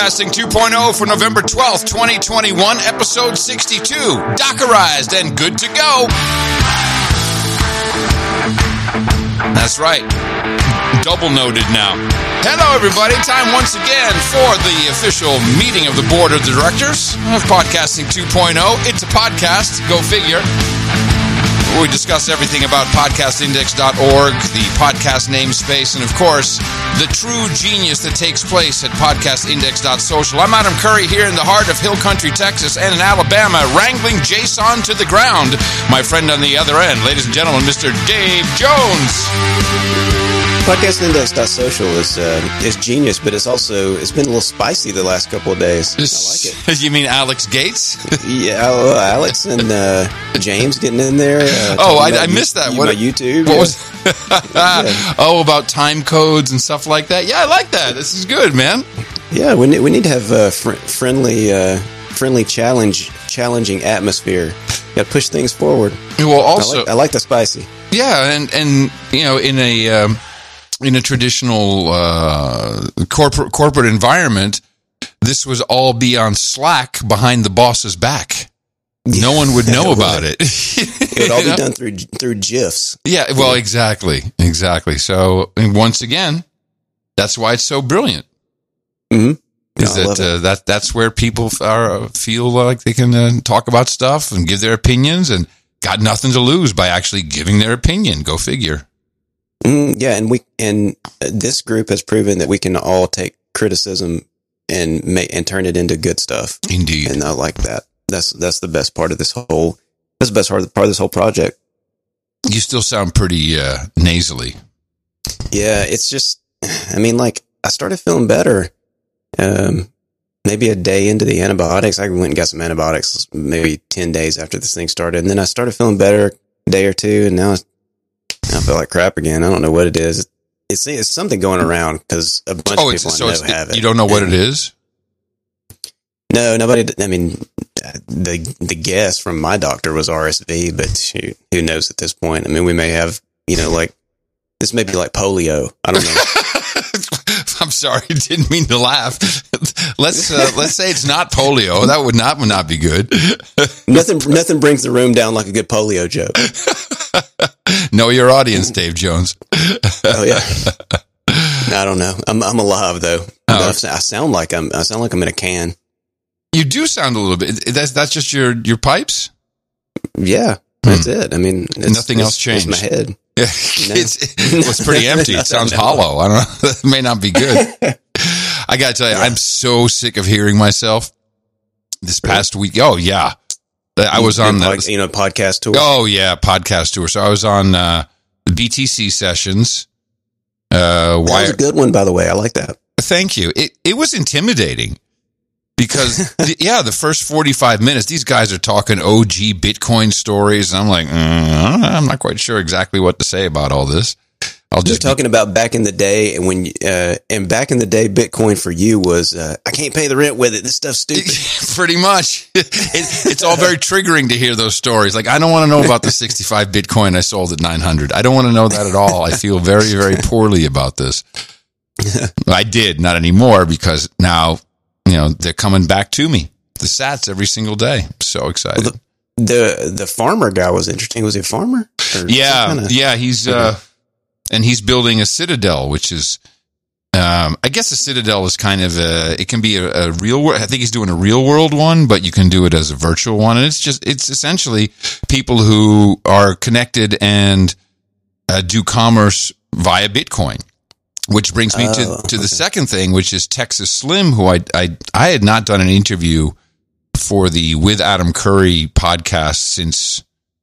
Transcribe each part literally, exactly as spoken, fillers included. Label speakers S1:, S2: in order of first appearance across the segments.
S1: Podcasting two point oh for November twelfth, twenty twenty-one, episode sixty-two. Dockerized and good to go. That's right. Double noted now. Hello, everybody. Time once again for the official meeting of the board of directors of Podcasting two point oh. It's a podcast. Go figure. We discuss everything about podcast index dot org, the podcast namespace, and, of course, the true genius that takes place at podcast index dot social. I'm Adam Curry here in the heart of Hill Country, Texas, and in Alabama, wrangling Jason to the ground. My friend on the other end, ladies and gentlemen, Mister Dave Jones.
S2: podcast index dot social is uh, is genius, but it's also it's been a little spicy the last couple of days. I like it.
S1: You mean Alex Gates?
S2: Yeah, well, Alex and uh, James getting in there. Uh,
S1: oh, I, I missed that.
S2: You,
S1: what
S2: my YouTube?
S1: What
S2: yeah.
S1: was?
S2: yeah.
S1: Oh, about time codes and stuff like that. Yeah, I like that. This is good, man.
S2: Yeah, we need, we need to have a fr- friendly, uh, friendly challenge, challenging atmosphere. Got to push things forward.
S1: Well, also,
S2: I like, I like the spicy.
S1: Yeah, and and you know, in a um, in a traditional uh, corporate corporate environment, this was all be on Slack behind the boss's back. No one would know
S2: it
S1: about
S2: would.
S1: it.
S2: It would all be done through through GIFs.
S1: Yeah, well, exactly, exactly. So, and once again, that's why it's so brilliant.
S2: Mm-hmm.
S1: Is
S2: no,
S1: that uh, that that's where people are, feel like they can uh, talk about stuff and give their opinions, and got nothing to lose by actually giving their opinion. Go figure.
S2: Mm, yeah, and we and this group has proven that we can all take criticism and make and turn it into good stuff.
S1: Indeed,
S2: and I like that. That's that's the best part of this whole. That's the best part of, part of this whole project.
S1: You still sound pretty uh, nasally.
S2: Yeah, it's just. I mean, like I started feeling better. Um, maybe a day into the antibiotics, I went and got some antibiotics. Maybe ten days after this thing started, and then I started feeling better a day or two, and now I feel like crap again. I don't know what it is. It's it's something going around because a bunch
S1: oh,
S2: of people
S1: so
S2: I know
S1: it's,
S2: have it.
S1: You don't know what
S2: and,
S1: it is?
S2: No, nobody. I mean, the the guess from my doctor was R S V, but shoot, who knows at this point? I mean, we may have, you know, like this may be like polio. I don't know.
S1: I'm sorry, didn't mean to laugh. Let's uh, let's say it's not polio. That would not would not be good.
S2: nothing nothing brings the room down like a good polio joke.
S1: Know your audience, Dave Jones.
S2: Oh yeah. I don't know. I'm I'm alive though.
S1: Oh.
S2: I sound like I'm I sound like I'm in a can.
S1: You do sound a little bit. That's that's just your your pipes.
S2: Yeah, that's hmm. it. I mean, it's,
S1: nothing
S2: it's,
S1: else changed.
S2: It's my head.
S1: Yeah, no. it's it's pretty empty. It sounds hollow. I don't know. It may not be good. I gotta tell you, yeah. I'm so sick of hearing myself. This past week, oh yeah, I was on the
S2: pod, you know podcast tour.
S1: Oh yeah, podcast tour. So I was on uh, the B T C sessions. Uh,
S2: that was a good one, by the way. I like that.
S1: Thank you. It it was intimidating. Because, yeah, the first forty-five minutes, these guys are talking O G Bitcoin stories. And I'm like, mm, I'm not quite sure exactly what to say about all this. I'll just
S2: They're talking be- about back in the day. And when, uh, and back in the day, Bitcoin for you was, uh, I can't pay the rent with it. This stuff's stupid.
S1: Pretty much. It, it's all very triggering to hear those stories. Like, I don't want to know about the sixty-five Bitcoin I sold at nine hundred. I don't want to know that at all. I feel very, very poorly about this. I did, not anymore, because now, you know, they're coming back to me. The sats every single day. I'm so excited.
S2: Well, the, the the farmer guy was interesting. Was he a farmer? Or
S1: yeah,
S2: kinda...
S1: yeah. He's okay. uh, and he's building a citadel, which is, um, I guess a citadel is kind of a. It can be a, a real world. I think he's doing a real world one, but you can do it as a virtual one, and it's just it's essentially people who are connected and uh, do commerce via Bitcoin. Which brings me to,
S2: oh,
S1: to the
S2: okay.
S1: second thing, which is Texas Slim, who I, I, I had not done an interview for the With Adam Curry podcast since,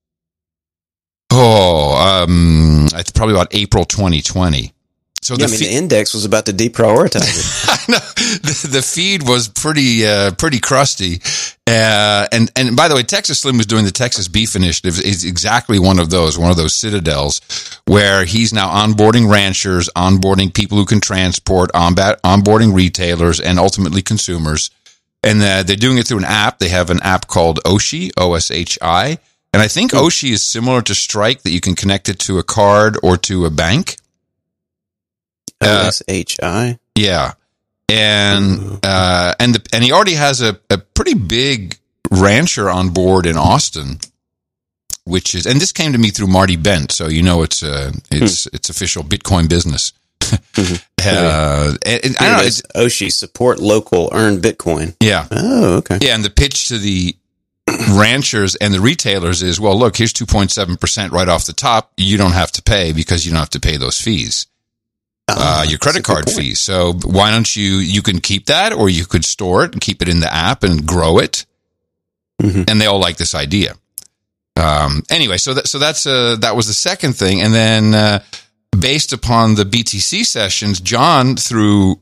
S1: oh, um, it's probably about April twenty twenty. So
S2: yeah,
S1: the
S2: I mean,
S1: fe-
S2: the index was about to deprioritize it.
S1: I know. The, the feed was pretty, uh, pretty crusty. Uh, and, and by the way, Texas Slim was doing the Texas Beef Initiative. Is exactly one of those, one of those citadels where he's now onboarding ranchers, onboarding people who can transport, on, onboarding retailers, and ultimately consumers. And uh, they're doing it through an app. They have an app called Oshi, O S H I. And I think mm. Oshi is similar to Strike, that you can connect it to a card or to a bank.
S2: O S H I?
S1: Uh, yeah. and uh, and the, and he already has a, a pretty big rancher on board in Austin, which is, and this came to me through Marty Bent, so you know it's uh, it's hmm. it's official Bitcoin business. mm-hmm. uh, and, and I don't know. It's,
S2: Oshi, support local, earn Bitcoin.
S1: Yeah.
S2: Oh, okay.
S1: Yeah, and the pitch to the ranchers and the retailers is, well, look, here's two point seven percent right off the top. You don't have to pay because you don't have to pay those fees, uh, uh, your credit card fees. So why don't you, you can keep that, or you could store it and keep it in the app and grow it. Mm-hmm. And they all like this idea. Um, anyway, so that, so that's, uh, that was the second thing. And then, uh, based upon the B T C sessions, John, through,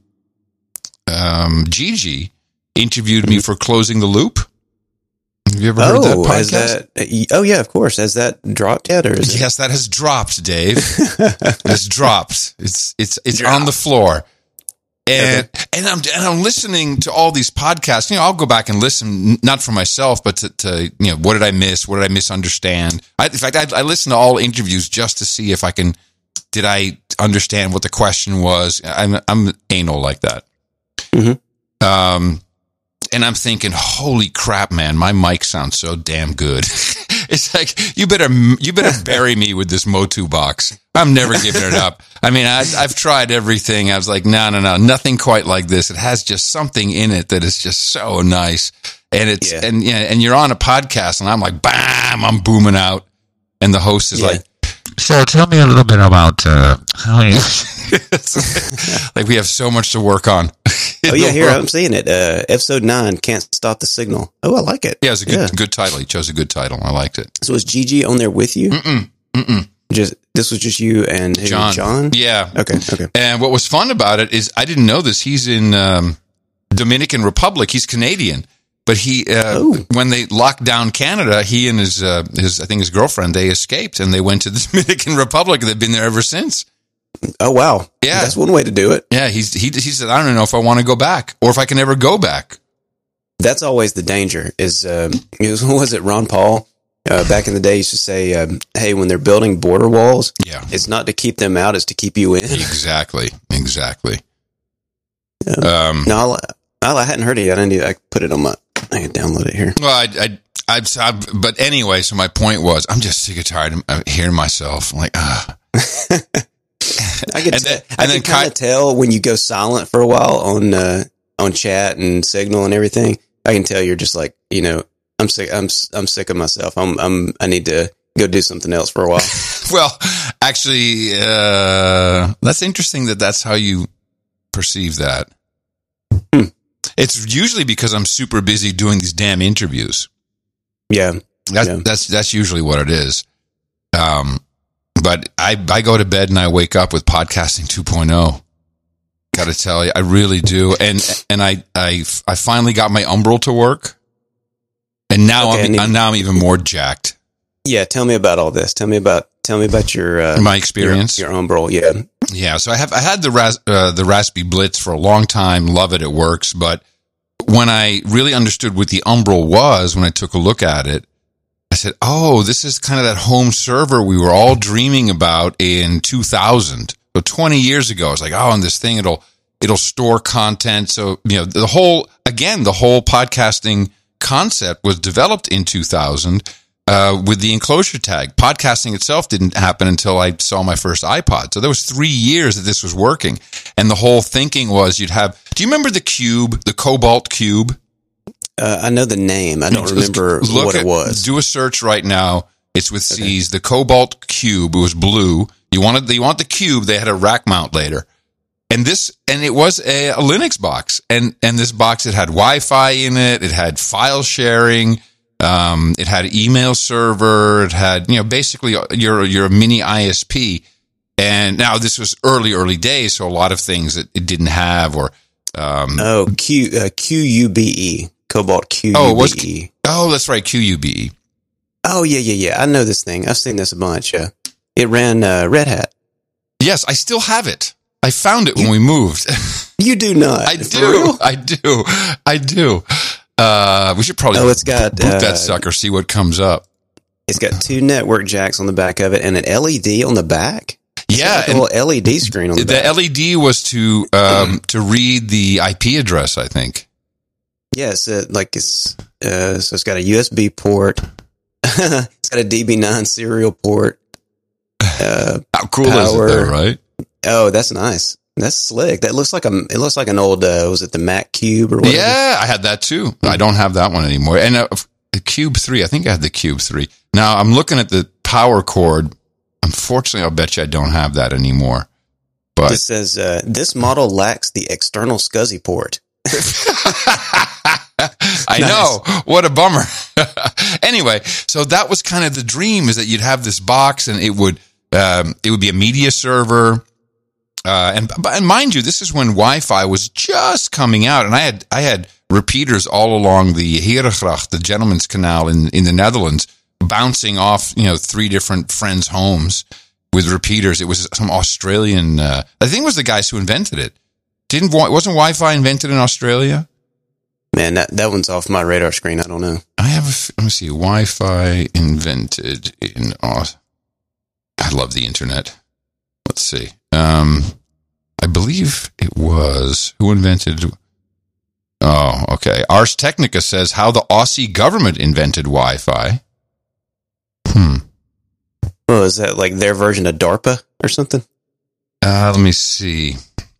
S1: um, Gigi, interviewed mm-hmm. me for Closing the Loop. Have you ever heard
S2: oh,
S1: that podcast?
S2: That, oh, yeah, of course. Has that dropped yet? Or is
S1: yes,
S2: it?
S1: that has dropped, Dave. It's dropped. It's, it's, it's Drop. on the floor. And, okay. and I'm, and I'm listening to all these podcasts. You know, I'll go back and listen, not for myself, but to, to you know, what did I miss? What did I misunderstand? I, in fact, I, I listen to all interviews just to see if I can, did I understand what the question was? I'm, I'm anal like that. Mm-hmm. Um, and I'm thinking, holy crap, man, my mic sounds so damn good. It's like, you better, you better bury me with this Motu box. I'm never giving it up. I mean, I, I've tried everything. I was like, no, no, no, nothing quite like this. It has just something in it that is just so nice. And it's, yeah. and, yeah, and you're on a podcast and I'm like, bam, I'm booming out. And the host is yeah. like, so tell me a little bit about, uh, how you, like we have so much to work on.
S2: Oh yeah, here I'm seeing it. Uh, episode nine, Can't Stop the Signal. Oh, I like it.
S1: Yeah, it's a good, yeah. good title. He chose a good title. I liked it.
S2: So was Gigi on there with you? Mm-mm. Mm-mm. Just, this was just you and who,
S1: John.
S2: John?
S1: Yeah.
S2: Okay. Okay.
S1: And what was fun about it is I didn't know this. He's in, um, Dominican Republic. He's Canadian. But he, uh, oh. when they locked down Canada, he and his, uh, his, I think his girlfriend, they escaped and they went to the Dominican Republic. They've been there ever since.
S2: Oh, wow.
S1: Yeah.
S2: That's one way to do it.
S1: Yeah. He's, he, he said, I don't know if I want to go back or if I can ever go back.
S2: That's always the danger is, um, was, was it Ron Paul? Uh, back in the day, used to say, um, hey, when they're building border walls,
S1: yeah.
S2: it's not to keep them out, it's to keep you in.
S1: Exactly. Exactly.
S2: Yeah. Um, no, I, I hadn't heard it yet. I need, I put it on my, I can download it here.
S1: Well, I, I, I've, I've, but anyway, so my point was, I'm just sick of tired of hearing myself. I'm like, ah.
S2: I can, t- I can kind of tell when you go silent for a while on, uh, on chat and Signal and everything. I can tell you're just like, you know, I'm sick. I'm, I'm sick of myself. I'm, I'm, I need to go do something else for a while.
S1: Well, actually, uh, that's interesting that that's how you perceive that. Hmm. It's usually because I'm super busy doing these damn interviews.
S2: Yeah.
S1: That's,
S2: yeah.
S1: that's, that's usually what it is. Um, but I, I go to bed and I wake up with podcasting two point oh. Got to tell you, I really do. And, and I, I, I finally got my Umbrel to work. And now okay, I'm, need, I'm now I'm even more jacked.
S2: Yeah. Tell me about all this. Tell me about, tell me about your, uh,
S1: my experience.
S2: Your, your Umbrel. Yeah.
S1: Yeah. So I have, I had the Ras, uh, the Raspberry Blitz for a long time. Love it. It works. But when I really understood what the Umbrel was, when I took a look at it, I said, oh, this is kind of that home server we were all dreaming about in two thousand. So twenty years ago, I was like, oh, and this thing, it'll, it'll store content. So, you know, the whole, again, the whole podcasting concept was developed in two thousand, uh, with the enclosure tag. Podcasting itself didn't happen until I saw my first iPod. So there was three years that this was working. And the whole thinking was you'd have, do you remember the Cube, the Cobalt Cube?
S2: Uh, I know the name. I don't remember
S1: Look
S2: what
S1: at,
S2: it was.
S1: Do a search right now. It's with
S2: okay.
S1: C's. The Cobalt Cube. It was blue. You wanted, you want the Cube. They had a rack mount later. And this, and it was a, a Linux box. And, and this box, it had Wi-Fi in it. It had file sharing. Um, it had email server. It had, you know, basically your, your mini I S P. And now this was early, early days. So a lot of things that it didn't have or, um,
S2: oh, Q, uh, Q U B E. Cobalt Q U B E.
S1: Oh, was, oh, that's right. Q U B E.
S2: Oh, yeah, yeah, yeah. I know this thing. I've seen this a bunch. Yeah. It ran, uh, Red Hat.
S1: Yes. I still have it. I found it you, when we moved.
S2: You do not.
S1: I do. I do. I do. Uh, we should probably
S2: oh, it's got,
S1: boot uh, that sucker, see what comes up.
S2: It's got two network jacks on the back of it and an L E D on the back.
S1: Yeah,
S2: like a little L E D screen on the,
S1: the
S2: back.
S1: L E D was to um, to read the I P address, I think.
S2: Yeah, it's uh, like it's uh, so it's got a U S B port. It's got a D B nine serial port. Uh,
S1: How cool power. Is it, though, right?
S2: Oh, that's nice. That's slick. That looks like a. It looks like an old. Uh, was it the Mac Cube or whatever?
S1: Yeah, I had that too. Mm-hmm. I don't have that one anymore. And uh, the Cube three. I think I had the Cube three. Now I'm looking at the power cord. Unfortunately, I'll bet you I don't have that anymore. But
S2: it says uh, this model lacks the external SCSI port.
S1: I nice. know. What a bummer. Anyway, so that was kind of the dream, is that you'd have this box and it would um, it would be a media server. Uh, and, and mind you, this is when Wi-Fi was just coming out, and I had I had repeaters all along the Herengracht, the Gentleman's Canal in, in the Netherlands, bouncing off, you know, three different friends' homes with repeaters. It was some Australian. Uh, I think it was the guys who invented it. Didn't wasn't Wi-Fi invented in Australia?
S2: Man, that that one's off my radar screen. I don't know.
S1: I have a. Let me see. Wi-Fi invented in. Uh, I love the internet. Let's see. Um, I believe it was who invented. Oh, okay. Ars Technica says how the Aussie government invented Wi-Fi. Hmm.
S2: Oh, is that like their version of DARPA or something?
S1: Uh, let me see.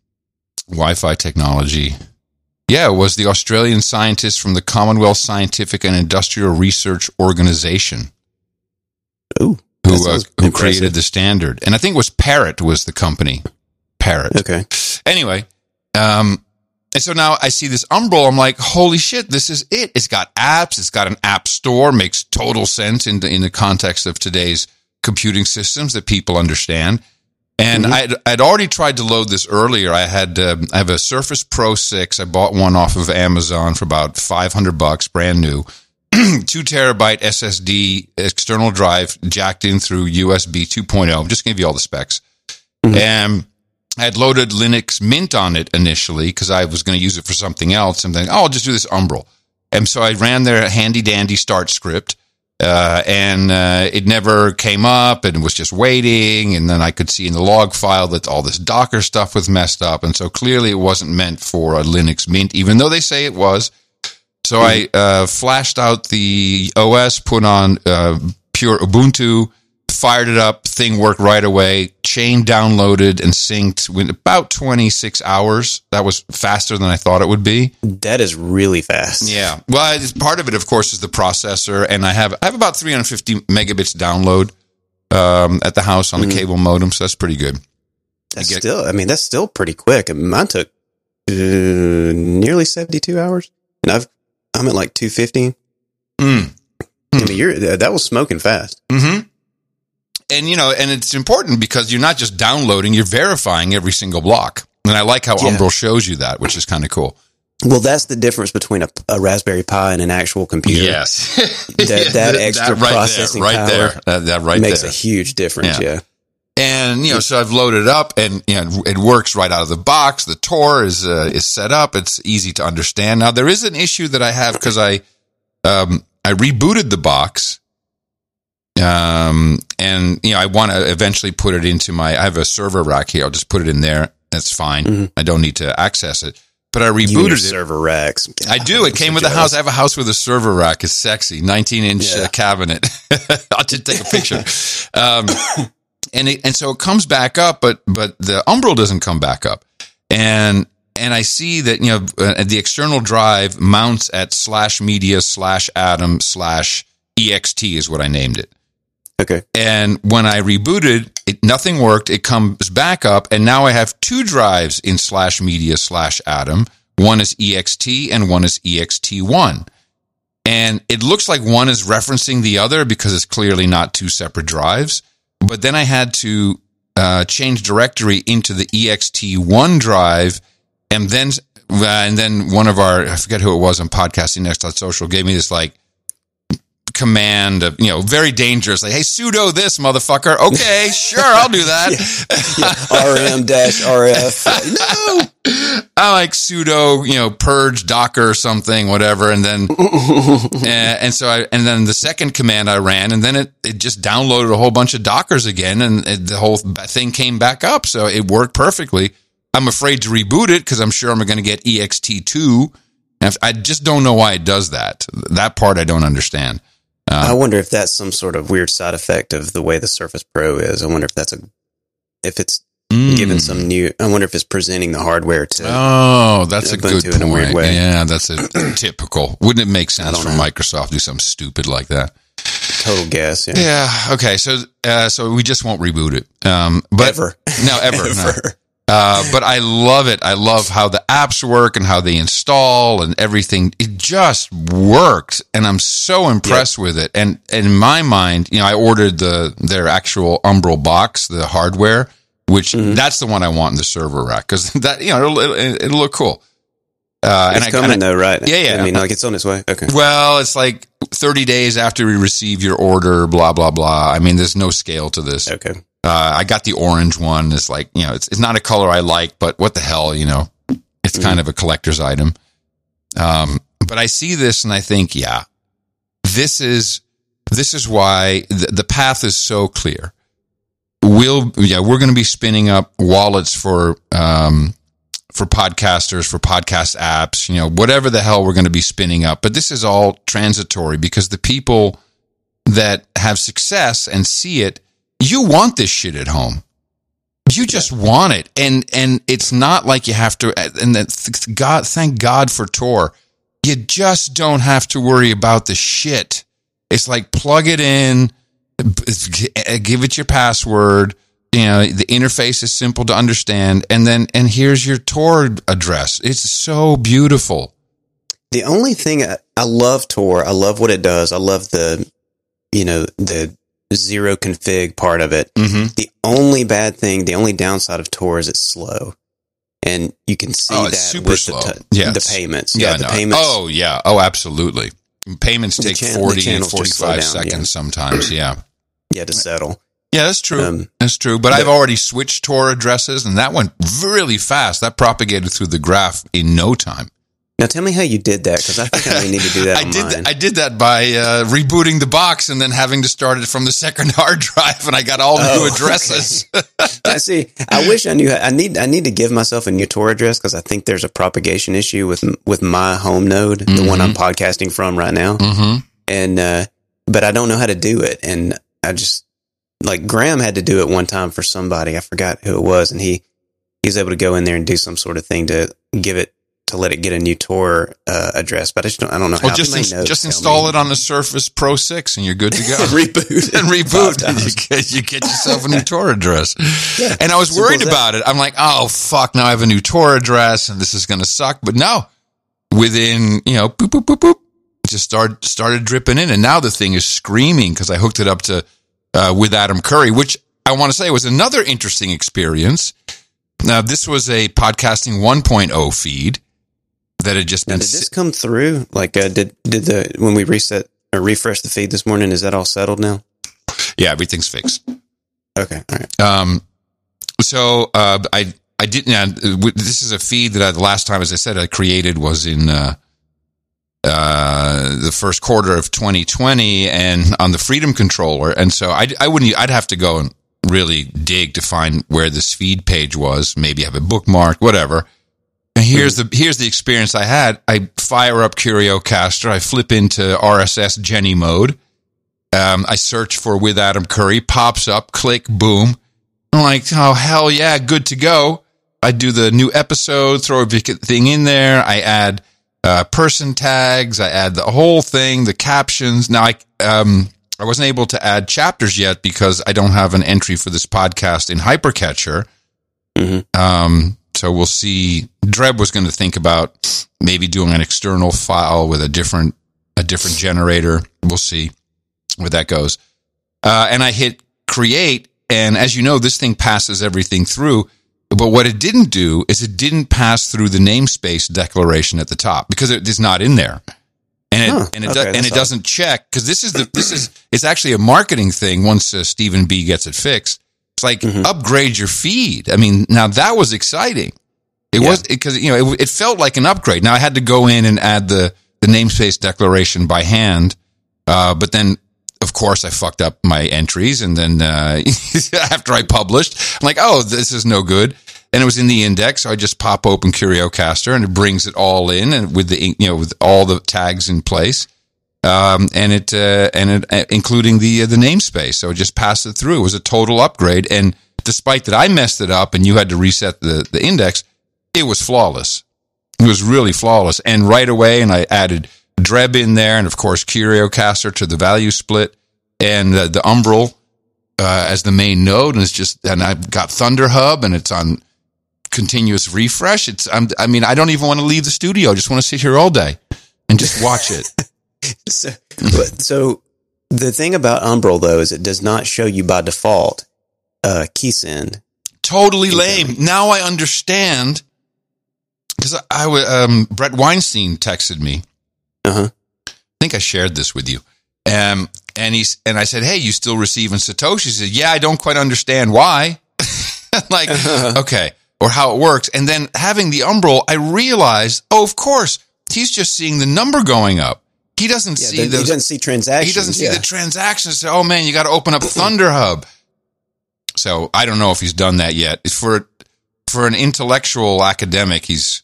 S1: Wi-Fi technology. Yeah, it was the Australian scientists from the Commonwealth Scientific and Industrial Research Organization.
S2: Ooh.
S1: Who, uh, who created the standard. And I think it was Parrot was the company. Parrot.
S2: Okay.
S1: Anyway, um, and so now I see this Umbrel. I'm like, holy shit, this is it. It's got apps. It's got an app store. Makes total sense in the, in the context of today's computing systems that people understand. And mm-hmm. I'd, I'd already tried to load this earlier. I had, um, I have a Surface Pro six. I bought one off of Amazon for about five hundred bucks, brand new. Two terabyte S S D external drive jacked in through U S B two point oh. I'm just going to give you all the specs. Mm-hmm. And I had loaded Linux Mint on it initially because I was going to use it for something else. I'm thinking, oh, I'll just do this Umbrel. And so I ran their handy dandy start script, uh, and uh, it never came up and was just waiting. And then I could see in the log file that all this Docker stuff was messed up. And so clearly it wasn't meant for a Linux Mint, even though they say it was. So I uh, flashed out the O S, put on uh, pure Ubuntu, fired it up, thing worked right away, chain downloaded and synced with about twenty-six hours. That was faster than I thought it would be.
S2: That is really fast.
S1: Yeah. Well, it's, part of it, of course, is the processor, and I have I have about three hundred fifty megabits download um, at the house on the mm-hmm. cable modem, so that's pretty good.
S2: That's get, still, I mean, that's still pretty quick. I mean, mine took uh, nearly seventy-two hours, and I've I'm at like two fifty.
S1: Mm.
S2: I mean, you're, that was smoking fast.
S1: Mm-hmm. And, you know, and it's important because you're not just downloading, you're verifying every single block. And I like how yeah. Umbrel shows you that, which is kind of cool.
S2: Well, that's the difference between a, a Raspberry Pi and an actual computer.
S1: Yes.
S2: that, that extra
S1: that right
S2: processing
S1: there, right
S2: power
S1: there. That, that right
S2: makes
S1: there.
S2: a huge difference, yeah. yeah.
S1: And, you know, so I've loaded up and, you know, it works right out of the box. The Tor is, uh, is set up. It's easy to understand. Now, there is an issue that I have because I, um, I rebooted the box. Um, and, you know, I want to eventually put it into my, I have a server rack here. I'll just put it in there. That's fine. Mm-hmm. I don't need to access it. But I rebooted it.
S2: Server racks.
S1: I do. It came with the house. I have a house with a server rack. It's sexy. nineteen inch yeah. uh, cabinet. I'll just take a picture. Um, And it, and so it comes back up, but but the Umbrel doesn't come back up, and and I see that, you know, uh, the external drive mounts at slash media slash atom slash ext is what I named it.
S2: Okay.
S1: And when I rebooted, it nothing worked. It comes back up, and now I have two drives in slash media slash atom. One is ext and one is E X T one, and it looks like one is referencing the other because it's clearly not two separate drives. But then I had to uh, change directory into the E X T one drive, and then uh, and then one of our, I forget who it was on Podcasting Next dot social, gave me this like command of, you know, very dangerous. Like, hey, sudo this, motherfucker. Okay, sure, I'll do that.
S2: yeah, yeah. R M dash R F. No.
S1: I like sudo, you know, purge Docker or something, whatever. And then, and, and so I, and then the second command I ran, and then it, it just downloaded a whole bunch of Dockers again, and it, the whole thing came back up. So it worked perfectly. I'm afraid to reboot it because I'm sure I'm going to get E X T two. I just don't know why it does that. That part I don't understand. Uh,
S2: I wonder if that's some sort of weird side effect of the way the Surface Pro is. I wonder if that's a, if it's mm. given some new, I wonder if it's presenting the hardware to.
S1: Oh, that's a good point.
S2: In a weird way.
S1: Yeah, that's a typical. Wouldn't it make sense for know. Microsoft to do something stupid like that?
S2: Total guess. Yeah.
S1: Yeah. Okay. So, uh, so we just won't reboot it. Um, but
S2: ever.
S1: No, ever.
S2: ever.
S1: No. Uh, but I love it. I love how the apps work and how they install and everything. It just worked, and I'm so impressed yep. with it. And, and in my mind, you know, I ordered the their actual Umbrel box, the hardware, which mm-hmm. that's the one I want in the server rack because that you know it'll, it'll, it'll look cool. Uh,
S2: it's
S1: and
S2: coming
S1: I, and I,
S2: though, right?
S1: Yeah, yeah.
S2: I mean, like it's on its way. Okay.
S1: Well, it's like thirty days after we receive your order. Blah blah blah. I mean, there's no scale to this.
S2: Okay.
S1: Uh, I got the orange one. It's like, you know, it's, it's not a color I like, but what the hell, you know, it's mm-hmm. kind of a collector's item. Um, but I see this and I think, yeah, this is, this is why the, the path is so clear. We'll, yeah, we're going to be spinning up wallets for, um, for podcasters, for podcast apps, you know, whatever the hell we're going to be spinning up. But this is all transitory because the people that have success and see it, you want this shit at home. You just want it. And, and it's not like you have to, and that God, thank God for Tor. You just don't have to worry about the shit. It's like plug it in, give it your password. You know, the interface is simple to understand. And then, and here's your Tor address. It's so beautiful.
S2: The only thing I, I love Tor, I love what it does. I love the, you know, the, zero config part of it.
S1: Mm-hmm.
S2: The only bad thing, the only downside of Tor is it's slow. And you can see
S1: oh,
S2: that
S1: super
S2: with
S1: slow.
S2: the, t-
S1: yes.
S2: the payments.
S1: Yeah,
S2: yeah the
S1: no.
S2: payments.
S1: Oh, yeah. Oh, absolutely. Payments take chan- forty, forty-five down,
S2: yeah.
S1: seconds sometimes. Yeah.
S2: Yeah, to settle.
S1: Yeah, that's true.
S2: Um,
S1: that's true. But, but I've already switched Tor addresses, and that went really fast. That propagated through the graph in no time.
S2: Now tell me how you did that, because I think I may need to do that
S1: I
S2: on
S1: did
S2: mine.
S1: Th- I did that by uh, rebooting the box and then having to start it from the second hard drive, and I got all
S2: oh,
S1: new addresses.
S2: Okay. I see. I wish I knew. I need. I need to give myself a new Tor address because I think there's a propagation issue with with my home node, mm-hmm. the one I'm podcasting from right now.
S1: Mm-hmm.
S2: And uh, but I don't know how to do it, and I just like Graham had to do it one time for somebody. I forgot who it was, and he he was able to go in there and do some sort of thing to give it. To let it get a new Tor uh, address, but I just don't, I don't know how.
S1: Well, just in, just install it on the Surface Pro six, and you're good to go.
S2: Reboot
S1: and reboot, and you get, you get yourself a new Tor address.
S2: Yeah,
S1: and I was worried about it. I'm like, oh fuck, now I have a new Tor address, and this is going to suck. But no, within you know, boop boop boop boop, it just started started dripping in, and now the thing is screaming because I hooked it up to uh, with Adam Curry, which I want to say was another interesting experience. Now, this was a podcasting one point oh feed. That had just been.
S2: Now, did this come through? Like, uh, did did the when we reset or refresh the feed this morning? Is that all settled now?
S1: Yeah, everything's fixed.
S2: Okay, all right.
S1: Um, so uh, I I didn't. Uh, this is a feed that I, the last time, as I said, I created was in uh, uh, the first quarter of twenty twenty, and on the Freedom Controller, and so I I wouldn't. I'd have to go and really dig to find where this feed page was. Maybe have it bookmarked, whatever. And here's the here's the experience I had. I fire up CurioCaster. I flip into R S S Jenny mode. Um, I search for With Adam Curry. Pops up. Click. Boom. I'm like, oh, hell yeah. Good to go. I do the new episode. Throw a thing in there. I add uh, person tags. I add the whole thing, the captions. Now, I um I wasn't able to add chapters yet because I don't have an entry for this podcast in Hypercatcher.
S2: Mm-hmm.
S1: Um. So we'll see. Dreb was going to think about maybe doing an external file with a different a different generator. We'll see where that goes. Uh, and I hit create, and as you know, this thing passes everything through. But what it didn't do is it didn't pass through the namespace declaration at the top because it is not in there. And it,
S2: Huh,
S1: and it,
S2: okay,
S1: do, and it
S2: odd.
S1: doesn't check, because this is the, this is, it's actually a marketing thing once uh, Stephen B gets it fixed. It's like, mm-hmm. upgrade your feed. I mean, now that was exciting. It yeah. was, because, you know, it, it felt like an upgrade. Now I had to go in and add the, the namespace declaration by hand. Uh, but then, of course, I fucked up my entries. And then, uh, after I published, I'm like, oh, this is no good. And it was in the index, so I just pop open CurioCaster, and it brings it all in, and with the, you know, with all the tags in place, um, and it, uh, and it, uh, including the uh, the namespace. So it just passed it through. It was a total upgrade, and despite that I messed it up, and you had to reset the the index, it was flawless. It was really flawless, and right away, and I added Dreb in there, and of course CurioCaster to the value split, and uh, the Umbrel uh, as the main node, and it's just, and I've got ThunderHub, and it's on continuous refresh. It's, I'm, I mean, I don't even want to leave the studio. I just want to sit here all day and just watch it.
S2: so, but, so the thing about Umbrel though is it does not show you by default uh, key send.
S1: Totally lame. Now I understand, because I, I um Brett Weinstein texted me.
S2: Uh huh.
S1: I think I shared this with you. Um, and he's and I said, "Hey, you still receiving Satoshi?" He said, "Yeah, I don't quite understand why." Like, uh-huh. okay. Or how it works. And then having the Umbrel, I realized, oh, of course, he's just seeing the number going up. He doesn't
S2: yeah,
S1: see
S2: the,
S1: those.
S2: He doesn't see transactions.
S1: He doesn't see
S2: yeah.
S1: the transactions. Oh man, you got to open up ThunderHub. So I don't know if he's done that yet. It's for for an intellectual academic. He's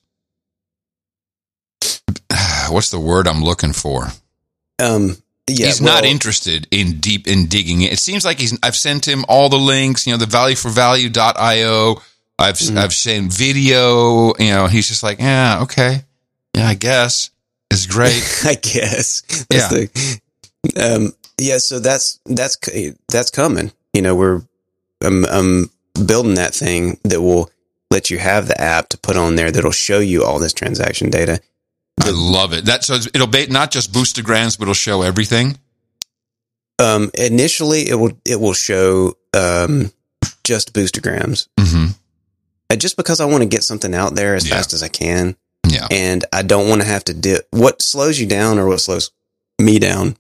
S1: what's the word I'm looking for?
S2: Um. Yeah,
S1: he's
S2: well,
S1: not interested in deep in digging it. It seems like he's. I've sent him all the links. You know, the value for value dot io. I've mm-hmm. I've seen video, you know, he's just like, yeah, okay. Yeah, I guess. It's great.
S2: I guess. That's
S1: yeah.
S2: The, um, yeah, so that's that's that's coming. You know, we're I'm, I'm building that thing that will let you have the app to put on there that'll show you all this transaction data.
S1: I love it. That so it'll be not just boostograms, but it'll show everything.
S2: Um, initially it will it will show um just boostograms.
S1: Mm-hmm.
S2: Just because I want to get something out there as yeah. fast as I can.
S1: Yeah.
S2: And I don't want to have to do what slows you down or what slows me down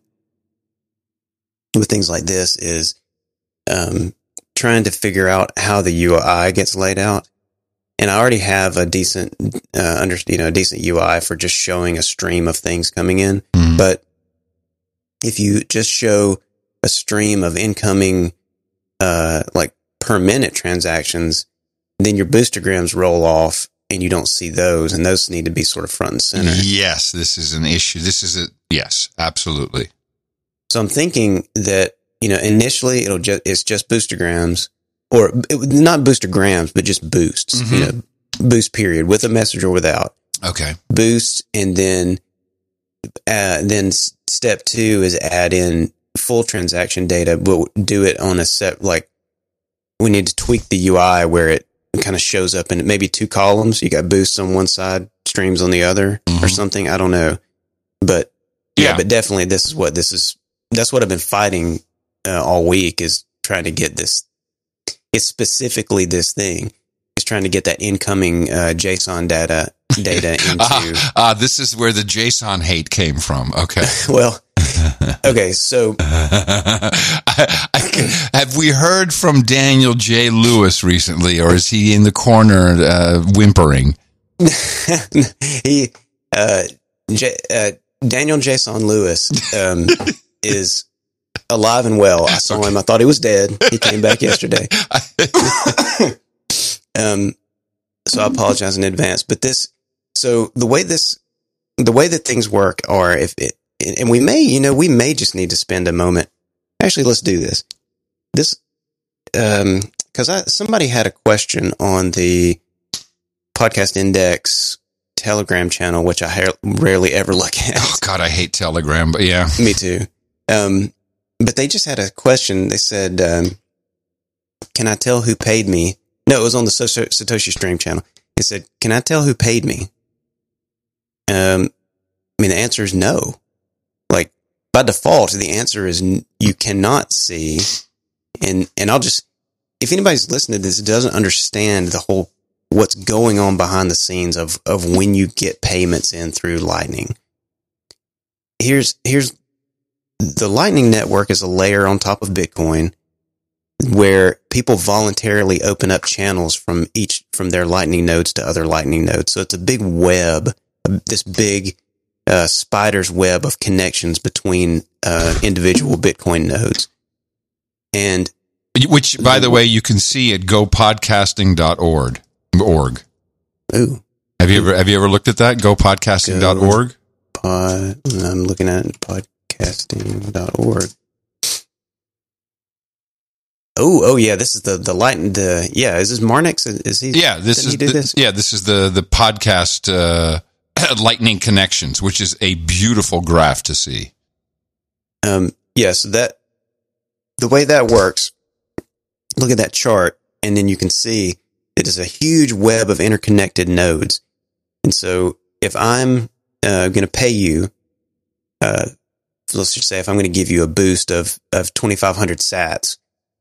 S2: with things like this is um, trying to figure out how the U I gets laid out. And I already have a decent, uh, under, you know, a decent U I for just showing a stream of things coming in. Mm. But if you just show a stream of incoming, uh, like per minute transactions, then your boostograms roll off and you don't see those, and those need to be sort of front and center.
S1: Yes, this is an issue. This is a, yes, absolutely.
S2: So I'm thinking that, you know, initially it'll just, it's just boostograms, or it, not boostograms, but just boosts, mm-hmm. you know, boost period with a message or without.
S1: Okay.
S2: Boosts. And then, uh, then step two is add in full transaction data. We'll do it on a set, like we need to tweak the U I where it kind of shows up in maybe two columns. You got boosts on one side, streams on the other, mm-hmm. or something. I don't know, but yeah, yeah, but definitely this is what this is. That's what I've been fighting uh, all week, is trying to get this. It's specifically this thing is trying to get that incoming uh, JSON data data into.
S1: Ah, uh, uh, this is where the JSON hate came from. Okay.
S2: Well, okay. So
S1: have we heard from Daniel J. Lewis recently, or is he in the corner uh, whimpering?
S2: he, uh, J, uh, Daniel Jason Lewis, um, is alive and well. I saw okay. him. I thought he was dead. He came back yesterday. um, so I apologize in advance, but this, so the way this, the way that things work are if it, and we may, you know, we may just need to spend a moment. Actually, let's do this. This, um, cause I, somebody had a question on the Podcast Index Telegram channel, which I ha- rarely ever look at.
S1: Oh God, I hate Telegram, but yeah.
S2: Me too. Um, but they just had a question. They said, um, can I tell who paid me? No, it was on the Satoshi Stream channel. It said, can I tell who paid me? Um, I mean, the answer is no. Like, by default, the answer is n- you cannot see. And, and I'll just, if anybody's listening to this doesn't understand the whole, what's going on behind the scenes of, of when you get payments in through Lightning, here's here's the Lightning Network is a layer on top of Bitcoin where people voluntarily open up channels from each from their Lightning nodes to other Lightning nodes. So it's a big web, this big uh, spider's web of connections between uh, individual Bitcoin nodes. And
S1: which, by the way, you can see at go podcasting dot org. Org.
S2: Ooh.
S1: Have you ever have you ever looked at that? go podcasting dot org?
S2: Pod, I'm looking at podcasting dot org. Oh, oh yeah, this is the the Lightning. The yeah, is this Marnix? Is he?
S1: Yeah, this is
S2: he do
S1: the,
S2: this?
S1: yeah, this is the the podcast uh, Lightning Connections, which is a beautiful graph to see.
S2: Um, yeah, so that the way that works. Look at that chart, and then you can see it is a huge web of interconnected nodes. And so, if I'm uh, going to pay you, uh, let's just say if I'm going to give you a boost of of twenty-five hundred sats.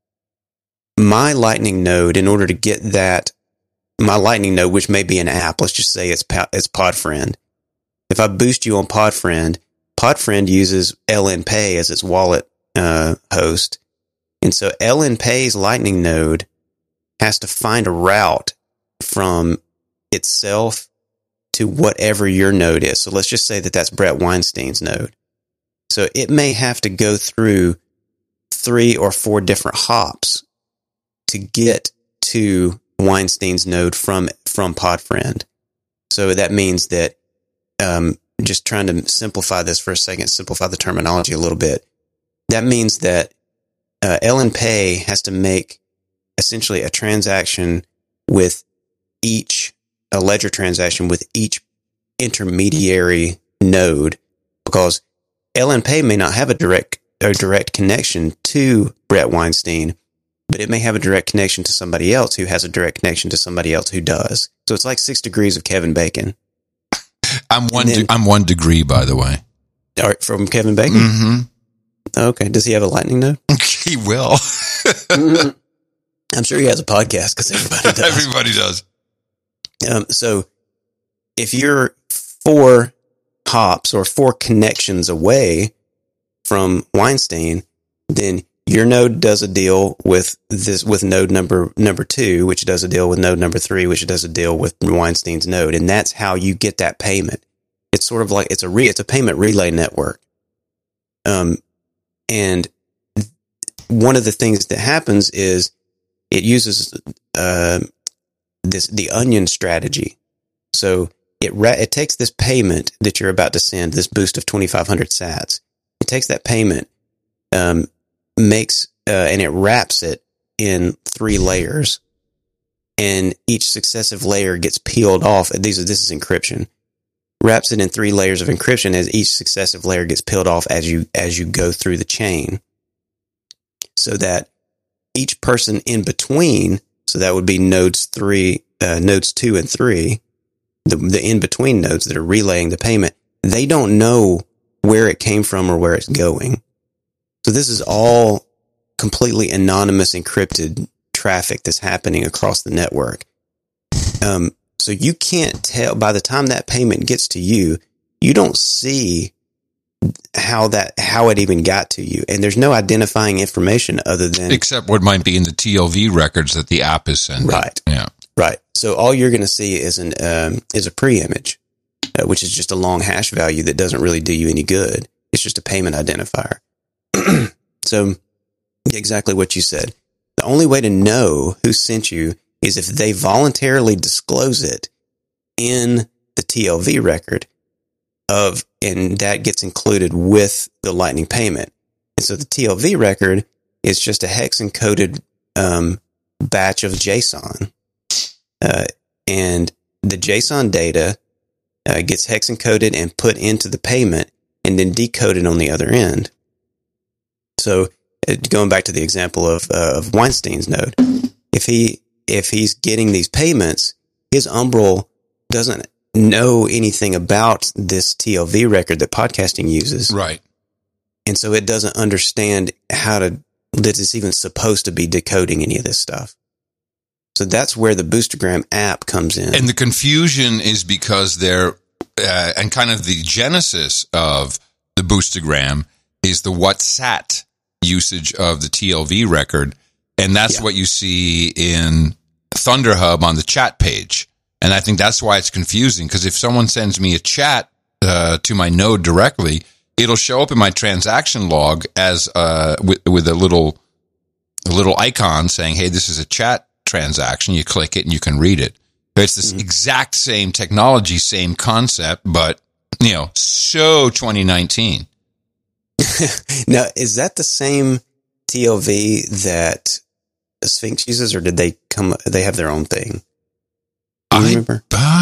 S2: My Lightning node, in order to get that, my Lightning node, which may be an app, let's just say it's it's Podfriend. If I boost you on Podfriend, Podfriend uses L N Pay as its wallet uh, host. And so L N Pay's Lightning node has to find a route from itself to whatever your node is. So let's just say that that's Brett Weinstein's node. So it may have to go through three or four different hops to get to Weinstein's node from, from Podfriend. So that means that, um, just trying to simplify this for a second, simplify the terminology a little bit. That means that, uh, L N Pay has to make essentially a transaction with each, a ledger transaction with each intermediary node, because L N Pay may not have a direct, a direct connection to Brett Weinstein, but it may have a direct connection to somebody else who has a direct connection to somebody else who does. So it's like six degrees of Kevin Bacon.
S1: I'm one.
S2: Then,
S1: de- I'm one degree, by the way.
S2: All right, from Kevin Bacon.
S1: Mm-hmm.
S2: Okay. Does he have a Lightning node?
S1: He will.
S2: mm-hmm. I'm sure he has a podcast because everybody does.
S1: Everybody does.
S2: Um, so if you're four hops or four connections away from Weinstein, then your node does a deal with this, with node number, number two, which does a deal with node number three, which does a deal with Weinstein's node. And that's how you get that payment. It's sort of like, it's a re, it's a payment relay network. Um, and one of the things that happens is it uses, uh, this, the onion strategy. So it, ra- it takes this payment that you're about to send, this boost of twenty-five hundred sats. It takes that payment, um, makes, uh, and it wraps it in three layers, and each successive layer gets peeled off. These are, this is encryption. Wraps it in three layers of encryption as each successive layer gets peeled off as you, as you go through the chain, so that each person in between, so that would be nodes three, uh, nodes two and three, the, the in-between nodes that are relaying the payment, they don't know where it came from or where it's going. So this is all completely anonymous, encrypted traffic that's happening across the network. Um, so you can't tell, by the time that payment gets to you, you don't see how that, how it even got to you. And there's no identifying information other than,
S1: except what might be in the T L V records that the app is sending.
S2: Right.
S1: Yeah.
S2: Right. So all you're going to see is an, um, is a pre-image, uh, which is just a long hash value that doesn't really do you any good. It's just a payment identifier. So exactly what you said. The only way to know who sent you is if they voluntarily disclose it in the T L V record of, and that gets included with the Lightning payment. And so the T L V record is just a hex encoded, um, batch of JSON. Uh, and the JSON data, uh, gets hex encoded and put into the payment and then decoded on the other end. So uh, going back to the example of, uh, of Weinstein's node, if he, if he's getting these payments, his Umbrel doesn't know anything about this T L V record that podcasting uses.
S1: Right.
S2: And so it doesn't understand how to, that it's even supposed to be decoding any of this stuff. So that's where the Boostergram app comes in.
S1: And the confusion is because they're, uh, and kind of the genesis of the boostergram is the WhatsApp usage of the T L V record. And that's yeah. what you see in ThunderHub on the chat page. And I think that's why it's confusing, because if someone sends me a chat uh, to my node directly, it'll show up in my transaction log as uh, with, with a little a little icon saying, hey, this is a chat transaction. You click it and you can read it. It's this mm-hmm. exact same technology, same concept, but, you know, so twenty nineteen.
S2: Now, is that the same T L V that Sphinx uses, or did they come, they have their own thing? Do you
S1: I,
S2: remember?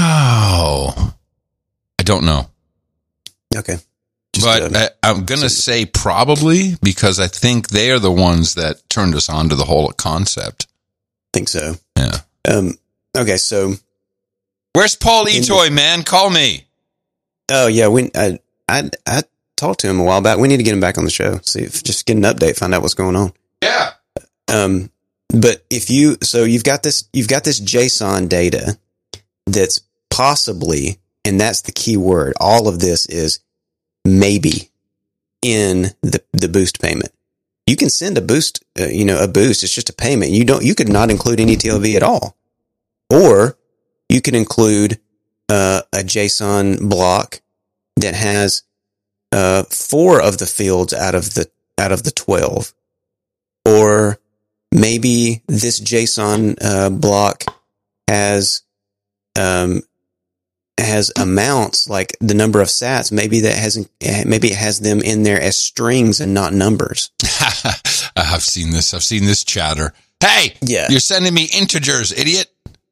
S1: Oh, I don't know.
S2: Okay.
S1: Just, but um, I, I'm going to say probably, because I think they are the ones that turned us on to the whole concept.
S2: Think so.
S1: Yeah.
S2: Um, okay. So
S1: where's Paul Etoy, man? Call me.
S2: Oh yeah. We, I, I, I talked to him a while back. We need to get him back on the show. See if just get an update, find out what's going on.
S1: Yeah.
S2: Um, but if you, so you've got this, you've got this JSON data that's possibly, and that's the key word. All of this is maybe in the, the boost payment. You can send a boost, uh, you know, a boost. It's just a payment. You don't, you could not include any T L V at all. Or you could include, uh, a JSON block that has, uh, four of the fields out of the, out of the twelve. Or maybe this JSON, uh, block has, um, has amounts like the number of sats. Maybe that hasn't, maybe it has them in there as strings and not numbers.
S1: I've seen this. I've seen this chatter. Hey,
S2: yeah.
S1: You're sending me integers, idiot.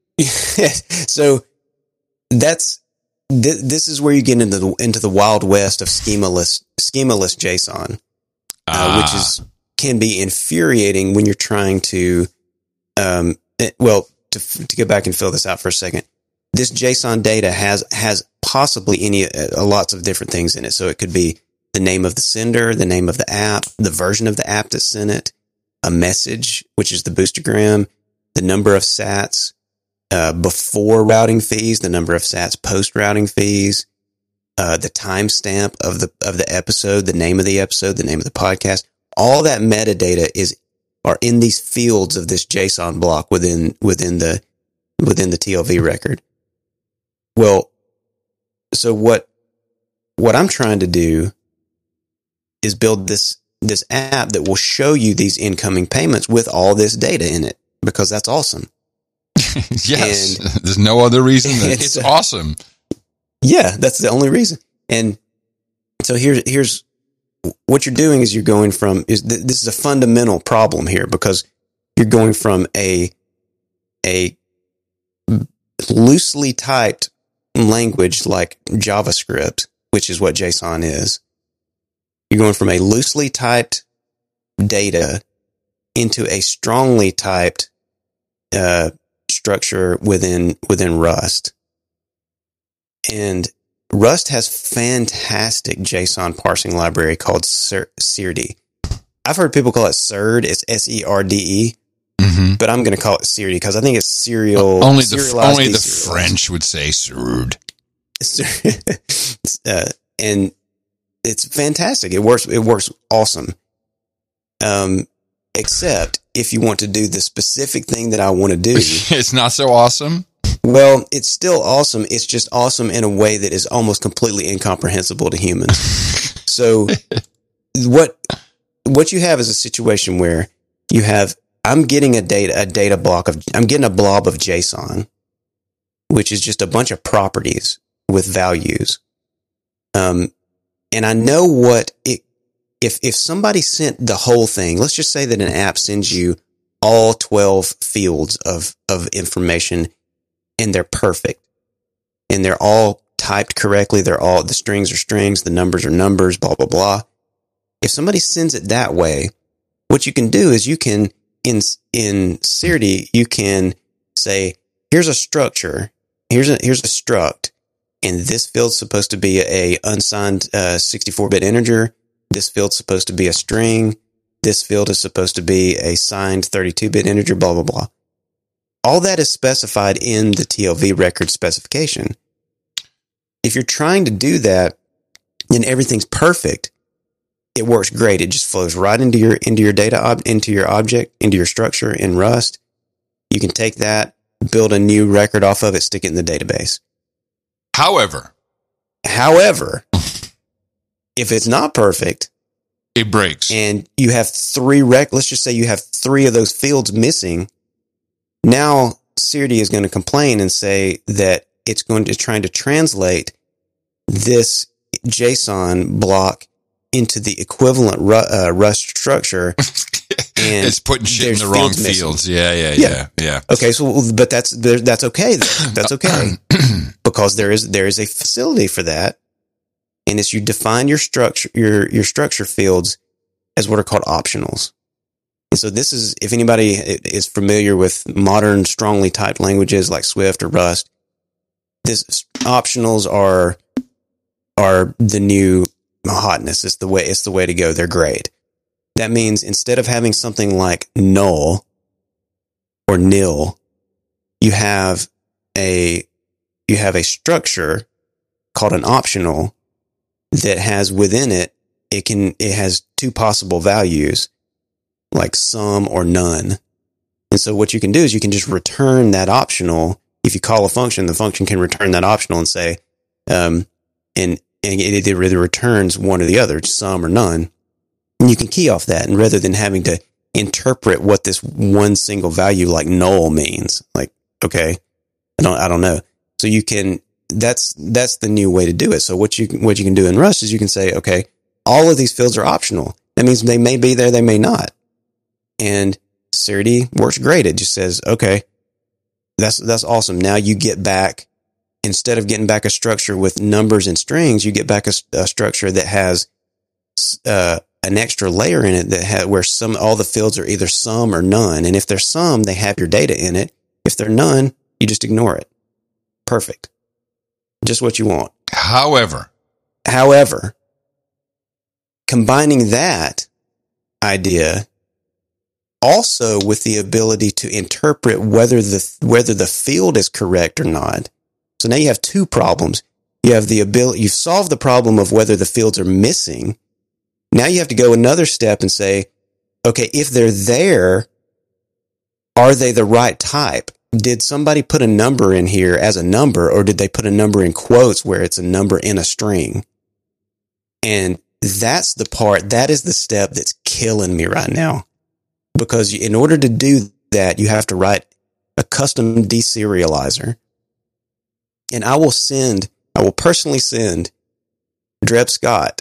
S2: So that's, th- this is where you get into the, into the wild west of schemaless, schemaless JSON, uh, ah. which is, can be infuriating when you're trying to, um, well, to, to go back and fill this out for a second. This JSON data has, has possibly any, uh, lots of different things in it. So it could be the name of the sender, the name of the app, the version of the app that sent it, a message, which is the boostergram, the number of sats, uh, before routing fees, the number of sats post routing fees, uh, the timestamp of the, of the episode, the name of the episode, the name of the podcast. All that metadata is, are in these fields of this JSON block within, within the, within the T L V record. Well, so what, what I'm trying to do is build this, this app that will show you these incoming payments with all this data in it, because that's awesome.
S1: Yes. And there's no other reason that it's, it's awesome.
S2: Yeah. That's the only reason. And so here's, here's what you're doing is you're going from, is th- this is a fundamental problem here, because you're going from a, a loosely typed language like JavaScript, which is what JSON is. You're going from a loosely typed data into a strongly typed uh, structure within within Rust. And Rust has fantastic JSON parsing library called Serde. I've heard people call it Serd. It's S E R D E. Mm-hmm. But I'm going to call it Serde because I think it's serial.
S1: Only the only the French would say Serd.
S2: uh, and it's fantastic. It works. It works awesome. Um, except if you want to do the specific thing that I want to do,
S1: it's not so awesome.
S2: Well, it's still awesome. It's just awesome in a way that is almost completely incomprehensible to humans. So what what you have is a situation where you have, I'm getting a data a data block of I'm getting a blob of JSON, which is just a bunch of properties with values. Um, and I know what it if if somebody sent the whole thing. Let's just say that an app sends you all twelve fields of of information. And they're perfect. And they're all typed correctly. They're all, the strings are strings, the numbers are numbers, blah, blah, blah. If somebody sends it that way, what you can do is you can, in, in Serde, you can say, here's a structure. Here's a, here's a struct. And this field's supposed to be a unsigned, uh, sixty-four bit integer. This field's supposed to be a string. This field is supposed to be a signed thirty-two bit integer, blah, blah, blah. All that is specified in the T L V record specification. If you're trying to do that and everything's perfect, it works great. It just flows right into your into your data ob, into your object, into your structure in Rust. You can take that, build a new record off of it, stick it in the database.
S1: However,
S2: however, if it's not perfect,
S1: it breaks.
S2: And you have three rec. Let's just say you have three of those fields missing. Now, Serde is going to complain and say that it's going to trying to translate this JSON block into the equivalent uh, Rust structure. And
S1: it's putting shit in the wrong fields. fields. Yeah, yeah, yeah, yeah, yeah.
S2: Okay, so but that's that's okay. That's okay because there is there is a facility for that, and it's you define your structure your your structure fields as what are called optionals. And so this is, if anybody is familiar with modern strongly typed languages like Swift or Rust, this optionals are are the new hotness. It's the way it's the way to go. They're great. That means instead of having something like null or nil, you have a you have a structure called an optional that has within it it can it has two possible values, like some or none. And so what you can do is you can just return that optional. If you call a function, the function can return that optional and say, um, and and it either returns one or the other, some or none. And you can key off that, and rather than having to interpret what this one single value like null means, like, okay, I don't, I don't know. So you can, that's, that's the new way to do it. So what you, what you can do in Rust is you can say, okay, all of these fields are optional. That means they may be there, they may not. And Serde works great. It just says, okay, that's, that's awesome. Now you get back, instead of getting back a structure with numbers and strings, you get back a, a structure that has, uh, an extra layer in it that ha- where some, all the fields are either some or none. And if they're some, they have your data in it. If they're none, you just ignore it. Perfect. Just what you want.
S1: However,
S2: however, combining that idea also with the ability to interpret whether the, whether the field is correct or not. So now you have two problems. You have the ability, you've solved the problem of whether the fields are missing. Now you have to go another step and say, okay, if they're there, are they the right type? Did somebody put a number in here as a number, or did they put a number in quotes where it's a number in a string? And that's the part, that is the step that's killing me right now. Because in order to do that, you have to write a custom deserializer. And I will send, I will personally send Dreb Scott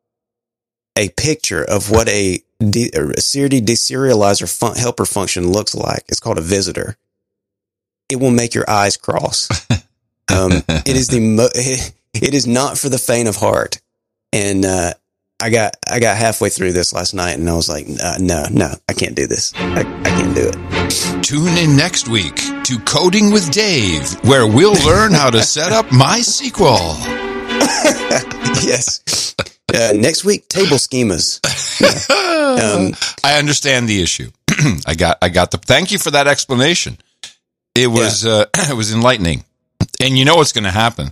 S2: a picture of what a, de- a Serde deserializer fun- helper function looks like. It's called a visitor. It will make your eyes cross. Um, it is the mo- it, it is not for the faint of heart. And uh, I got I got halfway through this last night, and I was like, uh, no, no, I can't do this. I, I can't do it.
S1: Tune in next week to Coding with Dave, where we'll learn how to set up MySQL.
S2: Yes. Uh, next week, table schemas. Yeah. Um,
S1: I understand the issue. I got, I got the, thank you for that explanation. It was, yeah. uh, it was enlightening. And you know what's going to happen?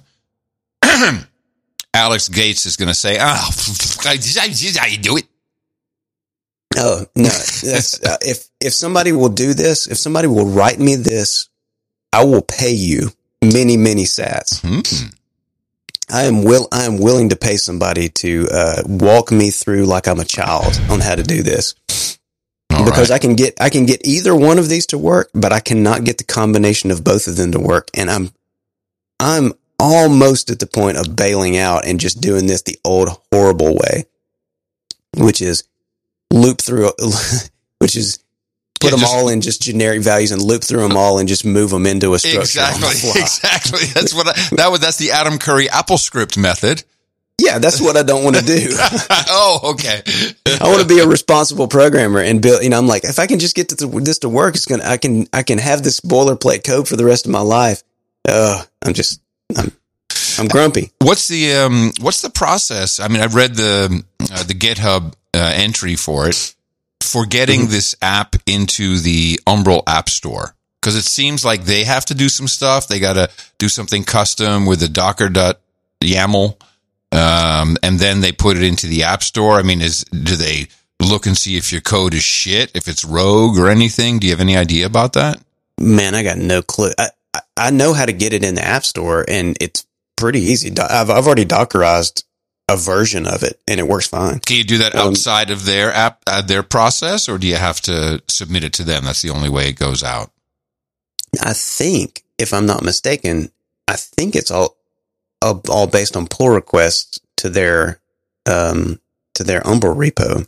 S1: Alex Gates is going to say, oh, how you do it?
S2: Oh, no. That's, uh, if, if somebody will do this, if somebody will write me this, I will pay you many, many sats. Mm-hmm. I am will I am willing to pay somebody to uh, walk me through like I'm a child on how to do this. All because right. I can get I can get either one of these to work, but I cannot get the combination of both of them to work. And I'm I'm almost at the point of bailing out and just doing this the old horrible way, which is loop through, which is put yeah, them just, all in just generic values and loop through them all and just move them into a structure.
S1: Exactly, exactly. That's what I, that was. That's the Adam Curry AppleScript method.
S2: Yeah, that's what I don't want to do.
S1: Oh, okay.
S2: I want to be a responsible programmer and build. You know, I'm like, if I can just get to the, this to work, it's gonna. I can. I can have this boilerplate code for the rest of my life. Uh, I'm just. I'm. I'm grumpy.
S1: What's the um? What's the process? I mean, I've read the uh, the GitHub uh, entry for it. For getting mm-hmm. this app into the Umbrel App Store, because it seems like they have to do some stuff. They got to do something custom with the docker.yaml um, and then they put it into the App Store? I mean, is do they look and see if your code is shit, if it's rogue or anything? Do you have any idea about that?
S2: Man, I got no clue. I, I, I know how to get it in the App Store, and it's pretty easy. I've, I've already Dockerized a version of it, and it works fine.
S1: Can you do that
S2: Um,
S1: outside of their app, uh, their process, or do you have to submit it to them? That's the only way it goes out.
S2: I think, if I'm not mistaken, I think it's all all, all based on pull requests to their um, to their Umbrel repo,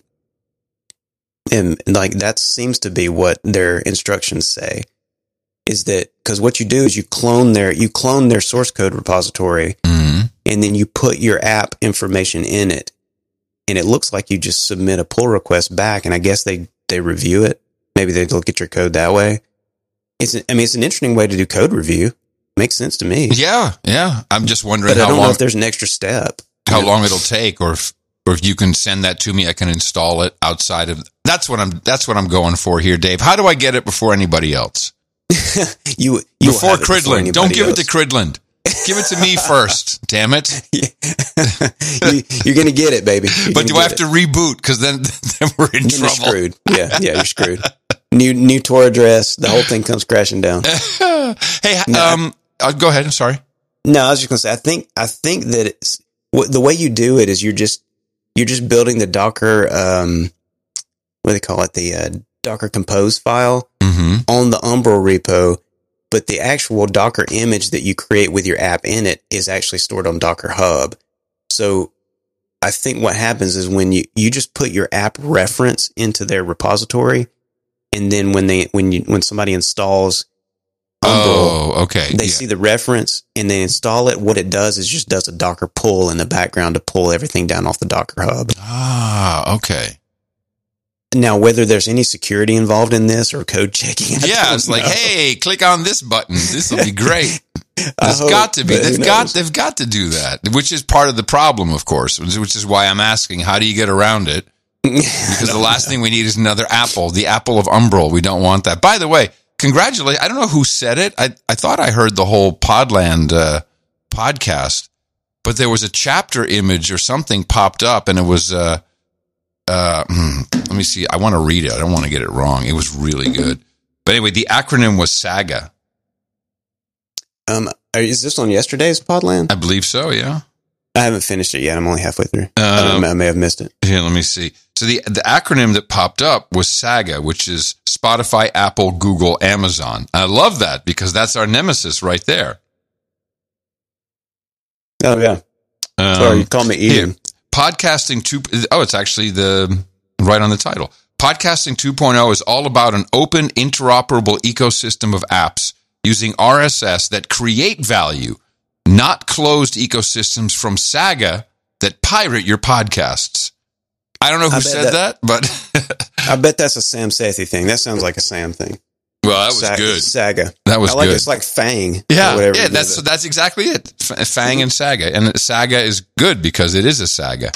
S2: and like that seems to be what their instructions say. Is that because what you do is you clone their you clone their source code repository,
S1: Mm-hmm.
S2: and then you put your app information in it, and it looks like you just submit a pull request back, and I guess they they review it. Maybe they look at your code that way. It's I mean it's an interesting way to do code review. Makes sense to me.
S1: Yeah, yeah. I'm just wondering
S2: But I
S1: how
S2: don't
S1: long
S2: know if there's an extra step.
S1: how
S2: You know?
S1: long it'll take, or if or if you can send that to me, I can install it outside of. That's what I'm. That's what I'm going for here, Dave. How do I get it before anybody else?
S2: you, you
S1: Before Cridland. Don't give it to Cridland. Give it to me first. Damn it.
S2: you, you're going to get it, baby. You're
S1: But
S2: gonna
S1: do I
S2: get
S1: have to reboot? Because then, then we're in
S2: it. Then you're
S1: trouble.
S2: screwed. Yeah, yeah, you're screwed. New new Tor address. The whole thing comes crashing down.
S1: Hey,
S2: No.
S1: um, uh, go ahead. I'm sorry.
S2: No, I was just going to say. I think I think that it's what the way you do it is you're just you're just building the Docker. Um, what do they call it? The uh, Docker Compose file
S1: Mm-hmm.
S2: on the Umbrel repo, but the actual Docker image that you create with your app in it is actually stored on Docker Hub. So I think what happens is when you, you just put your app reference into their repository, and then when they when you when somebody installs Umbrel,
S1: Oh, okay.
S2: they
S1: Yeah.
S2: see the reference and they install it. What it does is just does a Docker pull in the background to pull everything down off the Docker Hub.
S1: Ah, okay.
S2: Now, whether there's any security involved in this or code checking, I
S1: Yeah,
S2: don't
S1: it's like,
S2: know.
S1: hey, click on this button. This will be great.
S2: I
S1: There's
S2: hope,
S1: got to be.
S2: but who
S1: They've got.
S2: knows?
S1: They've got to do that, which is part of the problem, of course. Which is why I'm asking, how do you get around it? Because the last thing we need is another Apple, the Apple of Umbrel. We don't want that. By the way, congratulate. I don't know who said it. I I thought I heard the whole Podland uh, podcast, but there was a chapter image or something popped up, and it was. Uh, uh, hmm, let me see. I want to read it. I don't want to get it wrong. It was really good. But anyway, the acronym was SAGA.
S2: Um, are- is this on yesterday's Podland?
S1: I believe so. Yeah.
S2: I haven't finished it yet. I'm only halfway through. I,
S1: Um,
S2: don't, I may have missed it.
S1: Here, let me see. So the the acronym that popped up was SAGA, which is Spotify, Apple, Google, Amazon. I love that because that's our nemesis right there.
S2: Oh yeah.
S1: Um,
S2: Sorry, you called me Eden.
S1: here, podcasting two. Oh, it's actually the right on the title. Podcasting two point oh is all about an open, interoperable ecosystem of apps using R S S that create value, not closed ecosystems from SAGA that pirate your podcasts. I don't know who
S2: I bet
S1: said that,
S2: that-
S1: but
S2: I bet that's a Sam Sethi thing. That sounds like a Sam thing.
S1: well, that was
S2: Sa-
S1: good.
S2: Saga.
S1: That was
S2: I like
S1: good.
S2: it. It's like Fang. or
S1: Yeah,
S2: whatever
S1: yeah,
S2: it is.
S1: that's that's exactly it. F- Fang and Saga, and Saga is good because it is a saga.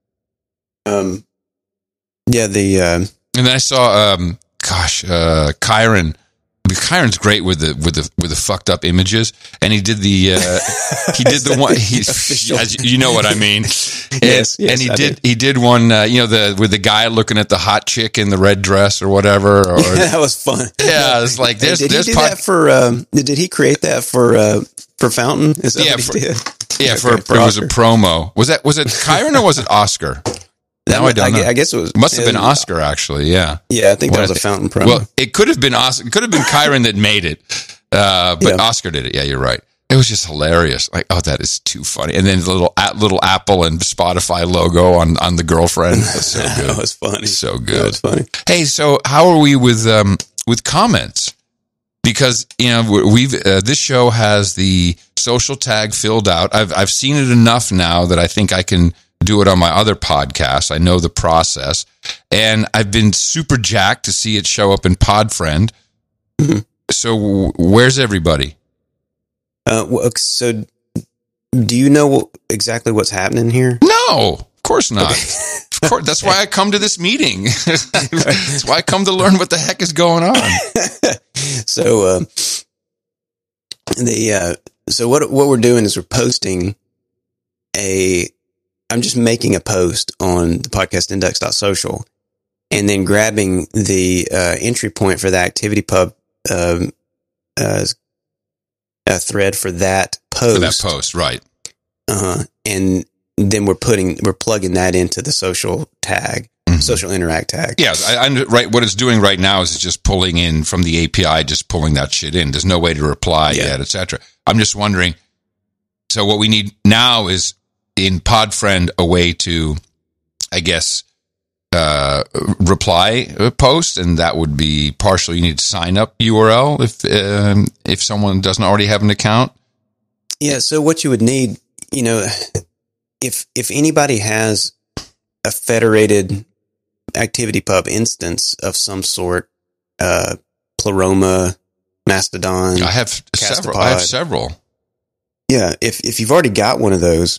S2: Um, yeah, the um,
S1: And then I saw, um, gosh, uh, Kyron. Kyron's great with the with the with the fucked up images, and he did the uh, he did the one. He,
S2: Official.
S1: as you know what I mean. And,
S2: Yes, yes,
S1: and he
S2: I
S1: did
S2: do.
S1: he did one. Uh, you know the with the guy looking at the hot chick in the red dress or whatever. Or
S2: that was fun.
S1: yeah, it's like there's
S2: did
S1: there's
S2: he do
S1: pod-
S2: that for? Um, did he create that for uh, for Fountain? Is that
S1: Yeah,
S2: what he
S1: for-
S2: did?
S1: yeah for,
S2: Okay,
S1: for it was a
S2: Oscar.
S1: promo. Was that was it Kyron or was it Oscar?
S2: That
S1: Now I don't
S2: gu-
S1: know.
S2: I guess it was.
S1: Must have been
S2: it-
S1: Oscar actually. Yeah.
S2: Yeah, I think
S1: What
S2: that was
S1: I
S2: a
S1: thi-
S2: Fountain promo.
S1: Well, it could have been Oscar. It could have been Kyron that made it, uh, but
S2: Yeah.
S1: Oscar did it. Yeah, you're right. It was just hilarious. Like, oh, that is too funny. And then the little at little Apple and Spotify logo on on the girlfriend. That's so
S2: that
S1: good.
S2: was funny.
S1: So
S2: That
S1: good.
S2: was funny.
S1: Hey, so how are we with um with comments? Because you know we've uh, this show has the social tag filled out. I've I've seen it enough now that I think I can do it on my other podcast. I know the process, and I've been super jacked to see it show up in Podfriend.
S2: Mm-hmm.
S1: So w- where's everybody?
S2: Uh, well, so, do you know what, exactly what's happening here?
S1: No, of course not. Of course, that's why I come to this meeting. That's why I come to learn what the heck is going on.
S2: So, uh, the uh, so what what we're doing is we're posting a I'm just making a post on the podcast index dot social and then grabbing the uh, entry point for the ActivityPub um, uh, a thread for that post.
S1: For that post, right.
S2: Uh-huh. And then we're putting, we're plugging that into the social tag, mm-hmm. social interact tag.
S1: Yeah, I, I, right. What it's doing right now is it's just pulling in from the A P I, just pulling that shit in. There's no way to reply yeah. yet, et cetera. I'm just wondering, so what we need now is in Podfriend a way to, I guess, uh, reply a post, and that would be partially you need to sign up U R L if um, if someone doesn't already have an account.
S2: Yeah, so what you would need, you know, if if anybody has a federated ActivityPub instance of some sort, uh, Pleroma, Mastodon,
S1: I have
S2: Castopod,
S1: several. I have several.
S2: Yeah, if if you've already got one of those,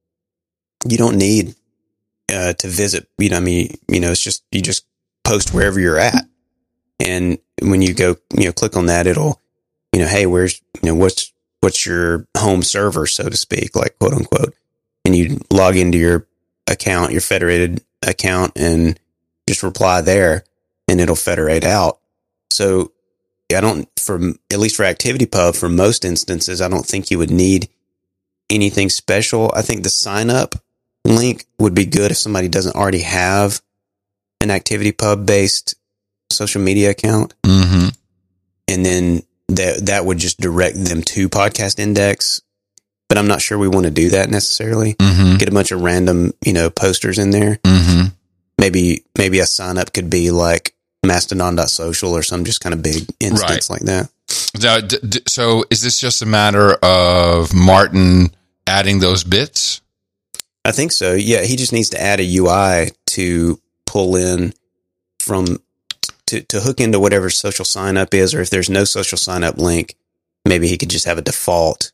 S2: you don't need uh, to visit. You know, I mean, you know, it's just you just post wherever you're at, and when you go, you know, click on that, it'll, you know, hey, where's, you know, what's what's your home server, so to speak, like quote unquote, and you log into your account, your federated account, and just reply there, and it'll federate out. So I don't, for at least for ActivityPub, for most instances, I don't think you would need anything special. I think the sign up link would be good if somebody doesn't already have an ActivityPub based social media account.
S1: Mm-hmm.
S2: And then that, that would just direct them to Podcast Index. But I'm not sure we want to do that necessarily.
S1: Mm-hmm.
S2: Get a bunch of random, you know, posters in there.
S1: Mm-hmm.
S2: Maybe, maybe a sign up could be like Mastodon dot social or some just kind of big instance
S1: right.
S2: like that.
S1: Now, d- d- so is this just a matter of Martin adding those bits?
S2: I think so. Yeah, he just needs to add a U I to pull in from to to hook into whatever social sign up is, or if there's no social sign up link, maybe he could just have a default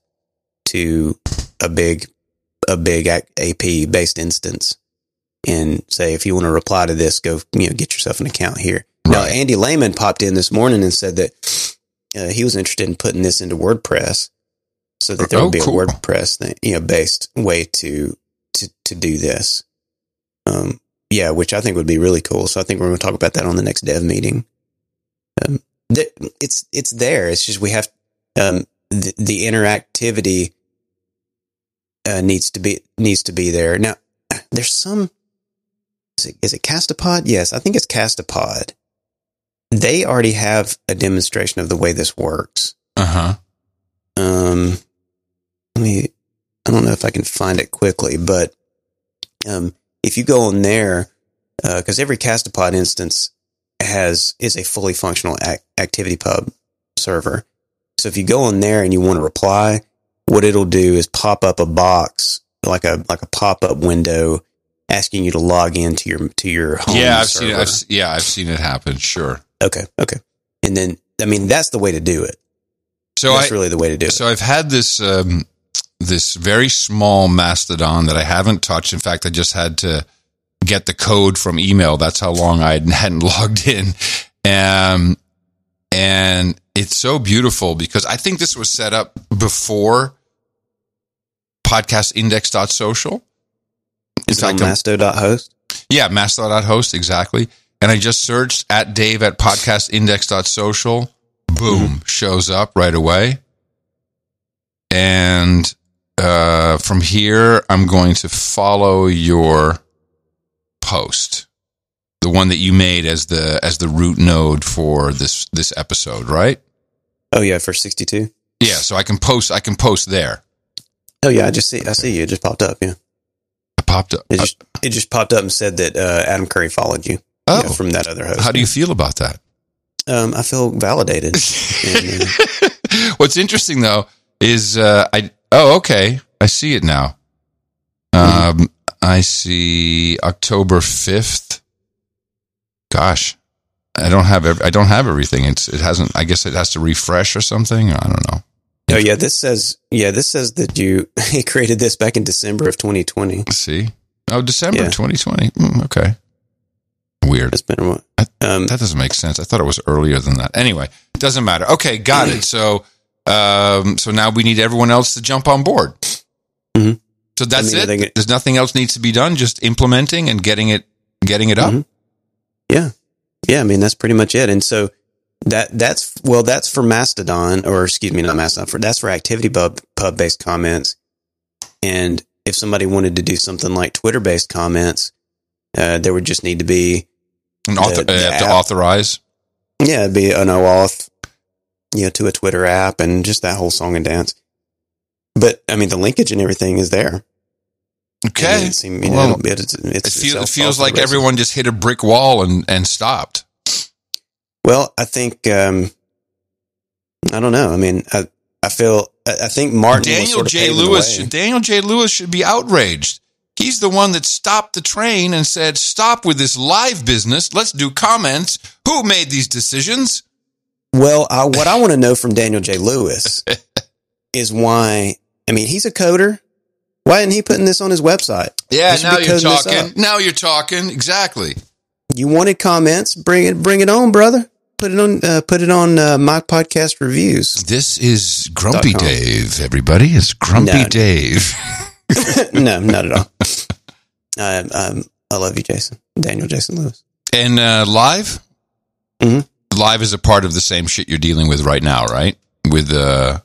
S2: to a big a big A P based instance and say, if you want to reply to this, go, you know, get yourself an account here. Right. Now, Andy Lehman popped in this morning and said that uh, he was interested in putting this into WordPress, so that there
S1: oh,
S2: would be
S1: cool.
S2: a WordPress thing, you know, based way to to to do this. Um, yeah, which I think would be really cool. So I think we're going to talk about that on the next dev meeting. Um, th- it's it's there. It's just we have um, the, the interactivity uh, needs to be needs to be there. Now, there's some. Is it, is it Castopod? Yes, I think it's Castopod. They already have a demonstration of the way this works.
S1: Uh huh.
S2: Um, let me. I don't know if I can find it quickly, but um, if you go on there, because uh, every Castopod instance has is a fully functional ac- ActivityPub server. So if you go on there and you want to reply, what it'll do is pop up a box like a like a pop up window asking you to log into your to your home
S1: yeah, I've
S2: server.
S1: seen it. I've, yeah, I've seen it happen. Sure.
S2: Okay, okay, and then I mean that's the way to do it.
S1: So
S2: that's
S1: I,
S2: really the way to do it.
S1: So I've had this um, this very small Mastodon that I haven't touched. In fact, I just had to get the code from email. That's how long I hadn't logged in, um, and it's so beautiful because I think this was set up before podcast index dot social.
S2: Is it on masto dot host?
S1: Yeah, masto dot host, exactly. And I just searched at Dave at podcast index dot social. Boom, mm-hmm. shows up right away. And uh, from here, I'm going to follow your post, the one that you made as the as the root node for this this episode, right?
S2: Oh yeah, for sixty-two.
S1: Yeah, so I can post. I can post there.
S2: Oh yeah, I just see. I see you. It just popped up. Yeah.
S1: Popped up.
S2: It just, it just popped up and said that uh, Adam Curry followed you,
S1: oh.
S2: you know, from that other host.
S1: How do you feel about that?
S2: Um, I feel validated. and, uh,
S1: What's interesting though is uh, I oh okay I see it now. Mm-hmm. Um, I see October fifth. Gosh, I don't have every, I don't have everything. It's it hasn't. I guess it has to refresh or something. I don't know.
S2: Oh yeah, this says yeah, this says that you created this back in December of twenty twenty.
S1: See, oh December
S2: yeah.
S1: twenty twenty. Mm, okay, weird.
S2: It's been a while.
S1: Um, that doesn't make sense. I thought it was earlier than that. Anyway, it doesn't matter. Okay, got it. So, um, so now we need everyone else to jump on board.
S2: Mm-hmm.
S1: So that's
S2: I mean,
S1: it.
S2: Gonna,
S1: There's nothing else needs to be done. Just implementing and getting it, getting it up.
S2: Mm-hmm. Yeah, yeah. I mean, that's pretty much it. And so that that's well, that's for Mastodon, or excuse me, not Mastodon. For that's for ActivityPub pub based comments. And if somebody wanted to do something like Twitter based comments, uh, there would just need to be
S1: an author,
S2: the, the
S1: uh, have to
S2: app.
S1: authorize.
S2: Yeah, it'd be an OAuth, you know, to a Twitter app, and just that whole song and dance. But I mean, the linkage and everything is there.
S1: Okay.
S2: It, seems, you know,
S1: well,
S2: it, it's, it's,
S1: it, feel,
S2: it's
S1: it feels like everyone just hit a brick wall and, and stopped.
S2: Well, I think, um, I don't know. I mean, I, I feel, I think Martin
S1: Daniel J. Lewis, should, Daniel J. Lewis should be outraged. He's the one that stopped the train and said, stop with this live business. Let's do comments. Who made these decisions?
S2: Well, I, what I want to know from Daniel J. Lewis is why, I mean, he's a coder. Why isn't he putting this on his website?
S1: Yeah, now you're talking. Now you're talking. Exactly.
S2: You wanted comments? Bring it, bring it on, brother. Put it on, uh, put it on uh, my podcast reviews.
S1: This is Grumpy Dave, everybody. It's Grumpy
S2: no.
S1: Dave.
S2: No, not at all. I, um, I love you, Jason. Daniel Jason Lewis.
S1: And uh, live?
S2: Mm-hmm.
S1: Live is a part of the same shit you're dealing with right now, right? With uh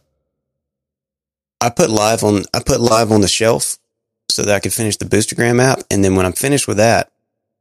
S2: I put live on I put live on the shelf so that I could finish the Boostergram app, and then when I'm finished with that,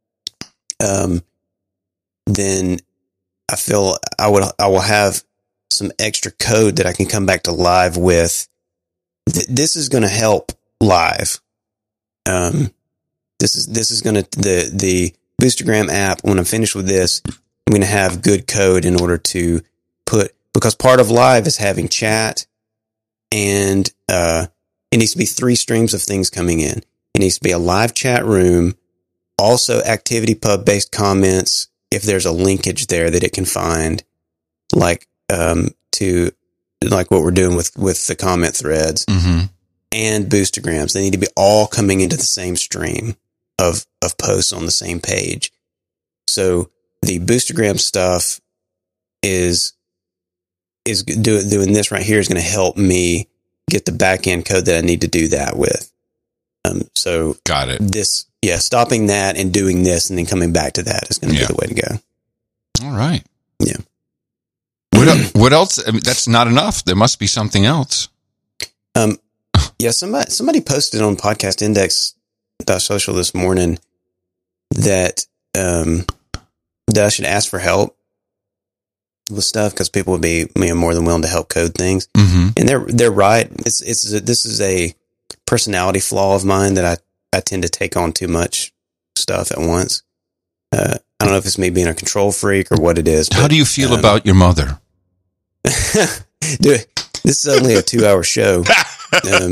S2: um, then I feel I would I will have some extra code that I can come back to live with. Th- this is going to help live. Um, this is this is going to the the Boostergram app. When I'm finished with this, I'm going to have good code in order to put, because part of live is having chat, and uh, it needs to be three streams of things coming in. It needs to be a live chat room, also ActivityPub based comments if there's a linkage there that it can find, like um, to like what we're doing with with the comment threads,
S1: mm-hmm.
S2: and Boostergrams. They need to be all coming into the same stream of of posts on the same page. So the Boostergram stuff is is do, doing this right here is going to help me get the back end code that I need to do that with. Um, so
S1: got it.
S2: This, yeah, stopping that and doing this and then coming back to that is going to
S1: yeah.
S2: be the way to go.
S1: All right.
S2: Yeah.
S1: What el- what else? I mean, that's not enough. There must be something else.
S2: Um, yeah, somebody somebody posted on Podcast Index Social this morning that um that I should ask for help with stuff because people would be, you know, more than willing to help code things.
S1: Mm-hmm.
S2: And they're they're right. It's it's this is a personality flaw of mine that I, I tend to take on too much stuff at once. Uh, I don't know if it's me being a control freak or what it is.
S1: How
S2: but,
S1: do you feel
S2: um,
S1: about your mother?
S2: Dude, this is only a two hour show. Um,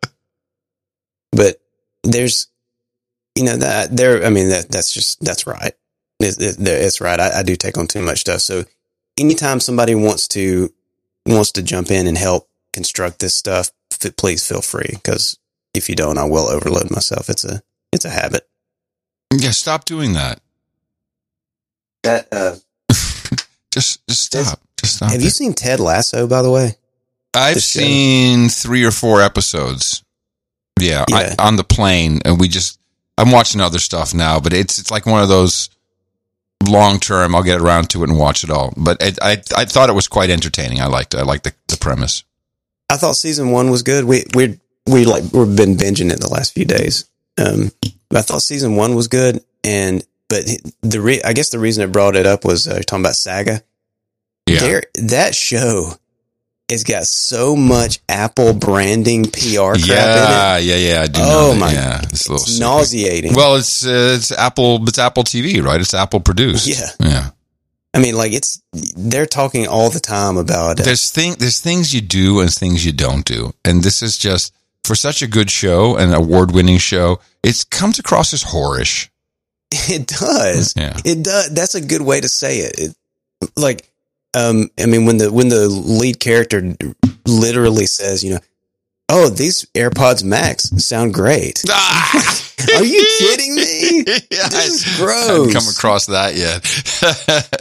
S2: but there's, you know, that there, I mean, that that's just, that's right. It, it, it's right. I, I do take on too much stuff. So anytime somebody wants to, wants to jump in and help construct this stuff, f- please feel free. Cause if you don't, I will overload myself. It's a, it's a habit.
S1: Yeah. Stop doing that.
S2: That, uh,
S1: just, just stop. Just stop.
S2: Have
S1: it.
S2: you seen Ted Lasso, by the way?
S1: I've seen three or four episodes. Yeah,
S2: yeah.
S1: I, on the plane, and we just. I'm watching other stuff now, but it's it's like one of those long term. I'll get around to it and watch it all. But it, I I thought it was quite entertaining. I liked it. I liked the, the premise.
S2: I thought season one was good. We we we like we've been binging it the last few days. Um, I thought season one was good, and but the re- I guess the reason I brought it up was uh, talking about Saga.
S1: Yeah,
S2: there, that show has got so much Apple branding P R crap
S1: yeah,
S2: in it.
S1: Yeah, yeah, I do.
S2: Oh
S1: know
S2: my,
S1: yeah, it's, a little
S2: it's nauseating.
S1: Well, it's uh, it's Apple, it's Apple T V, right? It's Apple produced.
S2: Yeah,
S1: yeah.
S2: I mean, like it's they're talking all the time about. Uh,
S1: there's thing there's things you do and things you don't do, and this is just for such a good show, an award winning show. It comes across as whorish.
S2: It does.
S1: Yeah.
S2: It does. That's a good way to say it. it like. Um, I mean, when the when the lead character literally says, you know, oh, these AirPods Max sound great.
S1: Ah!
S2: Are you kidding me?
S1: Yeah,
S2: This is
S1: I
S2: gross.
S1: haven't come across that yet.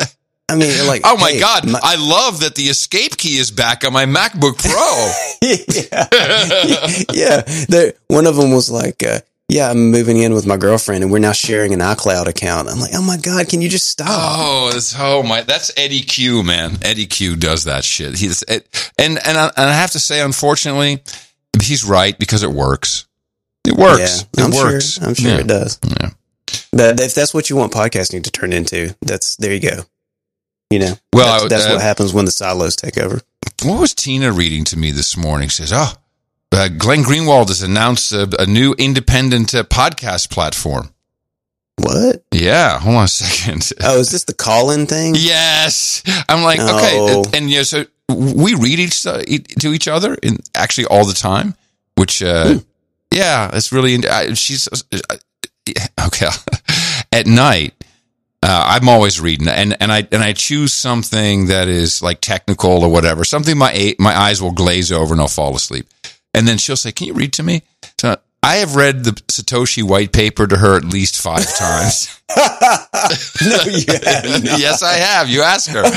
S2: I mean, like,
S1: oh my
S2: hey,
S1: God,
S2: my-
S1: I love that the escape key is back on my MacBook Pro.
S2: yeah, yeah. There, one of them was like, uh, "Yeah, I'm moving in with my girlfriend, and we're now sharing an iCloud account." I'm like, "Oh my God, can you just stop?"
S1: Oh, that's oh my, that's Eddie Q, man. Eddie Q does that shit. He's it, and and I, and I have to say, unfortunately, he's right because it works. It works.
S2: Yeah,
S1: it
S2: I'm
S1: works.
S2: Sure, I'm sure
S1: yeah.
S2: it does.
S1: Yeah.
S2: But if that's what you want podcasting to turn into, that's there you go. You know,
S1: well,
S2: that's, that's
S1: uh,
S2: what happens when the silos take over.
S1: What was Tina reading to me this morning? She says, "Oh, uh, Glenn Greenwald has announced a, a new independent uh, podcast platform."
S2: What?
S1: Yeah, hold on a second.
S2: Oh, is this the call-in thing?
S1: Yes. I'm like,
S2: No.
S1: okay, and, and yeah, so we read each to each other, and actually all the time. Which, uh,
S2: Hmm.
S1: yeah, it's really. Uh, she's uh, okay. At night. Uh, I'm always reading, and, and I and I choose something that is like technical or whatever, something my my eyes will glaze over and I'll fall asleep. And then she'll say, "Can you read to me?" So I have read the Satoshi white paper to her at least five times.
S2: No, you haven't.
S1: Yes, I have. You ask her.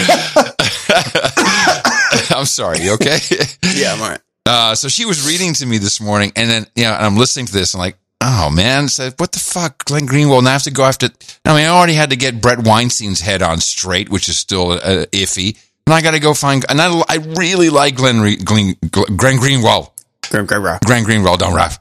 S1: I'm sorry. You okay?
S2: Yeah, I'm all right.
S1: Uh, so she was reading to me this morning, and then you know, I'm listening to this, and like. Oh man! So what the fuck, Glenn Greenwald? And I have to go after. I mean, I already had to get Brett Weinstein's head on straight, which is still uh, iffy. And I got to go find. And I, I really like Glenn, Re, Glenn, Glenn Greenwald.
S2: Glenn Greenwald.
S1: Glenn Greenwald, don't rap.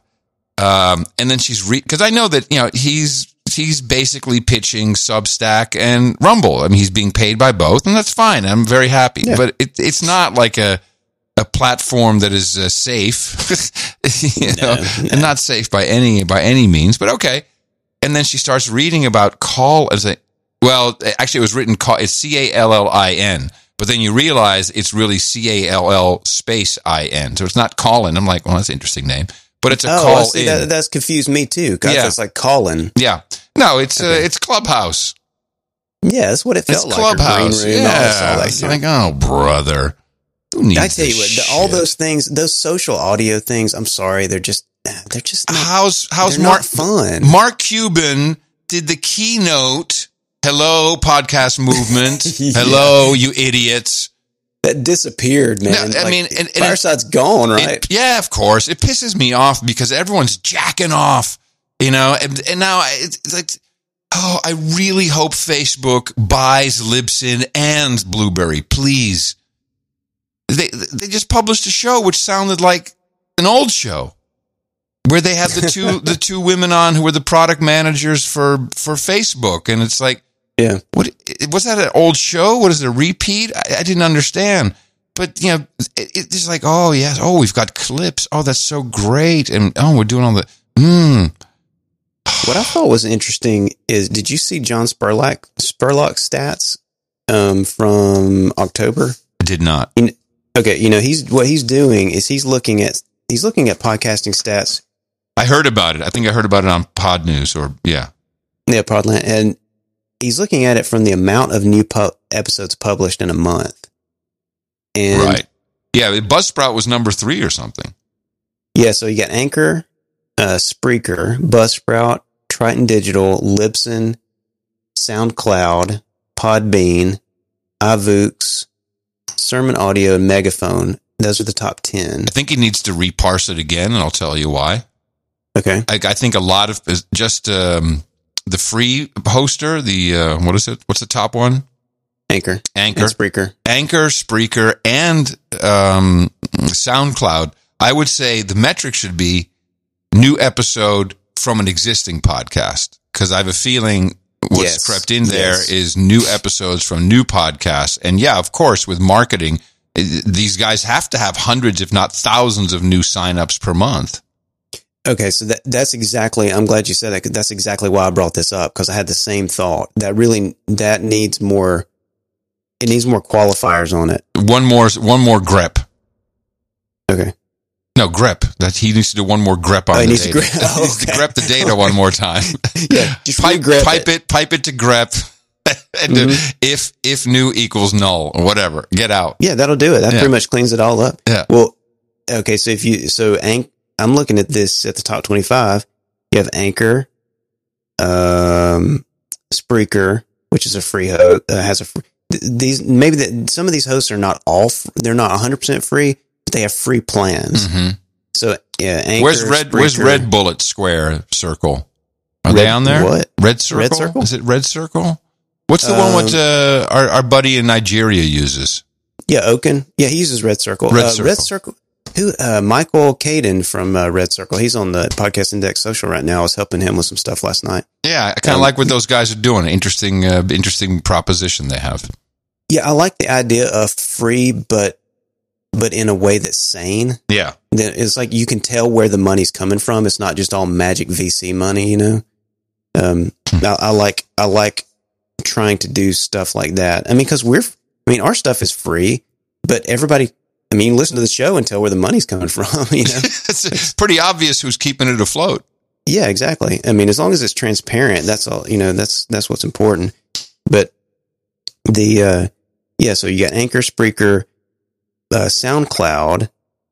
S1: Um, and then she's re because I know that you know he's he's basically pitching Substack and Rumble. I mean, he's being paid by both, and that's fine. I'm very happy. Yeah. But it, it's not like a. a platform that is uh, safe, you know, no, no. and not safe by any, by any means, but okay. And then she starts reading about call as a, well, actually it was written call, it's C A L L I N, but then you realize it's really C A L L space I N. So it's not Callin. I'm like, well, that's an interesting name, but it's a
S2: oh,
S1: call
S2: see,
S1: in.
S2: That, that's confused me too. Cause
S1: yeah.
S2: It's like Callin.
S1: Yeah. No, it's,
S2: okay.
S1: uh, it's Clubhouse.
S2: Yeah. That's what it felt
S1: it's
S2: like.
S1: Clubhouse.
S2: Green room,
S1: yeah.
S2: all that
S1: It's like, oh, brother.
S2: I tell you what, the, all those things, those social audio things, I'm sorry, they're just, they're just not,
S1: how's, how's
S2: they're
S1: Mark,
S2: not fun.
S1: Mark Cuban did the keynote. Hello, podcast movement. yeah. Hello, you idiots.
S2: That disappeared, man.
S1: No, I
S2: like,
S1: mean, and, and
S2: Fireside's it, gone, right?
S1: It, yeah, of course. It pisses me off because everyone's jacking off, you know, and, and now it's like, oh, I really hope Facebook buys Libsyn and Blueberry, please. They they just published a show which sounded like an old show where they had the two the two women on who were the product managers for, for Facebook, and it's like,
S2: yeah,
S1: what was that an old show? What is it, a repeat? I, I didn't understand, but you know, it, it's like, oh yes, oh we've got clips, oh that's so great, and oh we're doing all the. Mm.
S2: What I thought was interesting is, did you see John Spurlock Spurlock's stats um, from October?
S1: I did not.
S2: You know, Okay, you know, he's what he's doing is he's looking at he's looking at podcasting stats.
S1: I heard about it. I think I heard about it on Pod News or yeah.
S2: Yeah, Podland, and he's looking at it from the amount of new pu- episodes published in a month. And
S1: right. Yeah, Buzzsprout was number three or something.
S2: Yeah, so you got Anchor, uh, Spreaker, Buzzsprout, Triton Digital, Libsyn, SoundCloud, Podbean, iVoox, Sermon Audio, and Megaphone. Those are the top ten.
S1: I think he needs to reparse it again, and I'll tell you why.
S2: Okay.
S1: I, I think a lot of just um, the free hoster, the, uh, what is it? What's the top one?
S2: Anchor.
S1: Anchor.
S2: And Spreaker.
S1: Anchor, Spreaker, and um, SoundCloud. I would say the metric should be new episode from an existing podcast, because I have a feeling what's yes. crept in there yes. is new episodes from new podcasts. And yeah, of course, with marketing, these guys have to have hundreds, if not thousands, of new signups per month.
S2: Okay, so that that's exactly, I'm glad you said that, 'cause that's exactly why I brought this up, because I had the same thought. That really, that needs more, it needs more qualifiers on it.
S1: One more, one more grep.
S2: Okay.
S1: No, grep. That he needs to do one more grep on
S2: oh,
S1: the
S2: needs
S1: data.
S2: To grep. Oh,
S1: he needs
S2: okay.
S1: to grep the data one more time.
S2: Yeah, just
S1: pipe,
S2: grep
S1: pipe
S2: it.
S1: it, pipe it to grep. And mm-hmm. if if new equals null or whatever, get out.
S2: Yeah, that'll do it. That yeah. pretty much cleans it all up.
S1: Yeah.
S2: Well, okay. So if you so Anch, I'm looking at this at the top twenty-five. You have Anchor, um, Spreaker, which is a free host, uh, has a free, th- these maybe the, some of these hosts are not all f- they're not one hundred percent free, but they have free plans.
S1: Mm-hmm.
S2: So yeah, Anchor,
S1: where's Red
S2: Spreaker,
S1: Where's Red Bullet Square Circle? Are
S2: Red,
S1: they on there?
S2: What?
S1: Red Circle?
S2: Red Circle?
S1: Is it Red Circle? What's the um, one what uh, our our buddy in Nigeria uses?
S2: Yeah, Oken. Yeah, he uses Red Circle.
S1: Red
S2: uh,
S1: Circle.
S2: Red Circle. Who? Uh, Michael Caden from uh, Red Circle. He's on the Podcast Index Social right now. I was helping him with some stuff last night.
S1: Yeah, I kind of um, like what those guys are doing. Interesting, uh, interesting proposition they have.
S2: Yeah, I like the idea of free, but but in a way that's sane.
S1: Yeah,
S2: it's like you can tell where the money's coming from. It's not just all magic V C money, you know. Um, hmm. I, I like I like trying to do stuff like that. I mean, because we're, I mean, our stuff is free, but everybody. I mean, listen to the show and tell where the money's coming from. You know,
S1: it's pretty obvious who's keeping it afloat.
S2: Yeah, exactly. I mean, as long as it's transparent, that's all. You know, that's that's what's important. But the uh, yeah, so you got Anchor, Spreaker, uh, SoundCloud,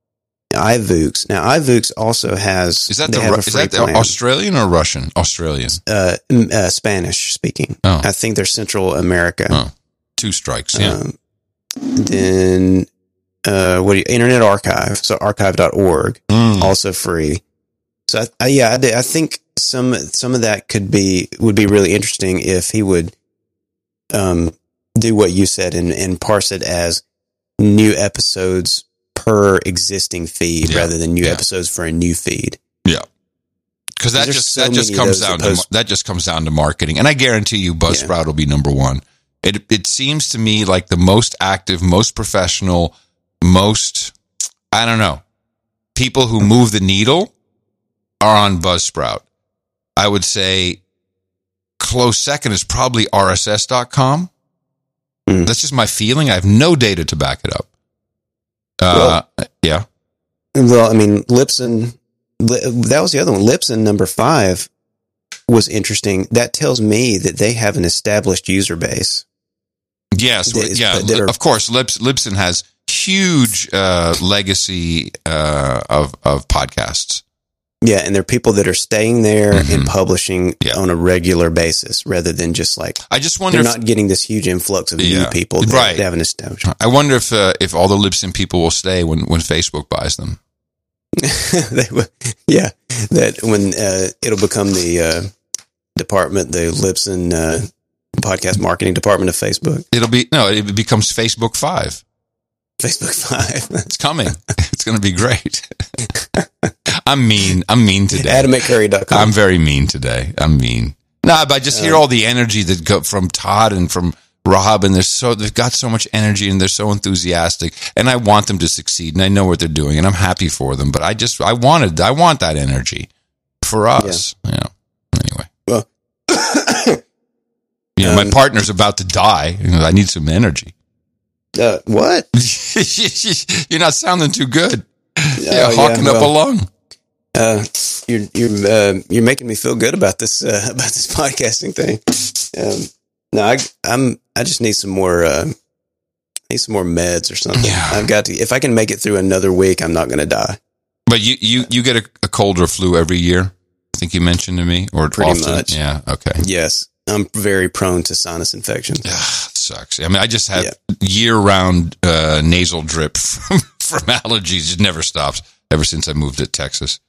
S2: iVoox. Now, iVoox also has
S1: is that the is that the Australian or Russian? Australian,
S2: uh, uh, Spanish speaking.
S1: Oh.
S2: I think they're Central America.
S1: Oh. Two strikes. Yeah.
S2: Um, then. Uh, what do you, Internet Archive, so archive dot org, mm. also free. So I, I, yeah, I, I think some some of that could be would be really interesting if he would um do what you said and, and parse it as new episodes per existing feed yeah. rather than new yeah. episodes for a new feed.
S1: Yeah, because that just so that just comes down to that just comes down to marketing, and I guarantee you, Buzzsprout yeah. will be number one. It it seems to me like the most active, most professional. Most, I don't know, people who move the needle are on Buzzsprout. I would say close second is probably R S S dot com. Mm. That's just my feeling. I have no data to back it up. Uh, well, yeah.
S2: Well, I mean, Libsyn, that was the other one. Libsyn number five was interesting. That tells me that they have an established user base.
S1: Yes, that is, yeah, are, of course. Libs, Libsyn has huge uh, legacy uh, of of podcasts.
S2: Yeah, and there are people that are staying there mm-hmm. and publishing
S1: yeah.
S2: on a regular basis, rather than just like
S1: I just wonder
S2: they're
S1: if,
S2: not getting this huge influx of yeah, new people that
S1: right.
S2: they haven't established.
S1: I wonder if uh, if all the Libsyn people will stay when, when Facebook buys them.
S2: they will, yeah, that when uh, it'll become the uh, department, the Libsyn uh, podcast marketing department of Facebook.
S1: It'll be no, it becomes Facebook Five.
S2: Facebook Five.
S1: It's coming. It's going to be great. I'm mean. I'm mean today.
S2: Adam at Curry dot com.
S1: I'm very mean today. I'm mean. Nah, but I just hear uh, all the energy that go from Todd and from Rob, and they're so they've got so much energy and they're so enthusiastic, and I want them to succeed, and I know what they're doing, and I'm happy for them. But I just I wanted I want that energy for us. Yeah. You know. Anyway.
S2: Well,
S1: you know, um, my partner's about to die. You know, I need some energy.
S2: Uh, what?
S1: You're not sounding too good. Yeah,
S2: uh,
S1: hawking
S2: yeah, well,
S1: up a lung.
S2: Uh, you're you're uh, you're making me feel good about this uh, about this podcasting thing. Um, no, I I'm I just need some more uh, need some more meds or something.
S1: Yeah.
S2: I've got to. If I can make it through another week, I'm not going to die.
S1: But you, you, you get a, a cold or flu every year. I think you mentioned to me, or
S2: pretty
S1: often.
S2: much.
S1: Yeah. Okay.
S2: Yes, I'm very prone to sinus infections.
S1: Ugh, it sucks. I mean, I just have
S2: yeah.
S1: year-round uh, nasal drip from, from allergies. It never stops ever since I moved to Texas.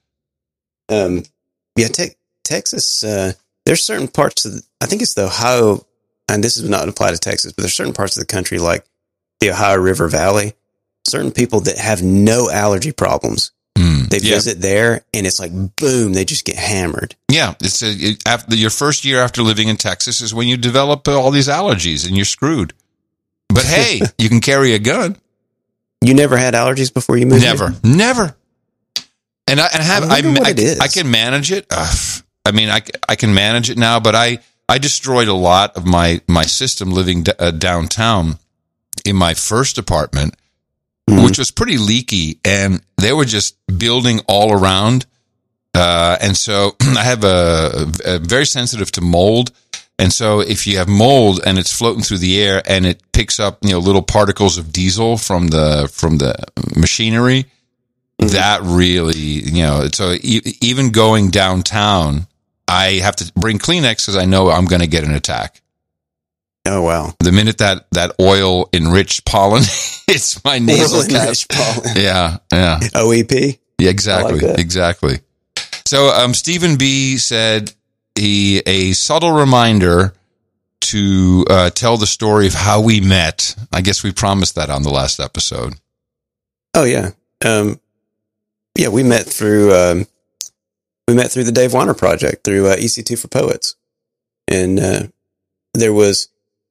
S2: Um, yeah, te- Texas. Uh, there's certain parts of. The, I think it's the Ohio, and this does not apply to Texas, but there's certain parts of the country like the Ohio River Valley. Certain people that have no allergy problems.
S1: Mm,
S2: they
S1: yeah.
S2: visit there, and it's like boom, they just get hammered.
S1: Yeah, it's a, it, after your first year after living in Texas is when you develop uh, all these allergies, and you're screwed. But hey, you can carry a gun.
S2: You never had allergies before you moved?
S1: Never,
S2: here?
S1: never. And I, and have
S2: I,
S1: I,
S2: what
S1: I,
S2: it is.
S1: I can manage it. Uh, I mean, I, I can manage it now, but I, I destroyed a lot of my my system living d- uh, downtown in my first apartment. Mm-hmm. Which was pretty leaky, and they were just building all around. Uh, and so I have a, a very sensitive to mold. And so if you have mold and it's floating through the air and it picks up, you know, little particles of diesel from the, from the machinery, mm-hmm. that really, you know, so e- even going downtown, I have to bring Kleenex because I know I'm going to get an attack.
S2: Oh, wow.
S1: The minute that, that oil enriched pollen hits my nasal cavity. Yeah, yeah.
S2: O E P?
S1: Yeah, exactly,
S2: like
S1: exactly. So um, Stephen B. said he a subtle reminder to uh, tell the story of how we met. I guess we promised that on the last episode.
S2: Oh, yeah. Um, yeah, we met through um, we met through the Dave Weiner Project, through uh, E C two for Poets. And uh, there was...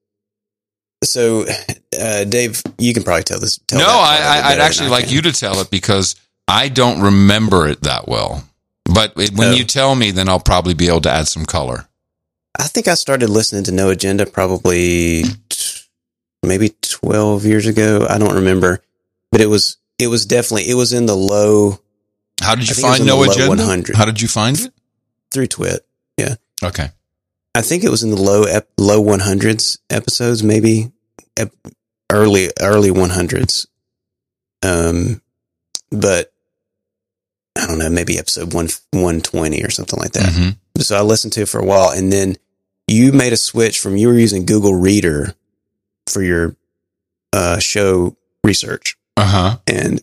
S2: So, uh, Dave, you can probably tell this. Tell
S1: no, I, I, I'd actually
S2: I
S1: like
S2: can.
S1: you to tell it because I don't remember it that well. But it, when
S2: Oh.
S1: you tell me, then I'll probably be able to add some color.
S2: I think I started listening to No Agenda probably t- maybe twelve years ago. I don't remember, but it was it was definitely it was in the low.
S1: How did you
S2: I think it was
S1: find
S2: in
S1: No
S2: the low
S1: Agenda?
S2: one hundred.
S1: How did you find it?
S2: Through Twit. Yeah.
S1: Okay.
S2: I think it was in the low ep- low one hundreds episodes, maybe ep- early early one hundreds. Um, but I don't know, maybe episode one one twenty or something like that.
S1: Mm-hmm.
S2: So I listened to it for a while, and then you made a switch from you were using Google Reader for your uh, show research,
S1: Uh huh.
S2: and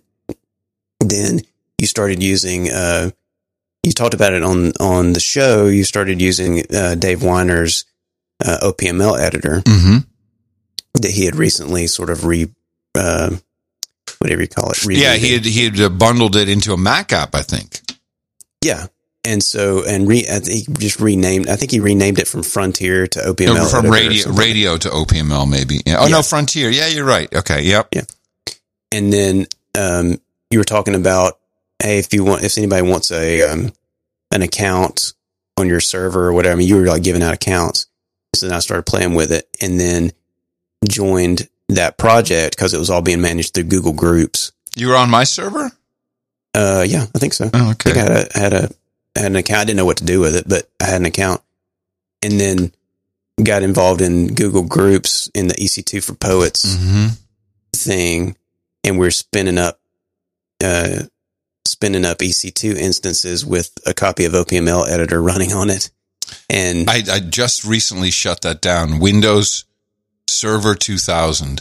S2: then you started using. Uh, you talked about it on on the show. You started using uh, Dave Weiner's uh, O P M L editor
S1: Mm-hmm.
S2: that he had recently sort of re, uh, whatever you call it.
S1: Yeah,
S2: rebooted.
S1: he had he had uh, bundled it into a Mac app, I think.
S2: Yeah. And so, and re, I think he just renamed, I think he renamed it from Frontier to O P M L.
S1: No, from
S2: editor or
S1: radio
S2: something.
S1: radio to O P M L, maybe. Yeah. Oh,
S2: Yeah.
S1: no, Frontier. Yeah, you're right. Okay, yep.
S2: Yeah. And then, um, you were talking about, hey, if you want, if anybody wants a, um, an account on your server or whatever, I mean, you were like giving out accounts. So then I started playing with it and then joined that project because it was all being managed through Google Groups.
S1: You were on my server?
S2: Uh, yeah, I think so.
S1: Oh,
S2: I
S1: okay.
S2: think I had a, had a, I had an account. I didn't know what to do with it, but I had an account and then got involved in Google Groups in the E C two for Poets
S1: Mm-hmm.
S2: thing. And we're spinning up, uh, spinning up E C two instances with a copy of O P M L editor running on it. And
S1: I, I just recently shut that down. Windows Server two thousand.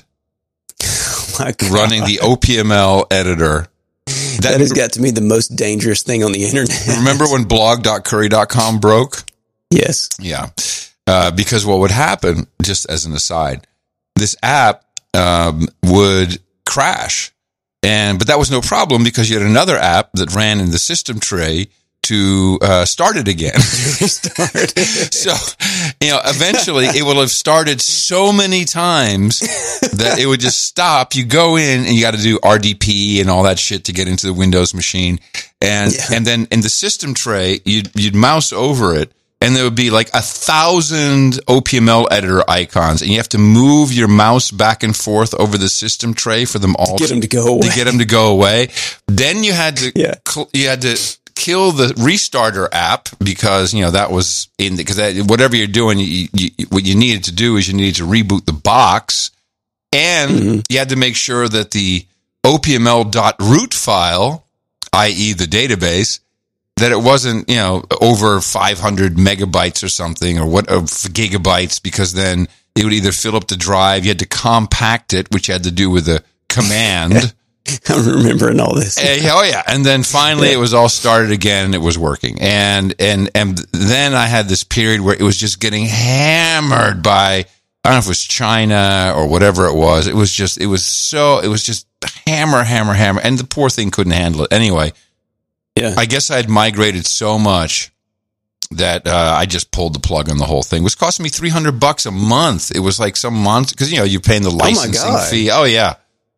S2: oh my God,
S1: Running the O P M L editor. That,
S2: that has got to be the most dangerous thing on the internet.
S1: remember when blog dot curry dot com broke?
S2: Yes.
S1: Yeah. Uh, because what would happen, just as an aside, this app um, would crash. And but that was no problem because you had another app that ran in the system tray to uh, start it again.
S2: Restart.
S1: So, you know, eventually it will have started so many times that it would just stop. You go in and you got to do R D P and all that shit to get into the Windows machine. And,
S2: Yeah.
S1: and then in the system tray, you'd, you'd mouse over it and there would be like a thousand O P M L editor icons and you have to move your mouse back and forth over the system tray for them all
S2: Get them to go away.
S1: to get them to go away. Then you had to,
S2: Yeah.
S1: cl- you had to kill the restarter app because, you know, that was in because whatever you're doing, you, you, what you needed to do is you needed to reboot the box and
S2: Mm-hmm.
S1: you had to make sure that the O P M L.root file, that is the database, that it wasn't, you know, over five hundred megabytes or something or what, or gigabytes, because then it would either fill up the drive, you had to compact it, which you had to do with a command.
S2: I'm remembering all this.
S1: Eh, oh yeah, and then finally it was all started again and it was working. And and and then I had this period where it was just getting hammered by, I don't know if it was China or whatever it was. It was just it was so it was just hammer hammer hammer and the poor thing couldn't handle it. Anyway,
S2: Yeah.
S1: I guess I had migrated so much that uh, I just pulled the plug on the whole thing. It was costing me three hundred bucks a month. It was like some month because you know you're paying the licensing
S2: God.
S1: fee. Oh yeah.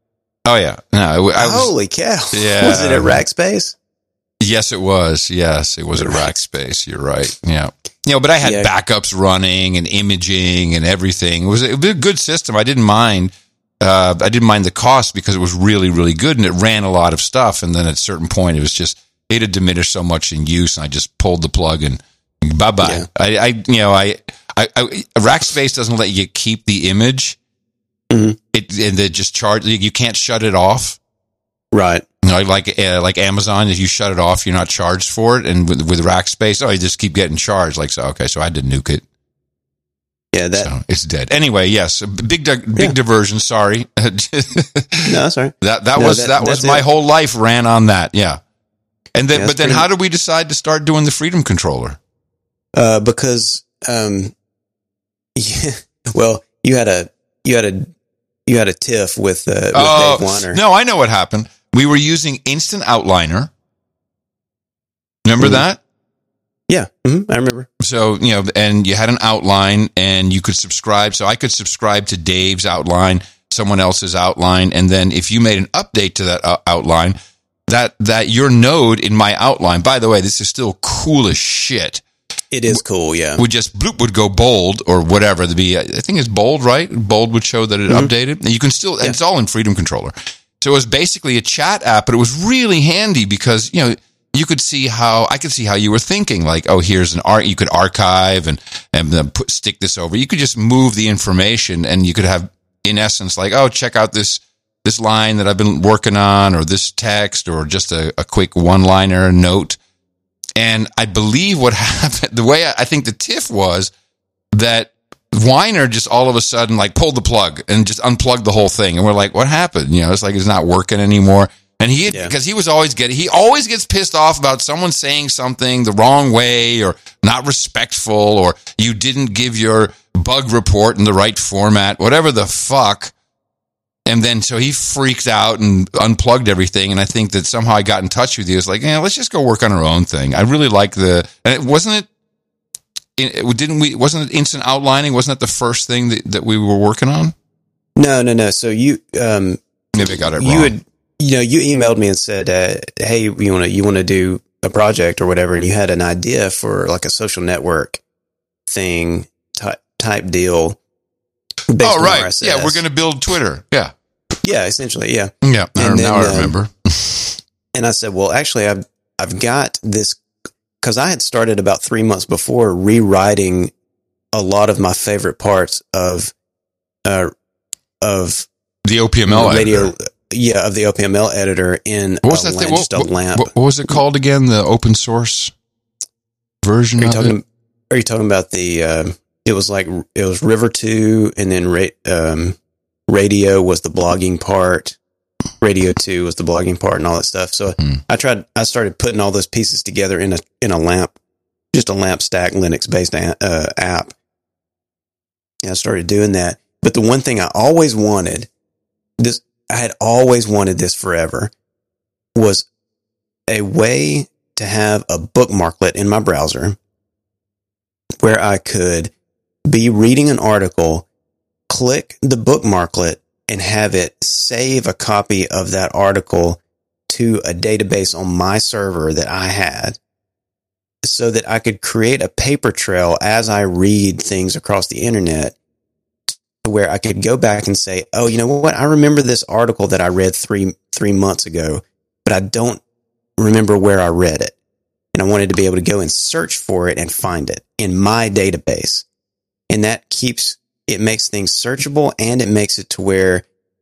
S1: Oh yeah, no, I was,
S2: Holy cow.
S1: Yeah.
S2: Was it at Rackspace?
S1: yes, it was. Yes, it was at Rackspace. You're right. Yeah, you know, but I had
S2: Yeah.
S1: backups running and imaging and everything. It was, it was a good system. I didn't mind. Uh, I didn't mind the cost because it was really, really good and it ran a lot of stuff. And then at a certain point, it was just it had diminished so much in use, and I just pulled the plug and bye bye.
S2: Yeah.
S1: I, I, you know, I, I, I, Rackspace doesn't let you keep the image.
S2: Mhm.
S1: It and they just charge. You can't shut it off.
S2: Right.
S1: You know, like uh, like Amazon, if you shut it off, you're not charged for it. And with, with Rackspace, oh, you just keep getting charged. Like so, okay, so I had to nuke it.
S2: Yeah, that
S1: so it's dead. Anyway, yes, big di- big yeah. diversion. Sorry.
S2: No, sorry.
S1: That that
S2: no,
S1: was
S2: that,
S1: that was my
S2: it.
S1: whole life ran on that. Yeah, and then
S2: yeah,
S1: but then
S2: pretty,
S1: how did we decide to start doing the Freedom Controller?
S2: Uh, because um, yeah, well, you had a you had a you had a tiff with uh, with
S1: oh,
S2: Dave Weiner.
S1: No, I know what happened. We were using Instant Outliner. Remember mm-hmm. that?
S2: Yeah, mm-hmm, I remember.
S1: So, you know, and you had an outline and you could subscribe. So I could subscribe to Dave's outline, someone else's outline. And then if you made an update to that uh, outline, that, that your node in my outline, by the way, this is still cool as shit.
S2: It is cool, yeah.
S1: Would just bloop would go bold or whatever. To be, I think it's bold, right? Bold would show that it mm-hmm. updated. And you can still, yeah. and it's all in Freedom Controller. So it was basically a chat app, but it was really handy because, you know, you could see how I could see how you were thinking. Like, oh, here's an art. You could archive and and then put stick this over. You could just move the information, and you could have, in essence, like, oh, check out this this line that I've been working on, or this text, or just a, a quick one liner note. And I believe what happened, the way I, I think the tiff was that Weiner just all of a sudden like pulled the plug and just unplugged the whole thing, and we're like, what happened? You know, it's like it's not working anymore. And he, because yeah. he was always getting, he always gets pissed off about someone saying something the wrong way or not respectful, or you didn't give your bug report in the right format, whatever the fuck. And then, so he freaked out and unplugged everything. And I think that somehow I got in touch with you. It's like, yeah, let's just go work on our own thing. I really like the, and it wasn't it, it didn't we, wasn't it instant outlining? Wasn't that the first thing that, that we were working on?
S2: No, no, no. So you, um,
S1: maybe I got it
S2: you
S1: wrong.
S2: Had, You know, you emailed me and said, uh, "Hey, you want to you want to do a project or whatever," and you had an idea for like a social network thing type type deal.
S1: Oh, right, R S S. Yeah, we're going to build Twitter. Yeah,
S2: yeah, essentially, yeah,
S1: yeah. And now then, I remember. Um,
S2: and I said, "Well, actually, I've I've got this because I had started about three months before rewriting a lot of my favorite parts of uh of
S1: the O P M L
S2: radio."
S1: Editor.
S2: Yeah, of the O P M L editor in
S1: what was
S2: a,
S1: that thing?
S2: Just
S1: what,
S2: a lamp.
S1: What, what was it called again? The open source version
S2: are you
S1: of
S2: talking,
S1: it?
S2: Are you talking about the, uh, it was like, it was River two, and then ra- um, Radio was the blogging part. Radio two was the blogging part and all that stuff. So hmm. I tried, I started putting all those pieces together in a, in a lamp, just a lamp stack Linux based uh, app. And I started doing that. But the one thing I always wanted, this, I had always wanted this forever, was a way to have a bookmarklet in my browser where I could be reading an article, click the bookmarklet, and have it save a copy of that article to a database on my server that I had, so that I could create a paper trail as I read things across the internet, where I could go back and say, oh, you know what? I remember this article that I read three, three months ago, but I don't remember where I read it. And I wanted to be able to go and search for it and find it in my database. And that keeps, it makes things searchable, and it makes it to where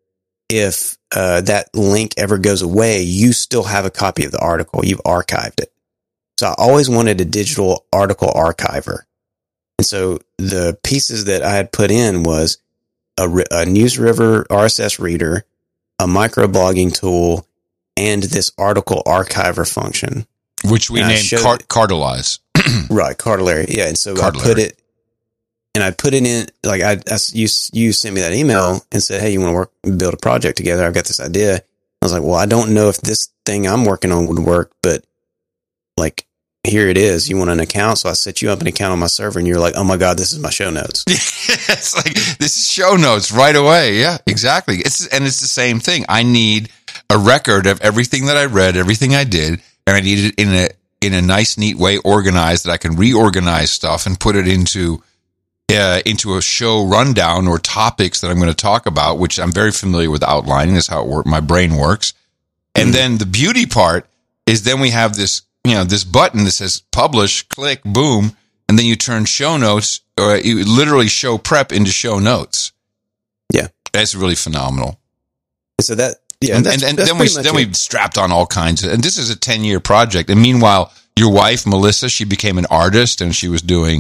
S2: if uh, that link ever goes away, you still have a copy of the article. You've archived it. So I always wanted a digital article archiver. And so the pieces that I had put in was A, a NewsRiver R S S reader, a microblogging tool, and this article archiver function,
S1: which we and named Car- Cartelize.
S2: Right, Cartellary. Yeah, and so Cartellary. I put it, and I put it in. Like I, I, you, you sent me that email and said, "Hey, you want to work, build a project together? I've got this idea." I was like, "Well, I don't know if this thing I'm working on would work, but like." Here it is. You want an account? So I set you up an account on my server, and you're like, oh my God, this is my show notes.
S1: It's like, this is show notes right away. Yeah, exactly. It's, and it's the same thing. I need a record of everything that I read, everything I did, and I need it in a, in a nice, neat way, organized, that I can reorganize stuff and put it into, uh, into a show rundown or topics that I'm going to talk about, which I'm very familiar with outlining. That's how it work. My brain works. And mm. then the beauty part is then we have this, you know, this button that says publish, click, boom, and then you turn show notes, or you literally show prep into show notes.
S2: Yeah.
S1: That's really phenomenal.
S2: So that, yeah.
S1: And, and, and then we, then we strapped on all kinds of, and this is a ten year project. And meanwhile, your wife, Melissa, she became an artist, and she was doing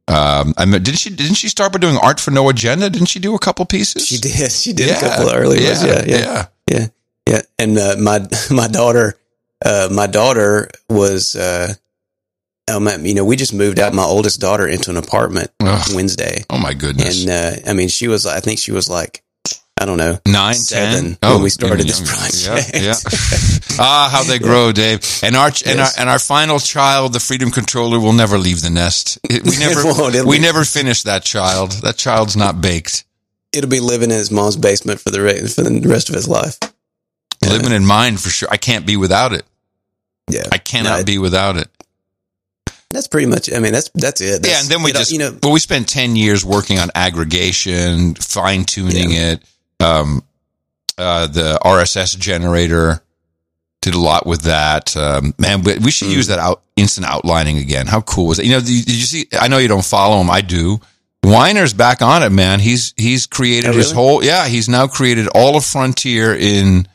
S1: Um, I mean, didn't she? Didn't she start by doing Art for No Agenda? Didn't she do a couple pieces?
S2: She did. She did
S1: yeah.
S2: a couple of early
S1: yeah.
S2: ones. Yeah, yeah,
S1: yeah,
S2: yeah, yeah. And uh, my my daughter, uh, my daughter was, uh, um, you know, we just moved out my oldest daughter into an apartment
S1: Ugh.
S2: Wednesday.
S1: Oh my goodness!
S2: And uh, I mean, she was. I think she was like, I don't know,
S1: nine,
S2: seven
S1: ten? Oh,
S2: when we started this
S1: younger.
S2: project.
S1: Yeah, yeah. ah, how they grow, Dave. And our and
S2: Yes.
S1: our and our final child, the Freedom Controller, will never leave the nest. It, we never
S2: It won't. It'll
S1: we
S2: be-
S1: never finish that child. That child's not baked.
S2: It'll be living in his mom's basement for the re- for the rest of his life.
S1: Living in mine for sure. I can't be without it.
S2: Yeah,
S1: I cannot
S2: No, it-
S1: be without it.
S2: That's pretty much. I mean, that's that's it. That's,
S1: yeah, and then we
S2: you know,
S1: just
S2: you know,
S1: well, we spent ten years working on aggregation, fine tuning
S2: Yeah.
S1: it. Um, uh, the R S S generator did a lot with that. Um, man, we, we should
S2: Mm.
S1: use that out instant outlining again. How cool was it? You know, did you see? I know you don't follow him. I do. Weiner's back on it, man. He's he's created
S2: Oh,
S1: his
S2: really?
S1: whole. Yeah, he's now created all of Frontier in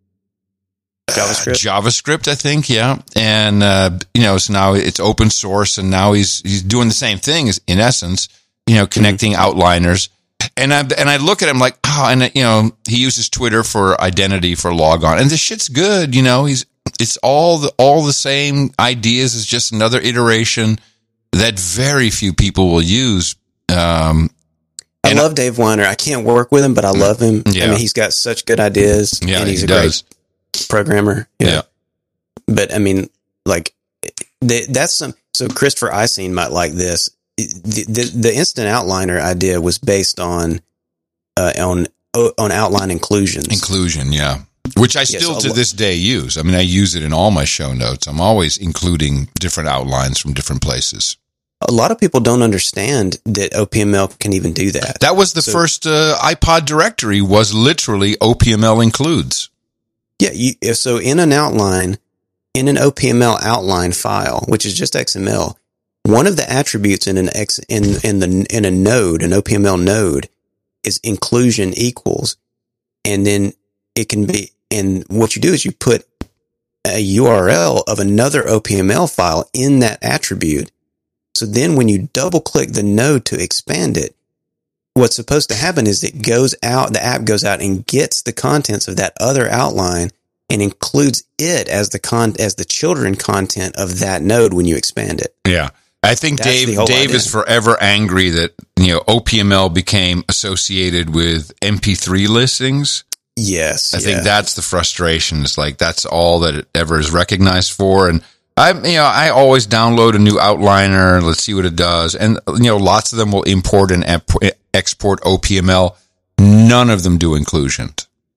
S2: JavaScript.
S1: Uh, JavaScript, I think, yeah. And, uh, you know, so now it's open source and now he's, he's doing the same thing as, in essence, you know, connecting
S2: Mm-hmm.
S1: outliners. And I, and I look at him like, oh, and you know, he uses Twitter for identity for logon and this shit's good. You know, he's, it's all the, all the same ideas. It's just another iteration that very few people will use. Um,
S2: I
S1: and
S2: love Dave Weiner. I can't work with him, but I love him.
S1: Yeah.
S2: I mean, he's got such good ideas.
S1: yeah,
S2: and he's
S1: he
S2: a
S1: does.
S2: great programmer.
S1: Yeah.
S2: But I mean, like, the, that's some. So Christopher Icing might like this. The, the, the instant outliner idea was based on uh, on on outline inclusions.
S1: Inclusion, yeah. Which I still
S2: Yes,
S1: to
S2: a lo-
S1: this day use. I mean, I use it in all my show notes. I'm always including different outlines from different places.
S2: A lot of people don't understand that O P M L can even do that.
S1: That was the
S2: So-
S1: first uh, iPod directory was literally O P M L includes.
S2: Yeah. You, if so in an outline, in an O P M L outline file, which is just X M L, one of the attributes in an X in in the in a node, an O P M L node, is inclusion equals, and then it can be. And what you do is you put a U R L of another O P M L file in that attribute. So then when you double click the node to expand it, what's supposed to happen is it goes out, the app goes out and gets the contents of that other outline and includes it as the con, as the children content of that node when you expand it.
S1: Yeah. I think
S2: That's the
S1: Dave
S2: whole
S1: Dave
S2: idea.
S1: is forever angry that, you know, O P M L became associated with M P three listings.
S2: Yes.
S1: I
S2: yeah.
S1: think that's the frustration. It's like that's all that it ever is recognized for. And I, you know, I always download a new outliner. Let's see what it does. And you know, lots of them will import and ep- export O P M L. None of them do inclusion.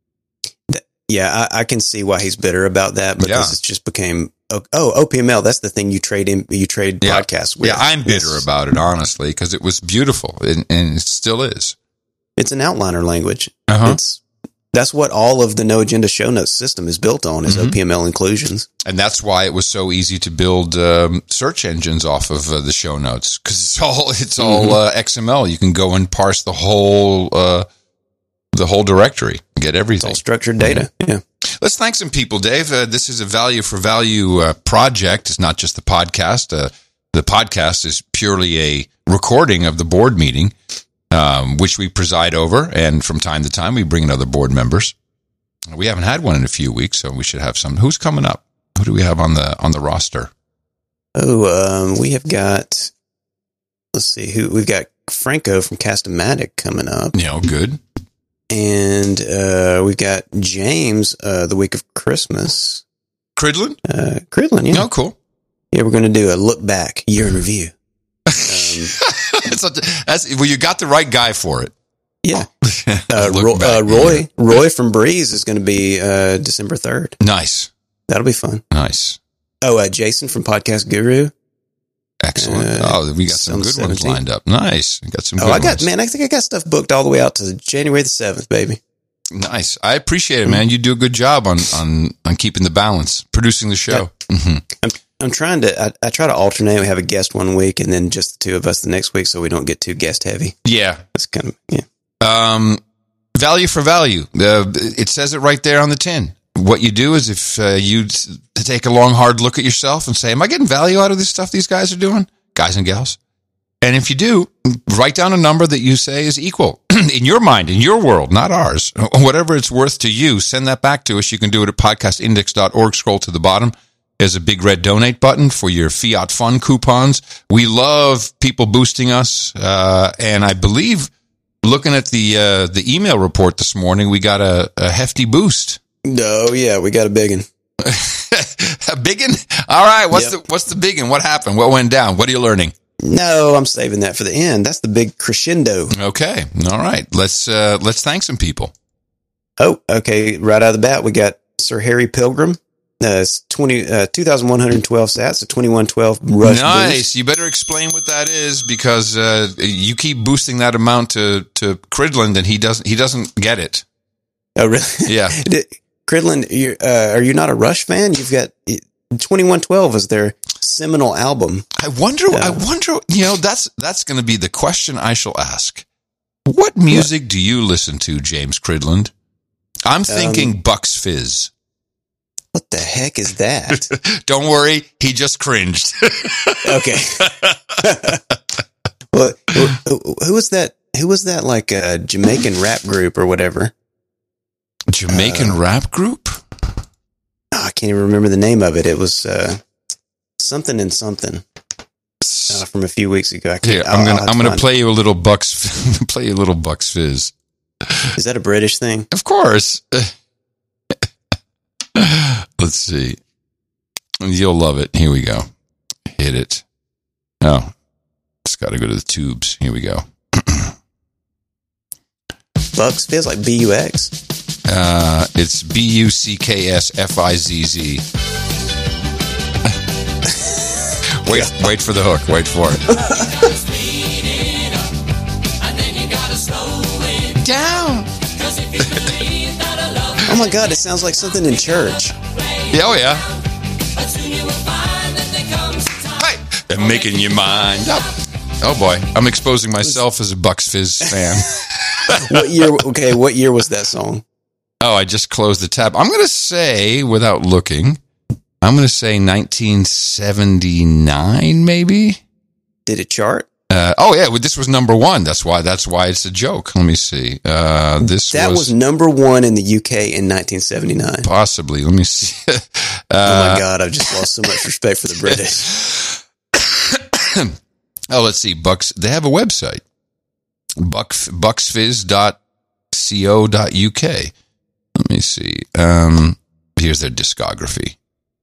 S2: Yeah, I, I can see why he's bitter about that because
S1: Yeah.
S2: it's just became oh, oh O P M L. That's the thing you trade in, you trade
S1: Yeah.
S2: podcasts with.
S1: Yeah, I'm bitter
S2: It's-
S1: about it, honestly, because it was beautiful and, and it still is.
S2: It's an outliner language.
S1: Uh-huh.
S2: It's that's what all of the No Agenda show notes system is built on is
S1: Mhm.
S2: O P M L inclusions.
S1: And that's why it was so easy to build um, search engines off of uh, the show notes because it's all it's all
S2: Mhm.
S1: uh, X M L. You can go and parse the whole uh, the whole directory, get
S2: It's
S1: everything.
S2: all structured data. Yeah.
S1: Let's thank some people, Dave. Uh, this is a value for value uh, project. It's not just the podcast. Uh, the podcast is purely a recording of the board meeting, um, which we preside over. And from time to time, we bring in other board members. We haven't had one in a few weeks, so we should have some. Who's coming up? Who do we have on the on the roster?
S2: Oh, um, we have got. Let's see who we've got. Franco from Castomatic coming up,
S1: You know, good.
S2: and uh, we've got James uh, the week of Christmas.
S1: Cridlin?
S2: Uh, Cridlin, yeah,
S1: No, cool.
S2: yeah. We're going to do a look back year in review. Um,
S1: It's a, that's, well, you got the right guy for it.
S2: yeah, uh,
S1: Look
S2: Ro-
S1: back.
S2: uh, Roy Roy from Breeze is going to be uh, December third.
S1: Nice.
S2: That'll be fun.
S1: Nice.
S2: Oh, uh, Jason from Podcast Guru.
S1: Excellent.
S2: Uh,
S1: oh, we got some
S2: on the
S1: good ones
S2: seventeenth.
S1: lined up. Nice. We got some good
S2: Oh, I got
S1: ones.
S2: man. I think I got stuff booked all the way out to January the seventh, baby.
S1: Nice. I appreciate it, man. You do a good job on, on, on keeping the balance, producing the show. hmm
S2: I'm I'm trying to. I, I try to alternate. We have a guest one week, and then just the two of us the next week, so we don't get too guest heavy.
S1: Yeah.
S2: That's kind of yeah.
S1: Um, value for value. Uh, it says it right there on the tin. What you do is if uh, you t- take a long, hard look at yourself and say, am I getting value out of this stuff these guys are doing? Guys and gals. And if you do, write down a number that you say is equal in your mind, in your world, not ours. Whatever it's worth to you, send that back to us. You can do it at podcast index dot org. Scroll to the bottom. There's a big red donate button for your Fiat Fun coupons. We love people boosting us. Uh, and I believe, looking at the uh, the email report this morning, we got a, a hefty boost.
S2: No, oh, yeah, we got a big one.
S1: A biggin? All right. What's yep. the what's the biggin? What happened? What went down? What are you learning?
S2: No, I'm saving that for the end. That's the big crescendo.
S1: Okay. All right. Let's uh, let's thank some people.
S2: Oh, okay. Right out of the bat, we got Sir Harry Pilgrim. Uh, it's twenty uh, two thousand one hundred twelve sats, a twenty-one twelve rush
S1: Nice.
S2: boost.
S1: You better explain what that is, because uh, you keep boosting that amount to to Cridland, and he doesn't he doesn't get it.
S2: Oh, really?
S1: Yeah.
S2: Cridland, you're, uh, are you not a Rush fan? You've got twenty-one twelve is their seminal album.
S1: I wonder, uh, I wonder, you know, that's, that's going to be the question I shall ask. What music what? do you listen to, James Cridland? I'm thinking um, Bucks Fizz.
S2: What the heck is that?
S1: Don't worry. He just cringed.
S2: Okay. Well, who, who was that? Who was that, like a Jamaican rap group or whatever?
S1: Jamaican uh, rap group?
S2: Oh, I can't even remember the name of it. It was uh, something and something uh, from a few weeks ago. I can't,
S1: Here, I'm gonna I'm gonna play you a little Bucks play you a little Bucks Fizz.
S2: Is that a British thing?
S1: Of course. Let's see. You'll love it. Here we go. Hit it. Oh, just got to go to the tubes. Here we go.
S2: Bucks Fizz, like B U X.
S1: Uh, it's B U C K S F I Z Z. Wait, wait for the hook. Wait for it. Down.
S2: Oh my God! It sounds like something in church.
S1: Yeah, oh yeah. Hey, they're making your mind up. Oh boy, I'm exposing myself as a Bucks Fizz fan.
S2: What year? Okay, what year was that song?
S1: Oh, I just closed the tab. I'm going to say, without looking, I'm going to say nineteen seventy-nine, maybe.
S2: Did it chart?
S1: Uh, oh yeah, well, this was number one. That's why. That's why it's a joke. Let me see. Uh, this
S2: that was, was number one in the U K in nineteen seventy-nine.
S1: Possibly. Let me see. uh,
S2: oh my God! I've just lost so much respect for the British.
S1: Oh, let's see. Bucks. They have a website. Buck bucksfizz dot co dot uk. Let me see. Um, here's their discography.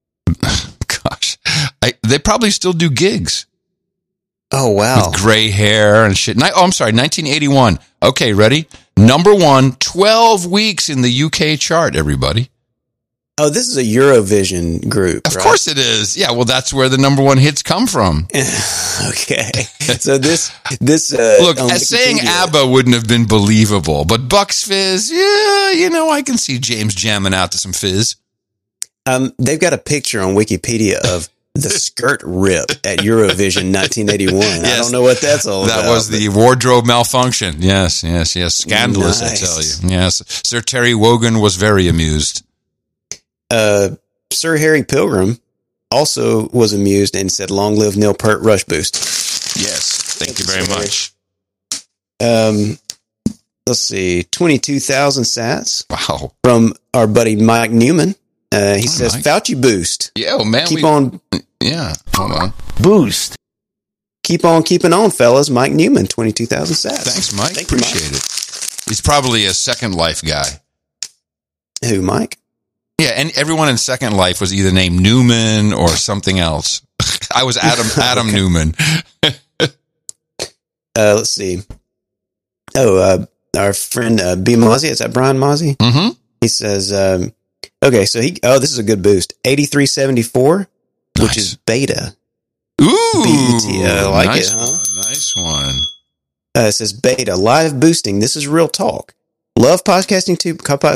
S1: Gosh, I, they probably still do gigs.
S2: Oh, wow.
S1: With gray hair and shit. Oh, I'm sorry, nineteen eighty-one. Okay, ready? Number one, twelve weeks in the U K chart, everybody.
S2: Oh, this is a Eurovision group,
S1: Of
S2: right?
S1: course it is. Yeah, well, that's where the number one hits come from.
S2: Okay. So this, this, uh,
S1: look, saying ABBA wouldn't have been believable, but Bucks Fizz, yeah, you know, I can see James jamming out to some fizz.
S2: Um, they've got a picture on Wikipedia of the skirt rip at Eurovision nineteen eighty-one. Yes, I don't know what that's all
S1: that
S2: about.
S1: That was the wardrobe malfunction. Yes, yes, yes. Scandalous, nice. I tell you. Yes. Sir Terry Wogan was very amused.
S2: Uh, Sir Harry Pilgrim also was amused and said, "Long live Neil Peart Rush Boost."
S1: Yes, thank, thank you very much.
S2: Um, let's see, twenty-two thousand sats.
S1: Wow.
S2: From our buddy Mike Newman. Uh, he
S1: Hi,
S2: says,
S1: Mike.
S2: Fauci boost.
S1: Yeah, oh, man.
S2: Keep
S1: we,
S2: on.
S1: Yeah, hold on.
S2: Boost. Keep on keeping on, fellas. Mike Newman, twenty-two thousand sats.
S1: Thanks, Mike.
S2: Thank
S1: Appreciate
S2: you, Mike.
S1: it. He's probably a Second Life guy.
S2: Who, Mike?
S1: Yeah, and everyone in Second Life was either named Newman or something else. I was Adam Adam Newman.
S2: uh, let's see. Oh, uh, our friend uh, B. Mozzie, is that Brian Mozzie?
S1: Mm-hmm.
S2: He says, um, okay, so he, oh, this is a good boost. eighty-three seventy-four,
S1: nice.
S2: Which is beta.
S1: Ooh,
S2: B E T A. I like
S1: nice
S2: it, huh?
S1: One, nice one.
S2: Uh, it says beta, live boosting. This is real talk. Love podcasting two.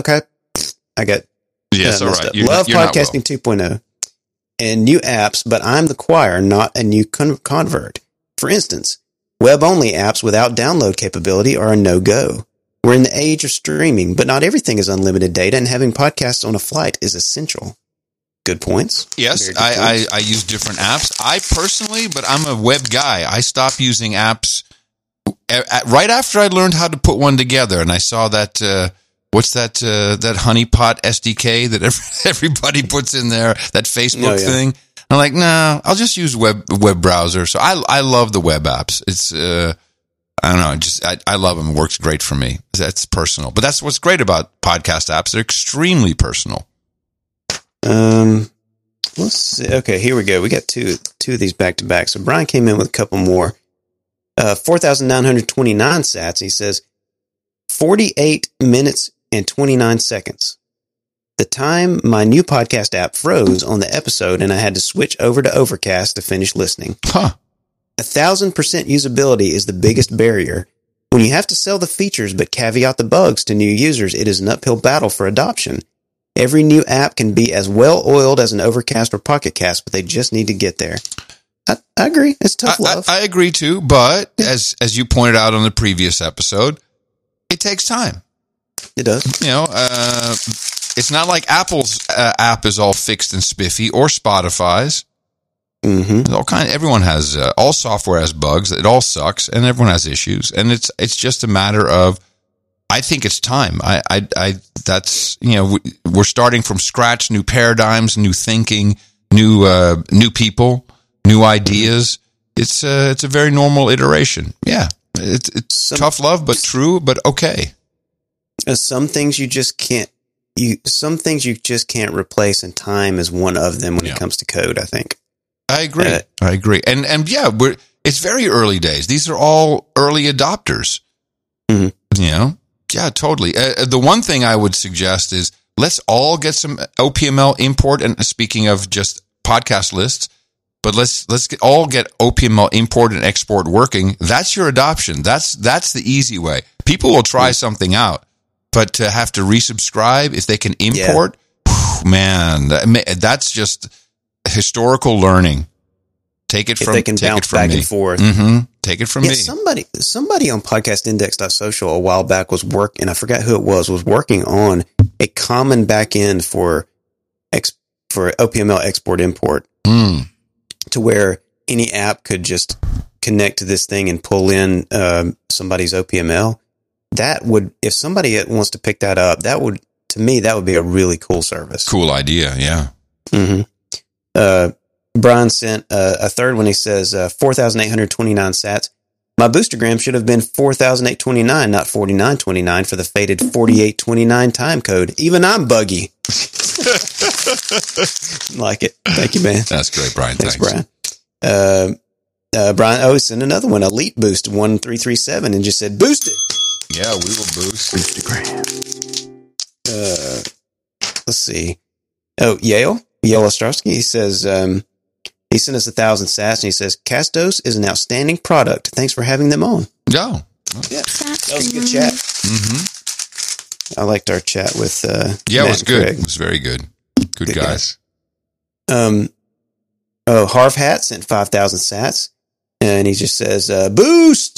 S2: I got.
S1: Yes,
S2: uh,
S1: all right. You're
S2: Love
S1: not,
S2: podcasting well. two point oh and new apps, but I'm the choir, not a new con- convert. For instance, web-only apps without download capability are a no-go. We're in the age of streaming, but not everything is unlimited data, and having podcasts on a flight is essential. good points.
S1: Yes,
S2: good
S1: I,
S2: points.
S1: I, I use different apps. I personally, but I'm a web guy. I stopped using apps right after I learned how to put one together, and I saw that. Uh, what's that? Uh, that honeypot S D K that everybody puts in there. That Facebook
S2: oh, yeah.
S1: thing. I'm like, nah, I'll just use web web browser. So I I love the web apps. It's uh, I don't know, just I, I love them. It works great for me. That's personal, but that's what's great about podcast apps. They're extremely personal.
S2: Um, let's see. Okay, here we go. We got two two of these back to back. So Brian came in with a couple more. Uh, four thousand nine hundred twenty nine sats. He says forty eight minutes and twenty nine seconds. The time my new podcast app froze on the episode and I had to switch over to Overcast to finish listening.
S1: Huh.
S2: A thousand percent usability is the biggest barrier. When you have to sell the features but caveat the bugs to new users, it is an uphill battle for adoption. Every new app can be as well oiled as an Overcast or Pocket Cast, but they just need to get there. I, I agree. It's tough
S1: I,
S2: love.
S1: I, I agree too, but as as you pointed out on the previous episode, it takes time.
S2: It does.
S1: You know, uh, it's not like Apple's uh, app is all fixed and spiffy, or Spotify's.
S2: Mm-hmm.
S1: All kind. Everyone has uh, all software has bugs. It all sucks, and everyone has issues. And it's it's just a matter of. I think it's time. I I, I that's you know we're starting from scratch, new paradigms, new thinking, new uh, new people, new ideas. It's a it's a very normal iteration. Yeah, it's it's
S2: Some,
S1: tough love, but true, but okay.
S2: Some things you just can't. You some things you just can't replace, and time is one of them when
S1: Yeah.
S2: it comes to code. I think.
S1: I agree.
S2: Uh,
S1: I agree. And and yeah, we're it's very early days. These are all early adopters.
S2: Mm-hmm.
S1: You know? Yeah, totally. Uh, the one thing I would suggest is let's all get some O P M L import. And speaking of just podcast lists, but let's let's get, all get O P M L import and export working. That's your adoption. That's that's the easy way. People will try mm-hmm. something out, but to have to resubscribe if they can import, yeah. whew, man, that, that's just historical learning. Take it
S2: if
S1: from
S2: they can
S1: take
S2: bounce
S1: it from
S2: back
S1: me.
S2: and forth.
S1: Mm-hmm. Take it from
S2: yeah,
S1: me.
S2: Somebody, somebody on podcast index dot social a while back was work, and I forgot who it was, was working on a common backend for ex, for O P M L export import
S1: mm.
S2: to where any app could just connect to this thing and pull in um, somebody's O P M L. That would, if somebody wants to pick that up, that would, to me, that would be a really cool service.
S1: Cool idea. Yeah.
S2: Mm-hmm. Uh, Brian sent uh, a third one. He says, uh, four thousand eight hundred twenty-nine sats. My boostergram should have been four thousand eight hundred twenty-nine, not forty-nine twenty-nine for the fated forty-eight twenty-nine time code. Even I'm buggy. Like it. Thank you, man.
S1: That's great, Brian.
S2: Thanks,
S1: Thanks.
S2: Brian. Uh, uh, Brian, oh, sent another one. Elite Boost one three three seven and just said, boost it.
S1: Yeah, we will boost.
S2: Boostergram. Uh, let's see. Oh, Yale. Yale Ostrowski. He says, um, he sent us a thousand sats and he says, Castos is an outstanding product. Thanks for having them on.
S1: No.
S2: Yeah. That was a good chat.
S1: Mm-hmm.
S2: I liked our chat with, uh,
S1: yeah,
S2: Matt
S1: it was good.
S2: Craig.
S1: It was very good. Good,
S2: Good
S1: guys.
S2: Guy. Um, oh, Harv Hat sent five thousand sats and he just says, uh, boost.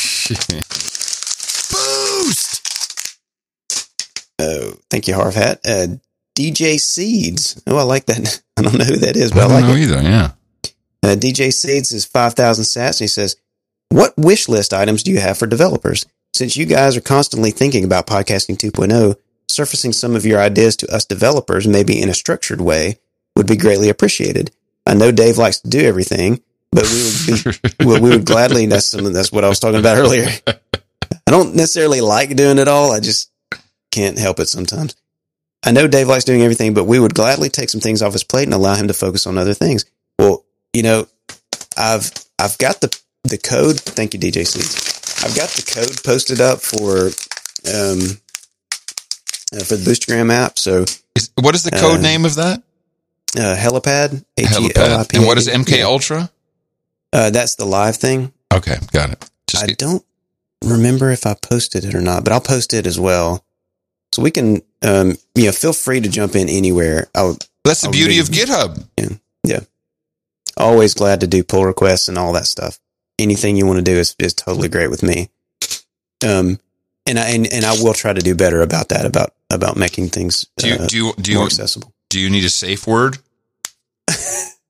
S2: Boost. Oh, thank you, Harv Hat. Uh, D J Seeds. Oh, I like that. I don't know who that is, but I,
S1: I don't
S2: like
S1: know
S2: it.
S1: either. Yeah.
S2: Uh, D J Seeds is five thousand sats. And he says, what wish list items do you have for developers? Since you guys are constantly thinking about podcasting two point oh, surfacing some of your ideas to us developers, maybe in a structured way, would be greatly appreciated. I know Dave likes to do everything, but we would be, well, we would gladly, that's some, that's what I was talking about earlier. I don't necessarily like doing it all. I just can't help it sometimes. I know Dave likes doing everything, but we would gladly take some things off his plate and allow him to focus on other things. Well, you know, I've I've got the the code. Thank you, D J Seeds. I've got the code posted up for um uh, for the Boostergram app. So,
S1: is, what is the code
S2: uh,
S1: name of that?
S2: Uh, Helipad. H E L I P A D.
S1: Helipad. And what is M K Ultra?
S2: Uh, that's the live thing.
S1: Okay, got it. Just
S2: I
S1: get,
S2: don't remember if I posted it or not, but I'll post it as well. So we can, um, you know, feel free to jump in anywhere. I'll,
S1: that's the
S2: I'll
S1: beauty
S2: read,
S1: of GitHub.
S2: Yeah, yeah. Always glad to do pull requests and all that stuff. Anything you want to do is, is totally great with me. Um, and I and, and I will try to do better about that, about about making things
S1: Do you
S2: uh,
S1: do you, do
S2: more
S1: you,
S2: accessible.
S1: do you need a safe word?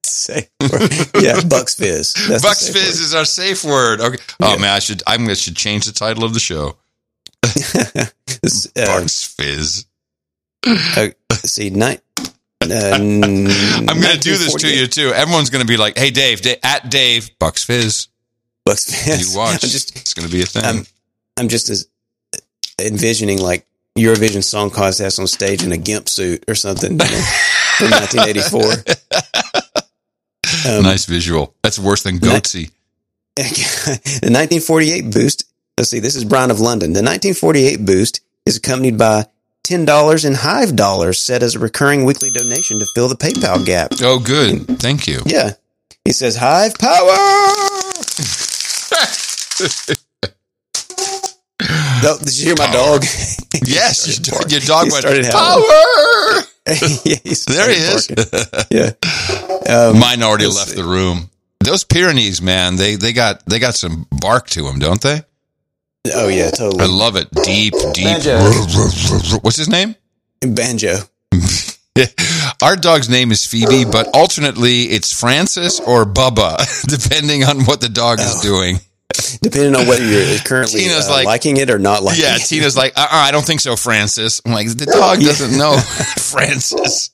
S2: safe word. Yeah, Bucks Fizz. That's the
S1: Bucks
S2: safe
S1: Fizz
S2: word.
S1: is our safe word. Okay. Oh
S2: Yeah.
S1: man, I should I'm gonna should change the title of the show.
S2: This, uh,
S1: Bucks Fizz.
S2: uh, let's see, nine. Uh,
S1: I'm gonna do this to you too. Everyone's gonna be like, "Hey, Dave, Dave at Dave Bucks Fizz."
S2: Bucks Fizz.
S1: You watch.
S2: I'm just,
S1: it's gonna be a thing.
S2: I'm, I'm just as envisioning like Eurovision Song Contest on stage in a gimp suit or something, you know, from nineteen eighty-four. Um,
S1: nice visual. That's worse than Goatsy.
S2: The nineteen forty-eight boost. Let's see. This is Brian of London. The nineteen forty-eight boost is accompanied by ten dollars in Hive dollars set as a recurring weekly donation to fill the PayPal gap.
S1: Oh, good. Thank you.
S2: Yeah. He says, Hive power! Oh, did you hear my
S1: Power.
S2: dog?
S1: Yes,
S2: He
S1: your,
S2: started
S1: dog- your dog
S2: He
S1: went,
S2: started howling.
S1: power!
S2: Yeah, he
S1: There he
S2: started
S1: is.
S2: barking. Yeah. Um,
S1: Mine already
S2: let's
S1: left
S2: see.
S1: the room. Those Pyrenees, man, they, they got they got some bark to them, don't they?
S2: Oh, yeah, totally.
S1: I love it. Deep, deep.
S2: Banjo.
S1: What's his name?
S2: Banjo.
S1: Our dog's name is Phoebe, but alternately it's Francis or Bubba, depending on what the dog is
S2: Oh.
S1: doing.
S2: Depending on whether you're currently
S1: Tina's
S2: uh,
S1: like-
S2: liking it or not liking
S1: Yeah,
S2: it.
S1: Tina's like, uh-uh, I don't think so, Francis. I'm like, the dog doesn't know Francis.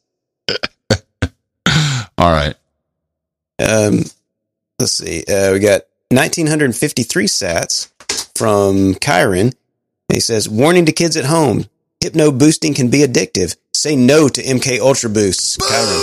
S1: All right.
S2: Um, let's see. Uh, we got nineteen fifty-three sats from Kyron. He says, warning to kids at home. Hypno boosting can be addictive. Say no to M K Ultra Boosts.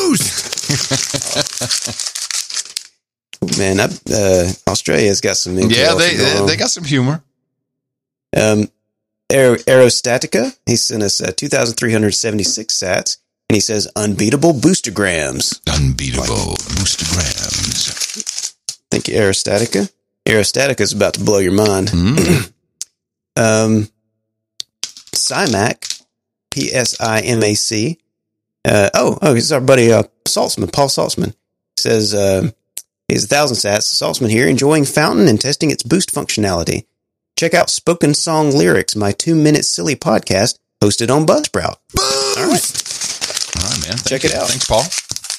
S2: Kyron. Man, I, uh, Australia's got some M K
S1: Yeah,
S2: Ultra
S1: they,
S2: going
S1: they
S2: on.
S1: they got some humor.
S2: Um, Aer- Aerostatica, he sent us uh, two thousand three hundred seventy-six sats, and he says, unbeatable boostergrams.
S1: Unbeatable boostergrams.
S2: Thank you, Aerostatica. Aerostatica is about to blow your mind.
S1: Mm.
S2: Um, Simac, P S I M A C. Uh, oh, oh, he's our buddy, uh, Saltzman, Paul Saltzman. Says, uh, he's a thousand sats. Saltzman here, enjoying Fountain and testing its boost functionality. Check out Spoken Song Lyrics, my two minute silly podcast hosted on Buzzsprout.
S1: Boost!
S2: All right.
S1: All right, man. Thank
S2: Check
S1: you.
S2: it out.
S1: Thanks, Paul.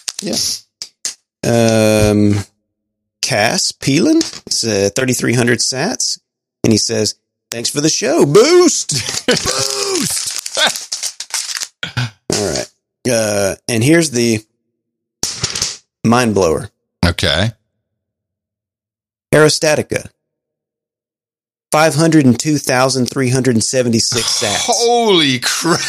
S2: Yeah. Um, Cass Peelan, it's uh, thirty-three hundred sats. And he says, thanks for the show. Boost!
S1: Boost!
S2: All right. Uh, and here's the mind blower.
S1: Okay.
S2: Aerostatica. five hundred two thousand three hundred seventy-six sats.
S1: Holy crap.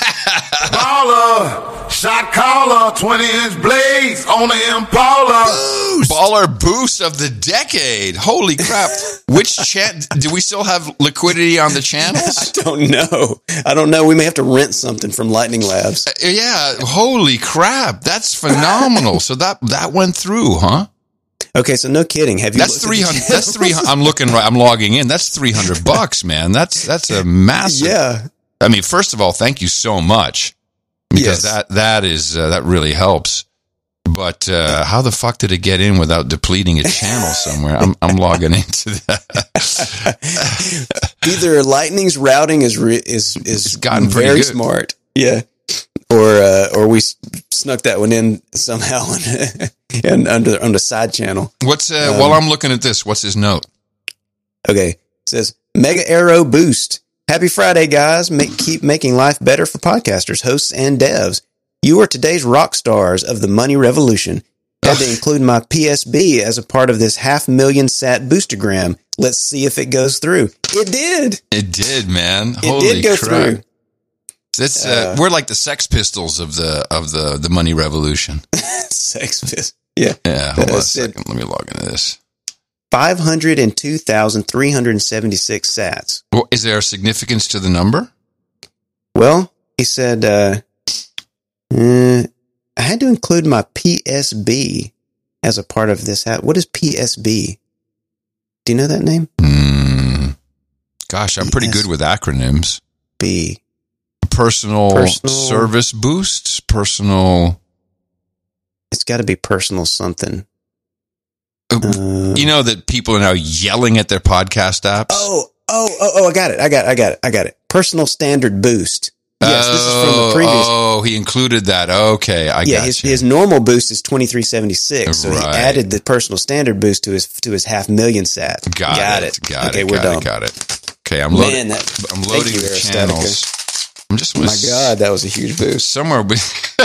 S3: Baller, shot caller, twenty inch blades on the Impala.
S1: Boost! Baller boost of the decade. Holy crap. Which chat? Do we still have liquidity on the channels?
S2: I don't know. I don't know. We may have to rent something from Lightning Labs.
S1: Uh, Yeah. Holy crap. That's phenomenal. So that, that went through, huh?
S2: Okay, so no kidding. Have you
S1: That's
S2: looked at
S1: three
S2: the
S1: hundred. That's
S2: channels?
S1: three hundred. I'm looking right. I'm logging in. That's three hundred bucks, man. That's, that's a massive.
S2: Yeah.
S1: I mean, first of all, thank you so much because
S2: Yes.
S1: that, that is, uh, that really helps. But, uh, how the fuck did it get in without depleting a channel somewhere? I'm, I'm logging into that.
S2: Either Lightning's routing is re- is is
S1: It's gotten pretty
S2: very
S1: good.
S2: smart, yeah, or uh, or we s- snuck that one in somehow and, and under on the side channel.
S1: What's, uh,
S2: Um,
S1: while I'm looking at this, what's his note?
S2: Okay, it says Mega Arrow Boost. Happy Friday, guys! Make, keep making life better for podcasters, hosts, and devs. You are today's rock stars of the money revolution. Had to include my P S B as a part of this half million sat boostergram. Let's see if it goes through. It did.
S1: It did, man.
S2: It
S1: Holy
S2: did go
S1: crap.
S2: through.
S1: It's, uh,
S2: Uh,
S1: we're like the Sex Pistols of the, of the, the money revolution.
S2: Sex fist. Yeah.
S1: Yeah. Hold on a
S2: Uh, Sid.
S1: second. Let me log into this.
S2: five hundred two thousand three hundred seventy-six sats.
S1: Well, is there a significance to the number?
S2: Well, he said, uh, uh, I had to include my P S B as a part of this. What is P S B? Do you know that name?
S1: Hmm. Gosh, I'm pretty
S2: Yes.
S1: good with acronyms.
S2: B.
S1: Personal,
S2: Personal-
S1: service boosts, personal.
S2: It's got to be personal something.
S1: Uh,
S2: Uh,
S1: you know that people are now yelling at their podcast apps?
S2: oh, oh, oh, oh, I got it. I got it. I got it. I got it. Personal standard boost. Yes,
S1: oh,
S2: this is from the previous.
S1: Oh, he included that. Okay, I
S2: yeah,
S1: got
S2: his,
S1: you.
S2: his normal boost is twenty-three seventy-six, so
S1: Right.
S2: he added the personal standard boost to his to his half million sat.
S1: Got,
S2: got
S1: it.
S2: it.
S1: Got
S2: okay,
S1: it.
S2: we're
S1: got
S2: done.
S1: it. Got it. Okay, I'm loading.
S2: Man, that,
S1: I'm loading
S2: you,
S1: the
S2: Aerostatica.
S1: channels. I'm just.
S2: Oh my God, that was a huge boost.
S1: Somewhere. We,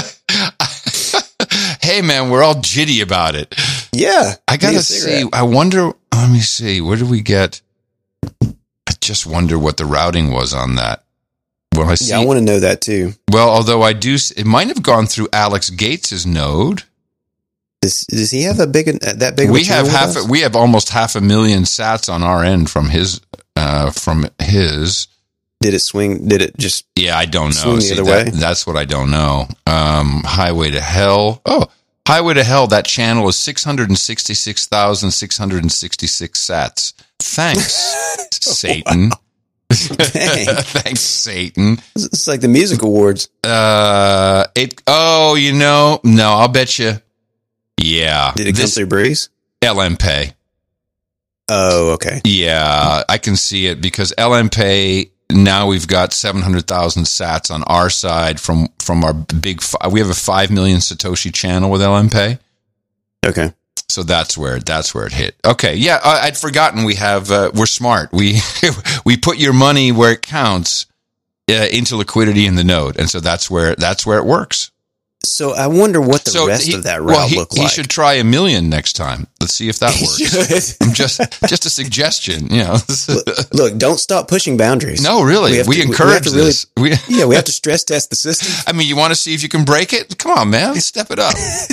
S1: hey, man, we're all jitty about it.
S2: Yeah,
S1: I gotta
S2: need a
S1: see.
S2: cigarette.
S1: I wonder. Let me see. Where did we get? I just wonder what the routing was on that. Well, I see.
S2: Yeah, I want to know that too.
S1: Well, although I do, it might have gone through Alex Gates's node.
S2: Does, does he have a big uh, that big? Of
S1: We
S2: a channel
S1: have
S2: with
S1: half.
S2: us?
S1: We have almost half a million sats on our end from his. Uh, from his.
S2: Did it swing? Did it just?
S1: Yeah, I don't know.
S2: Swing the
S1: See,
S2: other
S1: that-
S2: way?
S1: That's what I don't know. Um, Highway to Hell. Oh, Highway to Hell. That channel is six hundred sixty-six thousand six hundred sixty-six sats. Thanks, Satan.
S2: Dang.
S1: Thanks, Satan.
S2: It's like the music awards.
S1: Uh, it. Oh, you know, no, I'll bet you. Yeah,
S2: Did it come
S1: this
S2: through Breeze?
S1: L M Pay.
S2: Oh, okay.
S1: Yeah, I can see it because L M Pay. Now we've got seven hundred thousand sats on our side from from our big. Fi- we have a five million Satoshi channel with L M Pay.
S2: Okay.
S1: So that's where that's where it hit. Okay, yeah, I, I'd forgotten we have. Uh, we're smart. We we put your money where it counts uh, into liquidity in the node, and so that's where that's where it works.
S2: So I wonder what the
S1: so
S2: rest
S1: he,
S2: of that route
S1: well, he,
S2: looked
S1: he
S2: like.
S1: should try a million next time. Let's see if that
S2: He
S1: works.
S2: should.
S1: just just a suggestion, you know.
S2: look, look, don't stop pushing boundaries.
S1: No, really, we,
S2: have to-
S1: encourage
S2: we have to really-
S1: this. We,
S2: Yeah, we have to stress test the system.
S1: I mean, you want to see if you can break it? Come on, man, step it up.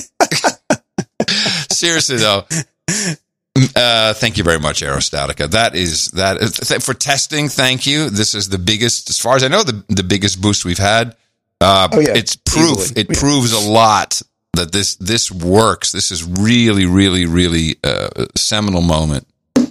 S1: Seriously, though. Uh, thank you very much, Aerostatica. That is that is, th- for testing. Thank you. This is the biggest, as far as I know, the the biggest boost we've had. Uh,
S2: Oh, yeah.
S1: it's proof.
S2: Easily.
S1: It
S2: Yeah.
S1: proves a lot that this this works. This is really, really, really uh, a seminal moment.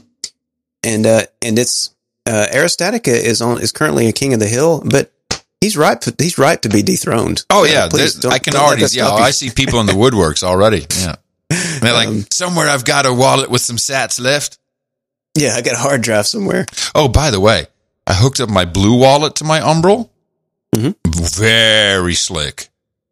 S2: And uh, and it's uh, Aerostatica is on is currently a king of the hill, but he's ripe. He's ripe to be dethroned.
S1: Oh
S2: Uh,
S1: yeah,
S2: please
S1: there's-
S2: don't-
S1: I can
S2: don't let
S1: already.
S2: that
S1: Yeah,
S2: stop you.
S1: I see people in the woodworks already. Yeah, and they're like,
S2: Um,
S1: somewhere I've got a wallet with some sats left.
S2: Yeah, I got a hard drive somewhere.
S1: Oh, by the way, I hooked up my Blue Wallet to my Umbrel.
S2: Mhm.
S1: Very slick.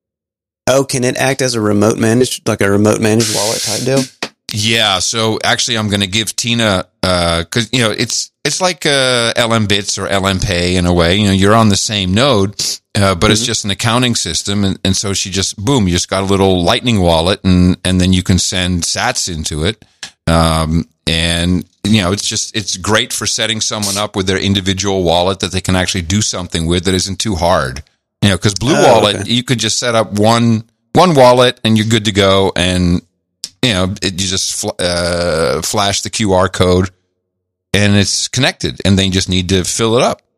S2: Oh, can it act as a remote managed, like a remote managed wallet type deal?
S1: Yeah, so actually, I'm going to give Tina because you know it's it's like uh, L M Bits or L M Pay in a way. You know, you're on the same node, uh, but it's
S2: Mhm.
S1: just an accounting system, and, and so she just boom, you just got a little Lightning wallet, and and then you can send Sats into it, um, and you know it's just it's great for setting someone up with their individual wallet that they can actually do something with that isn't too hard. You know, because Blue
S2: Oh,
S1: Wallet,
S2: okay.
S1: you could just set up one one wallet and you're good to go, and you know, it, you just fl- uh, flash the Q R code and it's connected, and then you just need to fill it up.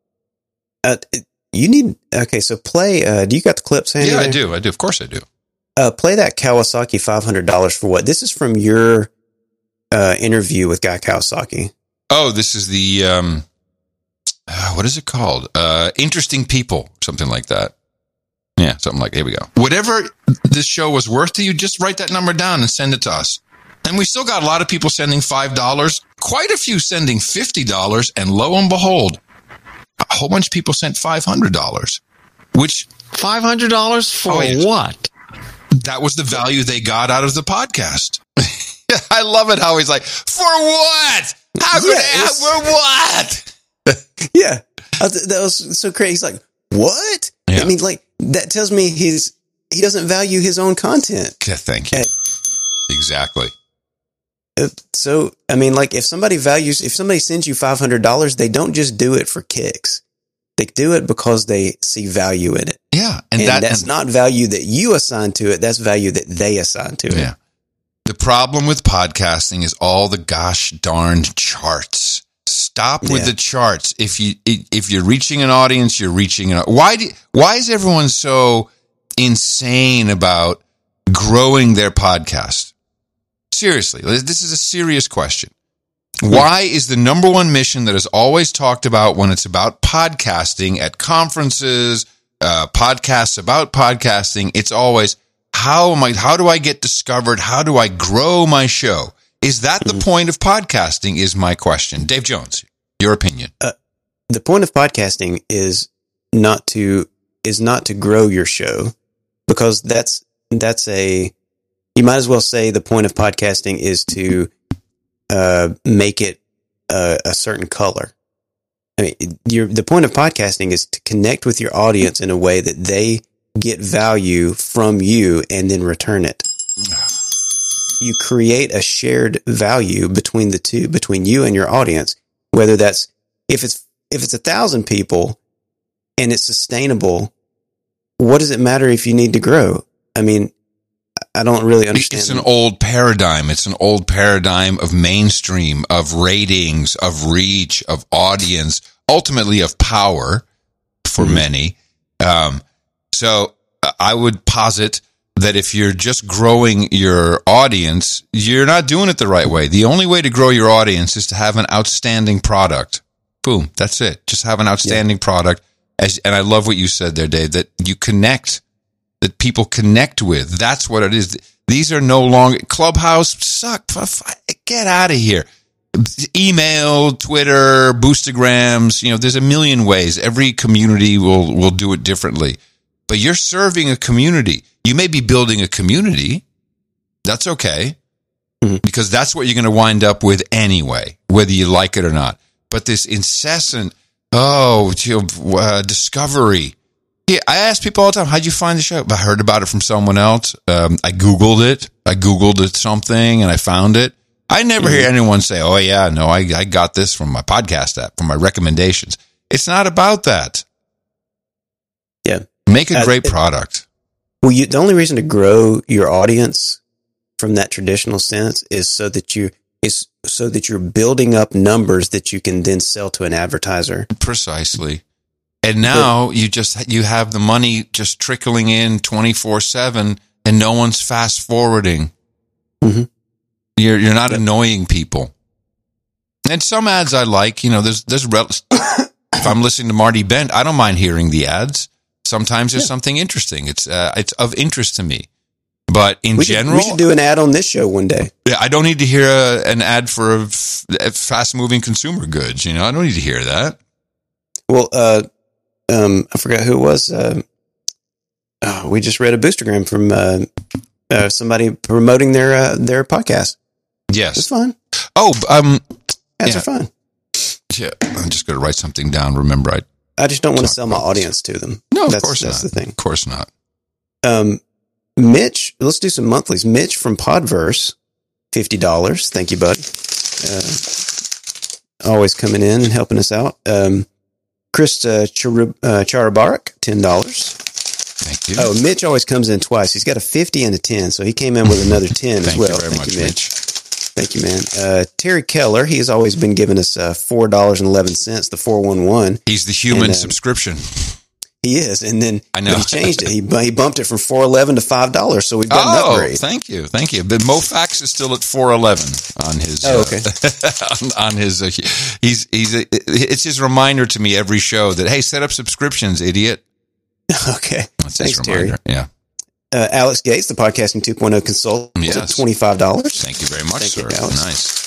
S2: Uh, you need okay. So play. Uh, do you got the clips handy?
S1: Yeah, I
S2: there?
S1: do. I do. Of course I do.
S2: Uh, play that Kawasaki five hundred dollars for what? This is from your uh, interview with Guy Kawasaki.
S1: Oh, this is the, um, uh, what is it called? Uh, Interesting People, something like that. Yeah, something like, here we go. Whatever this show was worth to you, just write that number down and send it to us. And we still got a lot of people sending five dollars, quite a few sending fifty dollars, and lo and behold, a whole bunch of people sent five hundred dollars, which
S4: five hundred dollars for
S1: Oh, yes.
S4: what?
S1: that was the value they got out of the podcast. I love it how he's like, for what? How could
S2: Yeah,
S1: I,
S2: it's-
S1: for what?
S2: Yeah, I th- that was so crazy. He's like, "What?"
S1: Yeah.
S2: I mean, like that tells me he's he doesn't value his own content.
S1: Yeah, thank you.
S2: Uh,
S1: Exactly.
S2: Uh, So, I mean, like if somebody values, if somebody sends you five hundred dollars, they don't just do it for kicks. They do it because they see value in it,
S1: Yeah, and,
S2: and,
S1: that
S2: that's
S1: and,
S2: not value that you assign to it. That's value that they assign to it.
S1: yeah. The problem with podcasting is all the gosh darned charts. Stop with
S2: Yeah.
S1: the charts. If you if you're reaching an audience, you're reaching an. Why do why is everyone so insane about growing their podcast? Seriously, this is a serious question. Why is the number one mission that is always talked about when it's about podcasting at conferences, uh, podcasts about podcasting? It's always, how am I, how do I get discovered? How do I grow my show? Is that the point of podcasting is my question. Dave Jones, your opinion.
S2: The point of podcasting is not to is not to grow your show, because that's, that's a, you might as well say the point of podcasting is to, uh, make it a, a certain color. I mean, your, the point of podcasting is to connect with your audience in a way that they get value from you and then return it. You create a shared value between the two, between you and your audience, whether that's, if it's, if it's a thousand people and it's sustainable, what does it matter if you need to grow? I mean, I don't really understand.
S1: It's an old paradigm. It's an old paradigm of mainstream, of ratings, of reach, of audience, ultimately of power for mm-hmm. many. Um, so I would posit that if you're just growing your audience, you're not doing it the right way. The only way to grow your audience is to have an outstanding product. Boom. That's it. Just have an outstanding yeah. product. As, and I love what you said there, Dave, that you connect, that people connect with. That's what it is. These are no longer, Clubhouse suck. Get out of here. Email, Twitter, Boostagrams, you know, there's a million ways. Every community will, will do it differently. But you're serving a community. You may be building a community. That's okay. Mm-hmm. Because that's what you're going to wind up with anyway, whether you like it or not. But this incessant, oh, you know, uh, discovery. Yeah, I ask people all the time, how'd you find the show? I heard about it from someone else. Um, I Googled it. I Googled it something and I found it. I never mm-hmm. hear anyone say, oh, yeah, no, I, I got this from my podcast app, from my recommendations. It's not about that.
S2: Yeah.
S1: Make a
S2: uh,
S1: great
S2: it,
S1: product.
S2: Well, you, the only reason to grow your audience from that traditional sense is so that you is so that you're building up numbers that you can then sell to an advertiser.
S1: Precisely. And now but, you just you have the money just trickling in twenty-four seven and no one's fast forwarding. Mm-hmm. You're you're not yep. annoying people. And some ads I like, you know, there's there's rel- if I'm listening to Marty Bent, I don't mind hearing the ads. Sometimes there's yeah. something interesting. It's uh, it's of interest to me. But in
S2: we
S1: general,
S2: should, we should do an ad on this show one day.
S1: Yeah, I don't need to hear a, an ad for a f- fast-moving consumer goods. You know, I don't need to hear that.
S2: Well, uh, um, I forgot who it was. Uh, oh, we just read a Boostagram from uh, uh, somebody promoting their uh, their podcast.
S1: Yes,
S2: it's fun.
S1: Oh, um,
S2: ads
S1: yeah.
S2: are fun.
S1: Yeah, I'm just going to write something down. Remember, I.
S2: I just don't want to sell my audience to them.
S1: No, of
S2: that's,
S1: course
S2: that's
S1: not.
S2: the thing.
S1: Of course not.
S2: Um, Mitch, let's do some monthlies. Mitch from Podverse, fifty dollars. Thank you, bud. Uh, always coming in and helping us out. Um, Chris uh, Charub- uh, Charabarak, ten dollars.
S1: Thank you.
S2: Oh, Mitch always comes in twice. He's got a fifty and a ten, so he came in with another ten as well.
S1: Thank you very
S2: Thank
S1: much,
S2: you, Mitch.
S1: Mitch.
S2: Thank you, man. Uh, Terry Keller, he has always been giving us uh, four dollars and eleven cents, the four one one.
S1: He's the human
S2: and, uh,
S1: subscription.
S2: He is, and then
S1: I know.
S2: he changed it. He he bumped it from four eleven to five dollars, so we've got
S1: oh,
S2: an upgrade.
S1: Thank you, thank you. But Mofax is still at four eleven on his.
S2: Oh, okay.
S1: Uh, on, on his, uh, he's he's a, it's his reminder to me every show that hey, set up subscriptions, idiot.
S2: Okay,
S1: That's
S2: thanks,
S1: his reminder.
S2: Terry.
S1: Yeah.
S2: Uh, Alex Gates, the Podcasting two point oh consultant,
S1: yes.
S2: at twenty-five dollars.
S1: Thank you very much,
S2: Thank
S1: sir.
S2: You, Alex.
S1: Nice.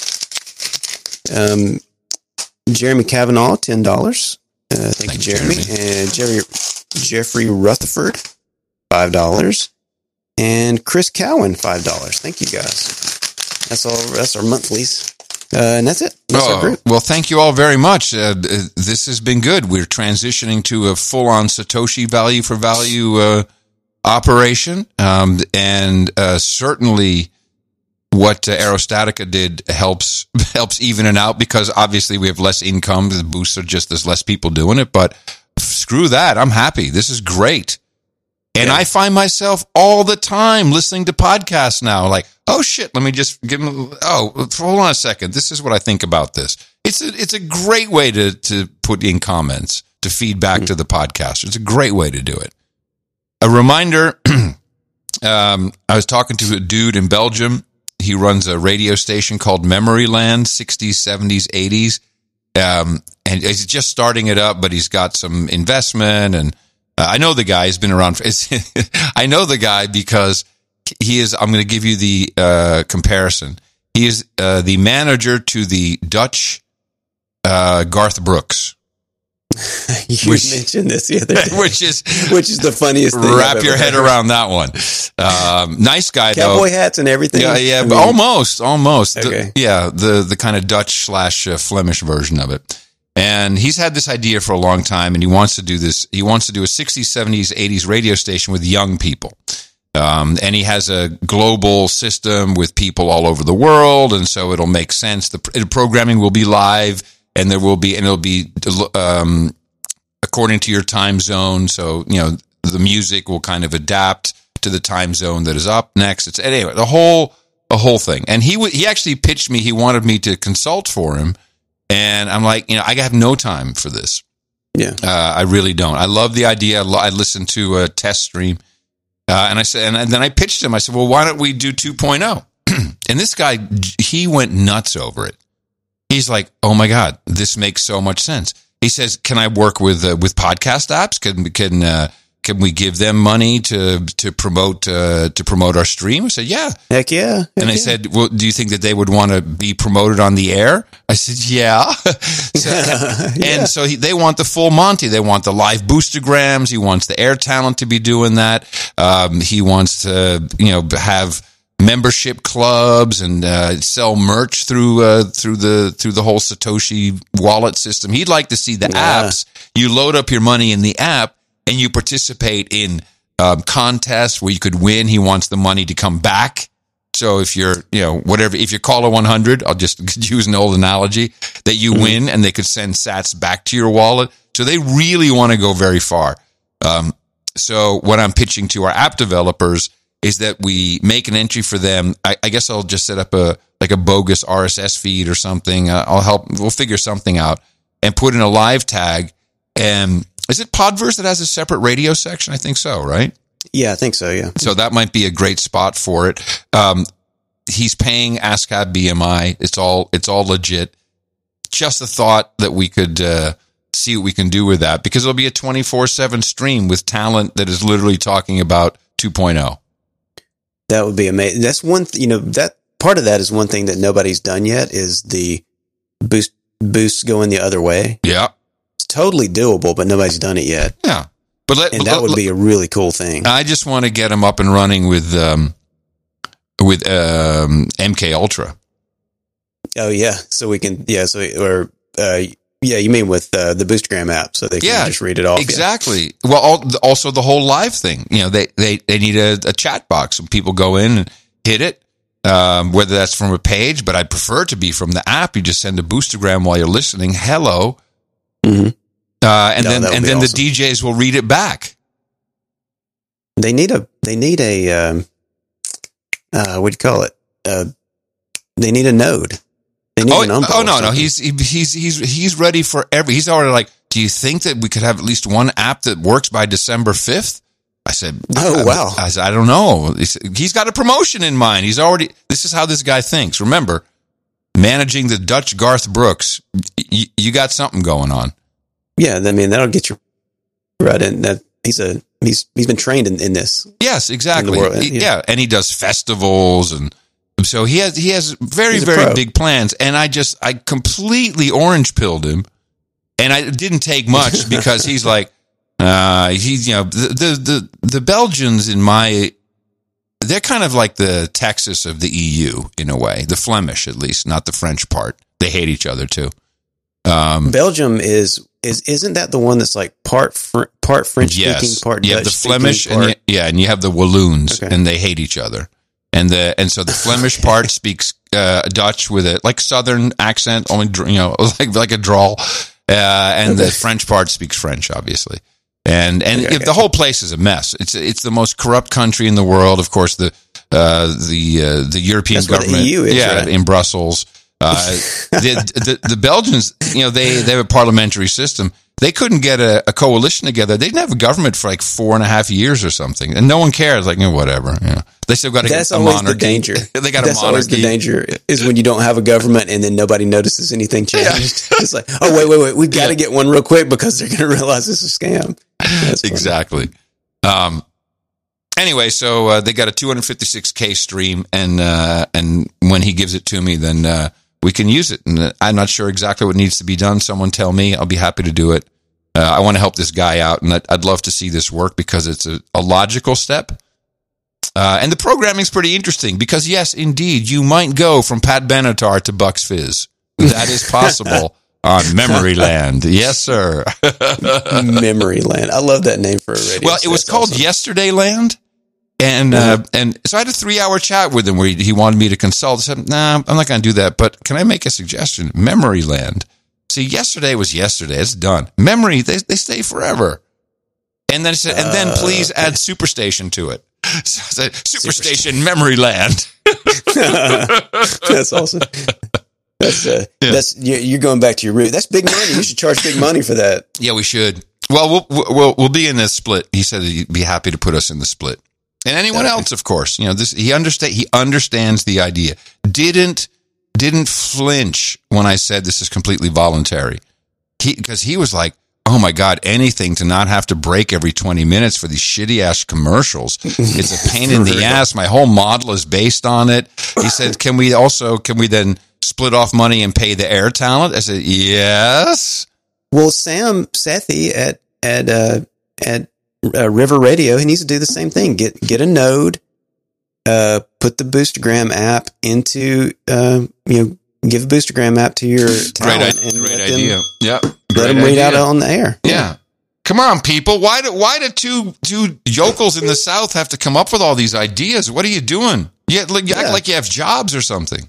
S2: Um, Jeremy Kavanaugh, ten dollars. Uh, thank, thank you, Jeremy. Jeremy. And Jerry, Jeffrey Rutherford, five dollars. And Chris Cowan, five dollars. Thank you, guys. That's all. That's our monthlies. Uh, and that's it. That's
S1: oh,
S2: our group.
S1: Well, thank you all very much. Uh, this has been good. We're transitioning to a full-on Satoshi value for value uh, operation. Um, and uh, certainly what uh, Aerostatica did helps helps even it out because obviously we have less income. The boosts are just there's less people doing it. But screw that. I'm happy. This is great. And yeah. I find myself all the time listening to podcasts now, like, oh shit, let me just give them, oh, hold on a second. This is what I think about this. It's a, it's a great way to, to put in comments, to feed back mm-hmm. to the podcaster. It's a great way to do it. A reminder, um, I was talking to a dude in Belgium. He runs a radio station called Memory Land, sixties, seventies, eighties. Um, and he's just starting it up, but he's got some investment and, Uh, I know the guy has been around. For, I know the guy because he is, I'm going to give you the uh, comparison. He is uh, the manager to the Dutch uh, Garth Brooks.
S2: You
S1: which,
S2: mentioned this the other day.
S1: Which is
S2: which is the funniest thing.
S1: Wrap your head around that one. Um, nice guy,
S2: Cowboy
S1: though.
S2: Cowboy hats and everything.
S1: Yeah, yeah,
S2: I
S1: but
S2: mean,
S1: almost, almost.
S2: Okay.
S1: The, yeah, the the kind of Dutch slash uh, Flemish version of it. And he's had this idea for a long time, and he wants to do this. He wants to do a sixties, seventies, eighties radio station with young people. Um, and he has a global system with people all over the world, and so it'll make sense. The, the programming will be live, and there will be, and it'll be um, according to your time zone. So, you know, the music will kind of adapt to the time zone that is up next. It's anyway the whole the whole thing. And he w- he actually pitched me. He wanted me to consult for him. And I'm like, you know, I have no time for this.
S2: Yeah.
S1: Uh, I really don't. I love the idea. I, lo- I listened to a test stream. Uh, and I said, and then I pitched him. I said, well, why don't we do two point oh? And this guy, he went nuts over it. He's like, oh my God, this makes so much sense. He says, can I work with, uh, with podcast apps? Can, can, uh, can we give them money to, to promote, uh, to promote our stream? I said, yeah.
S2: Heck yeah. Heck
S1: And I
S2: yeah.
S1: said, well, do you think that they would want to be promoted on the air? I said, yeah. so,
S2: Yeah.
S1: And so he, they want the full Monty. They want the live boostergrams. He wants the air talent to be doing that. Um, he wants to, you know, have membership clubs and uh, sell merch through uh, through the through the whole Satoshi wallet system. He'd like to see the
S2: Yeah.
S1: apps. You load up your money in the app and you participate in um, contests where you could win. He wants the money to come back. So if you're, you know, whatever, if you call a one hundred, I'll just use an old analogy, that you mm-hmm. win and they could send sats back to your wallet. So they really want to go very far. Um, so what I'm pitching to our app developers is that we make an entry for them. I, I guess I'll just set up a, like a bogus R S S feed or something. Uh, I'll help, we'll figure something out and put in a live tag. And is it Podverse that has a separate radio section? I think so, right?
S2: Yeah, I think so, yeah.
S1: So that might be a great spot for it. Um, he's paying ASCAP B M I. It's all, it's all legit. Just a thought that we could, uh, see what we can do with that, because it'll be a twenty-four seven stream with talent that is literally talking about two point oh.
S2: That would be amazing. That's one, th- you know, that part of that is one thing that nobody's done yet is the boost, boosts going the other way.
S1: Yeah.
S2: It's totally doable, but nobody's done it yet.
S1: Yeah. But let,
S2: and
S1: but
S2: that
S1: let,
S2: would be a really cool thing.
S1: I just want to get them up and running with, um, with, um, M K Ultra.
S2: Oh yeah. So we can, yeah. So, or, uh, yeah, you mean with uh, the Boostergram app, so they can
S1: Yeah,
S2: just read it off.
S1: Exactly. Yeah. Well, all, also the whole live thing. You know, they they, they need a, a chat box, and people go in and hit it. Um, whether that's from a page, but I prefer it to be from the app. You just send a Boostergram while you're listening. Hello,
S2: Mm-hmm.
S1: uh, and
S2: No,
S1: then
S2: that would
S1: and
S2: be
S1: then
S2: awesome.
S1: the D Js will read it back.
S2: They need a, they need a, um, uh, what do you call it? Uh, they need a node. They need
S1: Oh,
S2: an umbra
S1: oh
S2: or
S1: no, no,
S2: something.
S1: he's he, he's he's he's ready for every. He's already like, do you think that we could have at least one app that works by December fifth? I said,
S2: Oh,
S1: I,
S2: wow.
S1: I said, I don't know. He's, he's got a promotion in mind. He's already. This is how this guy thinks. Remember, managing the Dutch Garth Brooks, y- you got something going on.
S2: Yeah, I mean, that'll get you right in. That he's a, he's, he's been trained in, in this.
S1: Yes, exactly.
S2: world,
S1: He-
S2: yeah.
S1: yeah, and he does festivals, and so he has he has very
S2: He's a
S1: very
S2: pro.
S1: big plans. And I just I completely orange pilled him, and I it didn't take much because he's like, uh, he's you know the, the the the Belgians in my they're kind of like the Texas of the E U in a way, the Flemish at least, not the French part. They hate each other too. Um,
S2: Belgium is, is, isn't that the one that's like part, fr- part French speaking,
S1: yes,
S2: part
S1: you
S2: Dutch
S1: have the
S2: speaking,
S1: Flemish,
S2: part-
S1: and you, yeah, and you have the Walloons,
S2: Okay.
S1: and they hate each other. And the and so the Flemish part speaks uh, Dutch with a like Southern accent, only dr- you know like like a drawl, uh, and
S2: Okay.
S1: the French part speaks French, obviously. And and
S2: Okay,
S1: if the
S2: gotcha.
S1: whole place is a mess. It's it's the most corrupt country in the world. Of course, the uh, the uh, the European
S2: That's what the
S1: government,
S2: E U is,
S1: yeah,
S2: right?
S1: in Brussels. Uh, the, the the Belgians, you know, they they have a parliamentary system. They couldn't get a, a coalition together. They didn't have a government for like four and a half years or something, and no one cares. Like, you know, whatever. You know, they still got a,
S2: That's
S1: a
S2: always
S1: monarchy.
S2: the danger.
S1: They got
S2: That's
S1: a
S2: always the
S1: monarchy.
S2: danger is when you don't have a government and then nobody notices anything changed. It's like, oh, wait, wait, wait. We've got to
S1: Yeah.
S2: get one real quick because they're going to realize it's a scam. That's funny.
S1: Exactly. Um. Anyway, so uh, they got a two hundred fifty-six K stream, and uh, and when he gives it to me, then uh, we can use it. And uh, I'm not sure exactly what needs to be done. Someone tell me. I'll be happy to do it. Uh, I want to help this guy out, and I'd, I'd love to see this work because it's a, a logical step. Uh, and the programming's pretty interesting because, yes, indeed, you might go from Pat Benatar to Bucks Fizz. That is possible on Memory Land. Yes, sir.
S2: Memory Land. I love that name for a radio.
S1: Well, it was called awesome. Yesterday Land. And uh, and so I had a three-hour chat with him where he, he wanted me to consult. I said, nah, I'm not going to do that, but can I make a suggestion? Memory Land. See, yesterday was yesterday. It's done. Memory, they they stay forever. And then I said, and then please add Superstation to it. So I said, Superstation, Superstation. Memory Land.
S2: That's awesome. That's uh, yeah. that's you're going back to your root. That's big money. You should charge big money for that.
S1: Yeah, we should. Well, we'll we'll, we'll be in this split. He said he'd be happy to put us in the split. And anyone else, of course, you know, this, he understand, he understands the idea. Didn't, didn't flinch when I said this is completely voluntary. He, cause he was like, oh my God, anything to not have to break every twenty minutes for these shitty ass commercials. It's a pain in the ass. My whole model is based on it. He said, can we also, can we then split off money and pay the air talent? I said, yes.
S2: Well, Sam Sethi at, at, uh, at, Uh, River Radio, he needs to do the same thing. Get get a node, uh, put the Boostergram app into, uh, you know, give a Boostergram app to your talent.
S1: Great, and great idea. Yeah,
S2: let them read out on the air.
S1: Yeah. yeah. Come on, people. Why do why do two two yokels in the South have to come up with all these ideas? What are you doing? You, you yeah. act like you have jobs or something.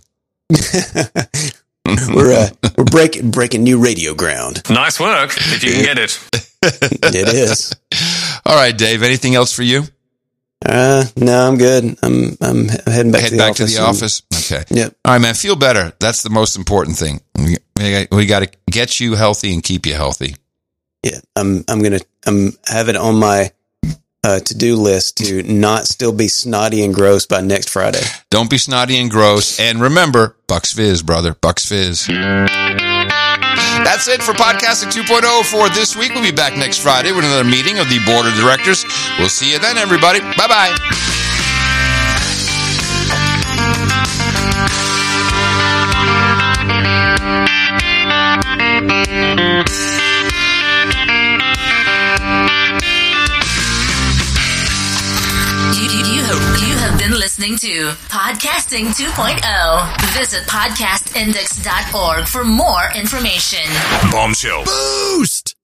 S2: we're uh, we're breaking breaking new radio ground.
S4: Nice work, if you can get it.
S2: It is.
S1: All right, Dave. Anything else for you?
S2: Uh, no, I'm good. I'm I'm heading back
S1: Head
S2: to the
S1: back
S2: office.
S1: to the office. Okay.
S2: Yep.
S1: All right, man. Feel better. That's the most important thing. We, we, we got to get you healthy and keep you healthy.
S2: Yeah, I'm I'm gonna I'm have it on my uh, to do list to not still be snotty and gross by next Friday.
S1: Don't be snotty and gross, and remember, Bucks Fizz, brother, Bucks Fizz. That's it for Podcasting two point oh for this week. We'll be back next Friday with another meeting of the board of directors. We'll see you then, everybody. Bye-bye.
S5: You have been listening to Podcasting two point oh. Visit podcast index dot org for more information.
S4: Bombshell.
S1: Boost!